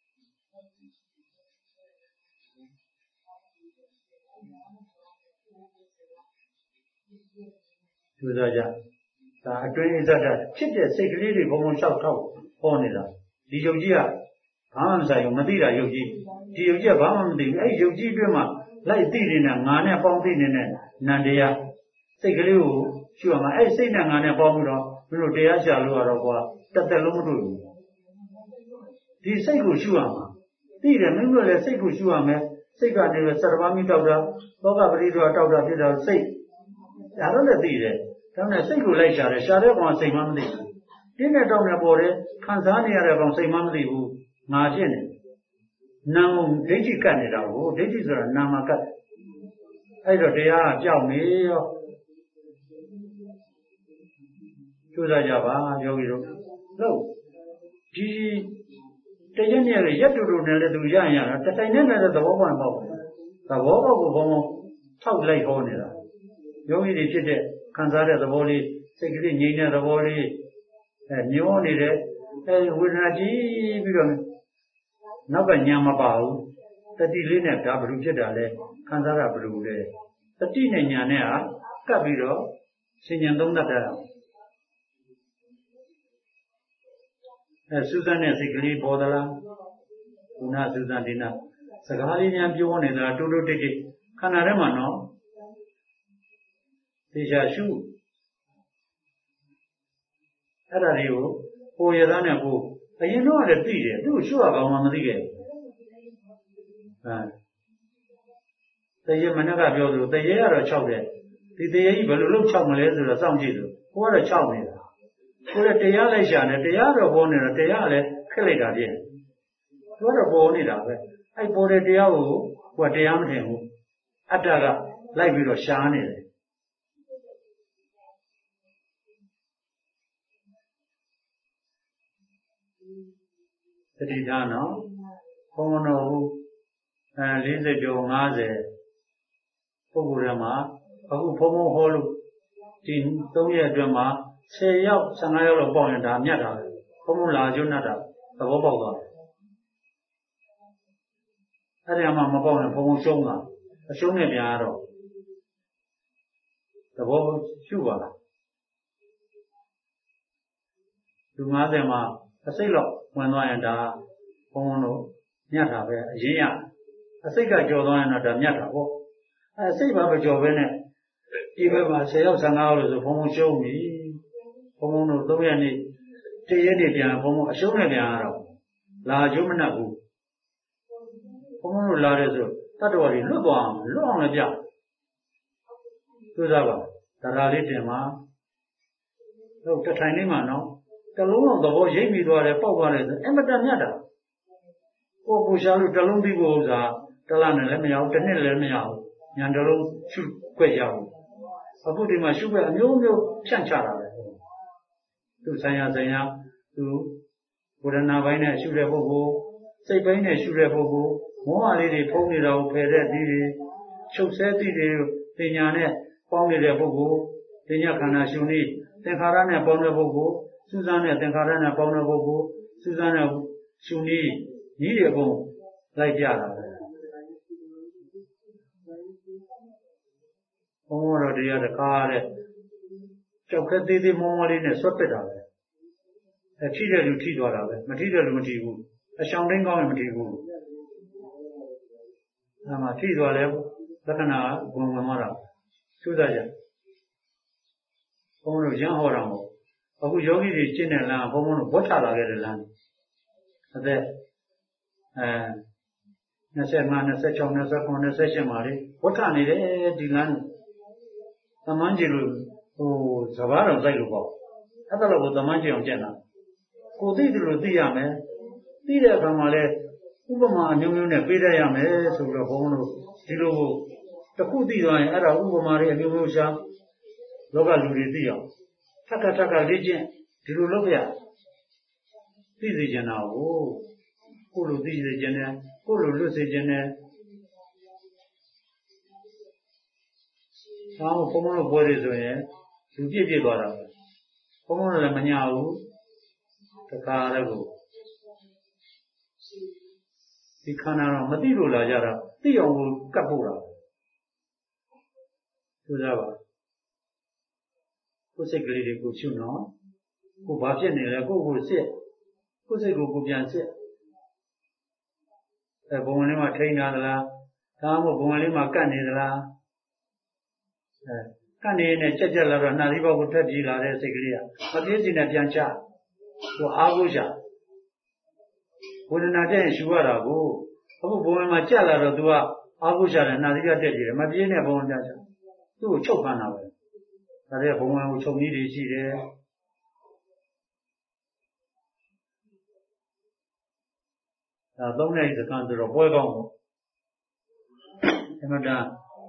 သူစားကြဒါအတွင်းအစတာဖြစ်တဲ့စိတ်ကလေးတွေဘုံဘုံလျှောက်ထောက်ဟောနေတာဒီယုတ်ကြီးကဘာမှမဆိုင်ဘူးမသိတာယုတ်ကြီးဒီယုတ်ကြီးကဘာမှမသိဘူးအဲ့ဒီယုတ်ကြီးအတွင်းမှာလိုက်သိနေတာငါနဲ့ပေါင်းသိနေတဲ့နန္တရားစိတ်ကလေးကိုရှုရမှာအဲ့စိတ်နဲ့ငါနဲ့ပေါင်းပြီးတော့ဘယ်လိုတရားရှာလို့ရတော့ကွာတက်တက်လုံးမတွေ့ဘူးဒီစိတ်ကိုရှုရမှာသိတယ်မင်းတို့လည်းစိတ်ကိုရှုရမယ်စိတ်ကနေပဲစရဘာမိတောက်တာဘောဂပရိဒေါတောက်တာဖြစ်တာစိတ်ဒါတော့လည်းသိတယ်ဒါနဲ့စိတ်ကိုလိုက်ရှာတယ်ရှာတဲ့ကောင်စိတ်မှမသိဘူးတင်းနဲ့တောက်နဲ့ပေါ်တယ်ခံစားနေရတဲ့ကောင်စိတ်မှမသိဘူးငါဖြစ်နေနာမ်ဒိဋ္ဌိကတ်နေတာကိုဒိဋ္ဌိဆိုတာနာမကတ်အဲ့တော့တရားကကြောက်နေရောကျိုးစားကြပါယောဂီတို့လို့ဒီတရနေ့ရက်ရက်တူတူနဲ့လည်းသူရရတာတတိုင်နဲ့လည်းသဘောပေါက်ပေါ့သဘောပေါက်ကိုဘုံဘုံထောက်လိုက်ဟောနေတာယောဂီတွေဖြစ်တဲ့ခံစားတဲ့သဘောလေးစိတ်ကလေးငြိမ်တဲ့သဘောလေးအဲညှိုးနေတဲ့အဲဝေဒနာကြည့်ပြီးတော့နောက်ကညာမပါဘူးတတိလေးနဲ့ဒါဘယ်လိုဖြစ်တာလဲခံစားတာဘယ်လိုလဲတတိနဲ့ညာနဲ့ဟာကပ်ပြီးတော့စဉ်ဉဏ်သုံးတတ်တာအဲစူးစမ်းတဲ့စိတ်ကလေးပေါ်သလားခုနစူးစမ်းဒီနာစကားလေးများပြောနေတာတိုးတိုးတိတ်တိတ်ခန္ဓာထဲမှာနော်သေချာရှုအဲ့ဒါတွေကိုကိုယ်ရသားနဲ့ကိုအရင်တော့လည်းသိတယ်သူ့ရှုရကောင်မှမသိခဲ့ဘူးအဲတရေမနက်ကပြောသလိုတရေကတော့ခြောက်တယ်ဒီတရေကြီးဘယ်လိုလုပ်ခြောက်မလဲဆိုတော့စောင့်ကြည့်လို့ကိုကတော့ခြောက်နေတာကိုလည်းတရားလိုက်ရှာနေတရားတော့ပေါ်နေတာတရားလည်းခက်လိုက်တာပြည့်သူကတော့ပေါ်နေတာပဲအဲ့ပေါ်တဲ့တရားကိုကိုကတရားမထင်ဘူးအတ္တကလိုက်ပြီးတော့ရှားနေတယ်တတိထားနော်ဘုံတော်ဟုအဲ၄၀ကျော်၅၀ပုဂ္ဂိုလ်တွေမှာအခုဘုံဘုံဟောလို့ဒီ၃ရက်အတွင်းမှာဆယ်ယောက်၁၅ယောက်လောက်ပေါက်ရင်ဒါမြတ်တာပဲဘုံဘုံလာကျွတ်တာသဘောပေါက်သွားတယ်အဲ့ဒီမှာမပေါက်ရင်ဘုံဘုံရှုံးတာအရှုံးနဲ့ပြန်ရတော့သဘောရှုပါလားလူ၅၀မှာအစိတ်လောက်ဝင်သွားရင်ဒါဘုံဘုံတို့မြတ်တာပဲအရင်ရအစိတ်ကကြော်သွားရင်တော့ဒါမြတ်တာပေါ့အဲစိတ်ဘာမကြော်ပဲနဲ့ဒီဘက်မှာဆယ်ယောက်၁၅ယောက်လို့ဆိုဘုံဘုံရှုံးပြီဘုံဘုံတို့၃ရက်နေ့တရက်နေ့ပြန်ဘုံဘုံအရှုံးနဲ့ပြန်ရတော့လာကျုံးမနှက်ဘူးဘုံဘုံတို့လာတဲ့ဆိုတတ္တဝါတွေလွတ်သွားအောင်လွတ်အောင်လည်းပြသူစားပါဒါသာလေးတင်မှာတော့တထိုင်လေးမှာနော်တလုံးလုံးသဘောရိပ်မိသွားတယ်ပေါက်သွားတယ်ဆိုအမတန်မြတ်တာကိုကိုရှာလို့တလုံးသိဖို့ဥစ္စာတလားနဲ့လည်းမရဘူးတစ်နှစ်လည်းမရဘူးညာတလုံးရှုခွက်ရဘူးအခုဒီမှာရှုခွက်အမျိုးမျိုးဖြန့်ချတာပဲသူဆိုင်ရာဆိုင်ရာသူဝေဒနာပိုင်းနဲ့ရှုတဲ့ပုဂ္ဂိုလ်စိတ်ပိုင်းနဲ့ရှုတဲ့ပုဂ္ဂိုလ်မောဟလေးတွေဖုံးနေတာကိုဖယ်တဲ့ဒီတွေချုပ်ဆဲသည့်တွေပညာနဲ့ပေါင်းနေတဲ့ပုဂ္ဂိုလ်ပညာခန္ဓာရှုနည်းသင်္ခါရနဲ့ပေါင်းတဲ့ပုဂ္ဂိုလ်စူးစမ်းတဲ့သင်္ခါရနဲ့ပေါင်းတဲ့ပုဂ္ဂိုလ်စူးစမ်းတဲ့ရှုနည်းဤတွေအကုန်လိုက်ကြတာပဲဘုံတော်တရားတကားတဲ့ကြောက်ခက်သေးသေးမောမောလေးနဲ့ဆွတ်ပစ်တာပဲအထိတဲ့လူထိသွားတာပဲမထိတဲ့လူမထိဘူးအရှောင်တိုင်းကောင်းရင်မထိဘူးအဲမှာထိသွားလဲလက္ခဏာဘုံဝင်သွားတာစူးစမ်းကြဘုံတို့ရမ်းဟောတာမဟုတ်အခုယောဂီတွေကျင့်တဲ့လမ်းဘုံဘုံတို့ဝတ်ထလာခဲ့တဲ့လမ်းအသက်အဲ25 26 29 28မှာလေဝတ်ထနေတယ်ဒီလမ်းသမန်းကြီးလို့ဟိုစဘာတော်စိုက်လို့ပေါ့အဲ့ဒါတော့သမန်းကြီးအောင်ကျင့်တာကိုသိတယ်လို့သိရမယ်သိတဲ့အခါမှာလဲဥပမာအမျိုးမျိုးနဲ့ပေးတတ်ရမယ်ဆိုတော့ဘုံတို့ဒီလိုတစ်ခုသိသွားရင်အဲ့ဒါဥပမာတွေအမျိုးမျိုးရှားလောကလူတွေသိအောင်ထပ်ထပ်ထပ်လေ့ကျင့်ဒီလိုလုပ်ရသိစေချင်တာကိုကိုလိုသိစေချင်တယ်ကိုလိုလွတ်စေချင်တယ်ဆောင်းဘုံဘုံတို့ပွဲတွေဆိုရင်လူပြည့်ပြည့်သွားတာပဲဘုံဘုံတို့လည်းမညာဘူးတခါတည်းကိုဒီခန္ဓာတော့မသိလို့လာကြတာသိအောင်ကိုကပ်ဖို့တာသူစားပါကိုယ်စိတ်ကလေးတွေကိုရှုနော်ကိုဘာဖြစ်နေလဲကိုကိုစစ်ကိုယ်စိတ်ကိုကိုပြန်စစ်အဲဘုံဝင်လေးမှာထိန်းတာသလားဒါမှမဟုတ်ဘုံဝင်လေးမှာကတ်နေသလားအဲကတ်နေနဲ့ကြက်ကြက်လာတော့နှာသီးပေါက်ကိုထွက်ပြေးလာတဲ့စိတ်ကလေးကမပြေးစီနဲ့ပြန်ချသူအားကိုးချဝေဒနာတဲ့ရှူရတာကိုအခုဘုံဝင်မှာကြက်လာတော့သူကအားကိုးချတယ်နှာသီးကတက်ကြည့်တယ်မပြေးနဲ့ဘုံဝင်ပြန်ချသူ့ကိုချုပ်ဖမ်းတာပဲဒါတဲ့ဘုံဝင်ကိုချုပ်နည်းတွေရှိတယ်ဒါသုံးတဲ့စကားဆိုတော့ပွဲကောင်းပေါ့အမှန်တန်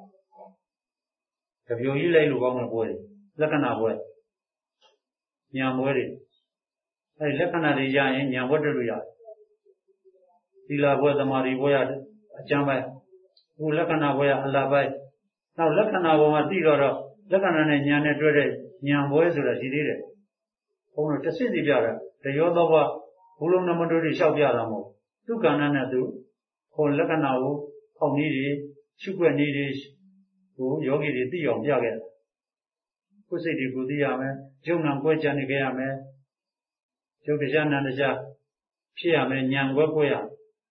ကြပြိုကြီးလိုက်လို့ကောင်းတဲ့ပွဲလက္ခဏာပွဲညာပွဲတွေအဲဒီလက္ခဏာတွေရရင်ညာပွဲတက်လို့ရတယ်သီလပွဲသမာဓိပွဲရအကျမ်းပိုင်းခုလက္ခဏာပွဲရအလပိုင်းနောက်လက္ခဏာပေါ်မှာသိတော့တော့လက္ခဏာနဲ့ညာနဲ့တွဲတဲ့ညာပွဲဆိုတာရှိသေးတယ်ဘုံတို့တစ်စစ်စီပြတာတရောသောဘဘုလုံးနမတို့တွေလျှောက်ပြတာမဟုတ်သူကဏ္ဍနဲ့သူဟိုလက္ခဏာကိုပေါက်နည်းတွေရှုွက်နည်းတွေကိုယောဂီတွေသိအောင်ပြခဲ့တယ်ကိုယ်စိတ်တွေကိုသိရမယ်ယုံနာကွဲကြနေကြရမယ်ယုတ်တရားနာတရားဖြစ်ရမယ်ဉာဏ်ကွဲကွဲရ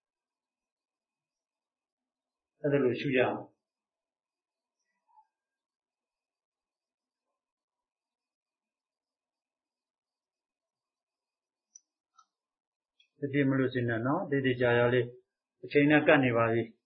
အဲ့ဒါလိုရှုရအောင်ဒီမလို့စင်နော်တေးသေးကြရလေးအချိန်နဲ့ကတ်နေပါပြီ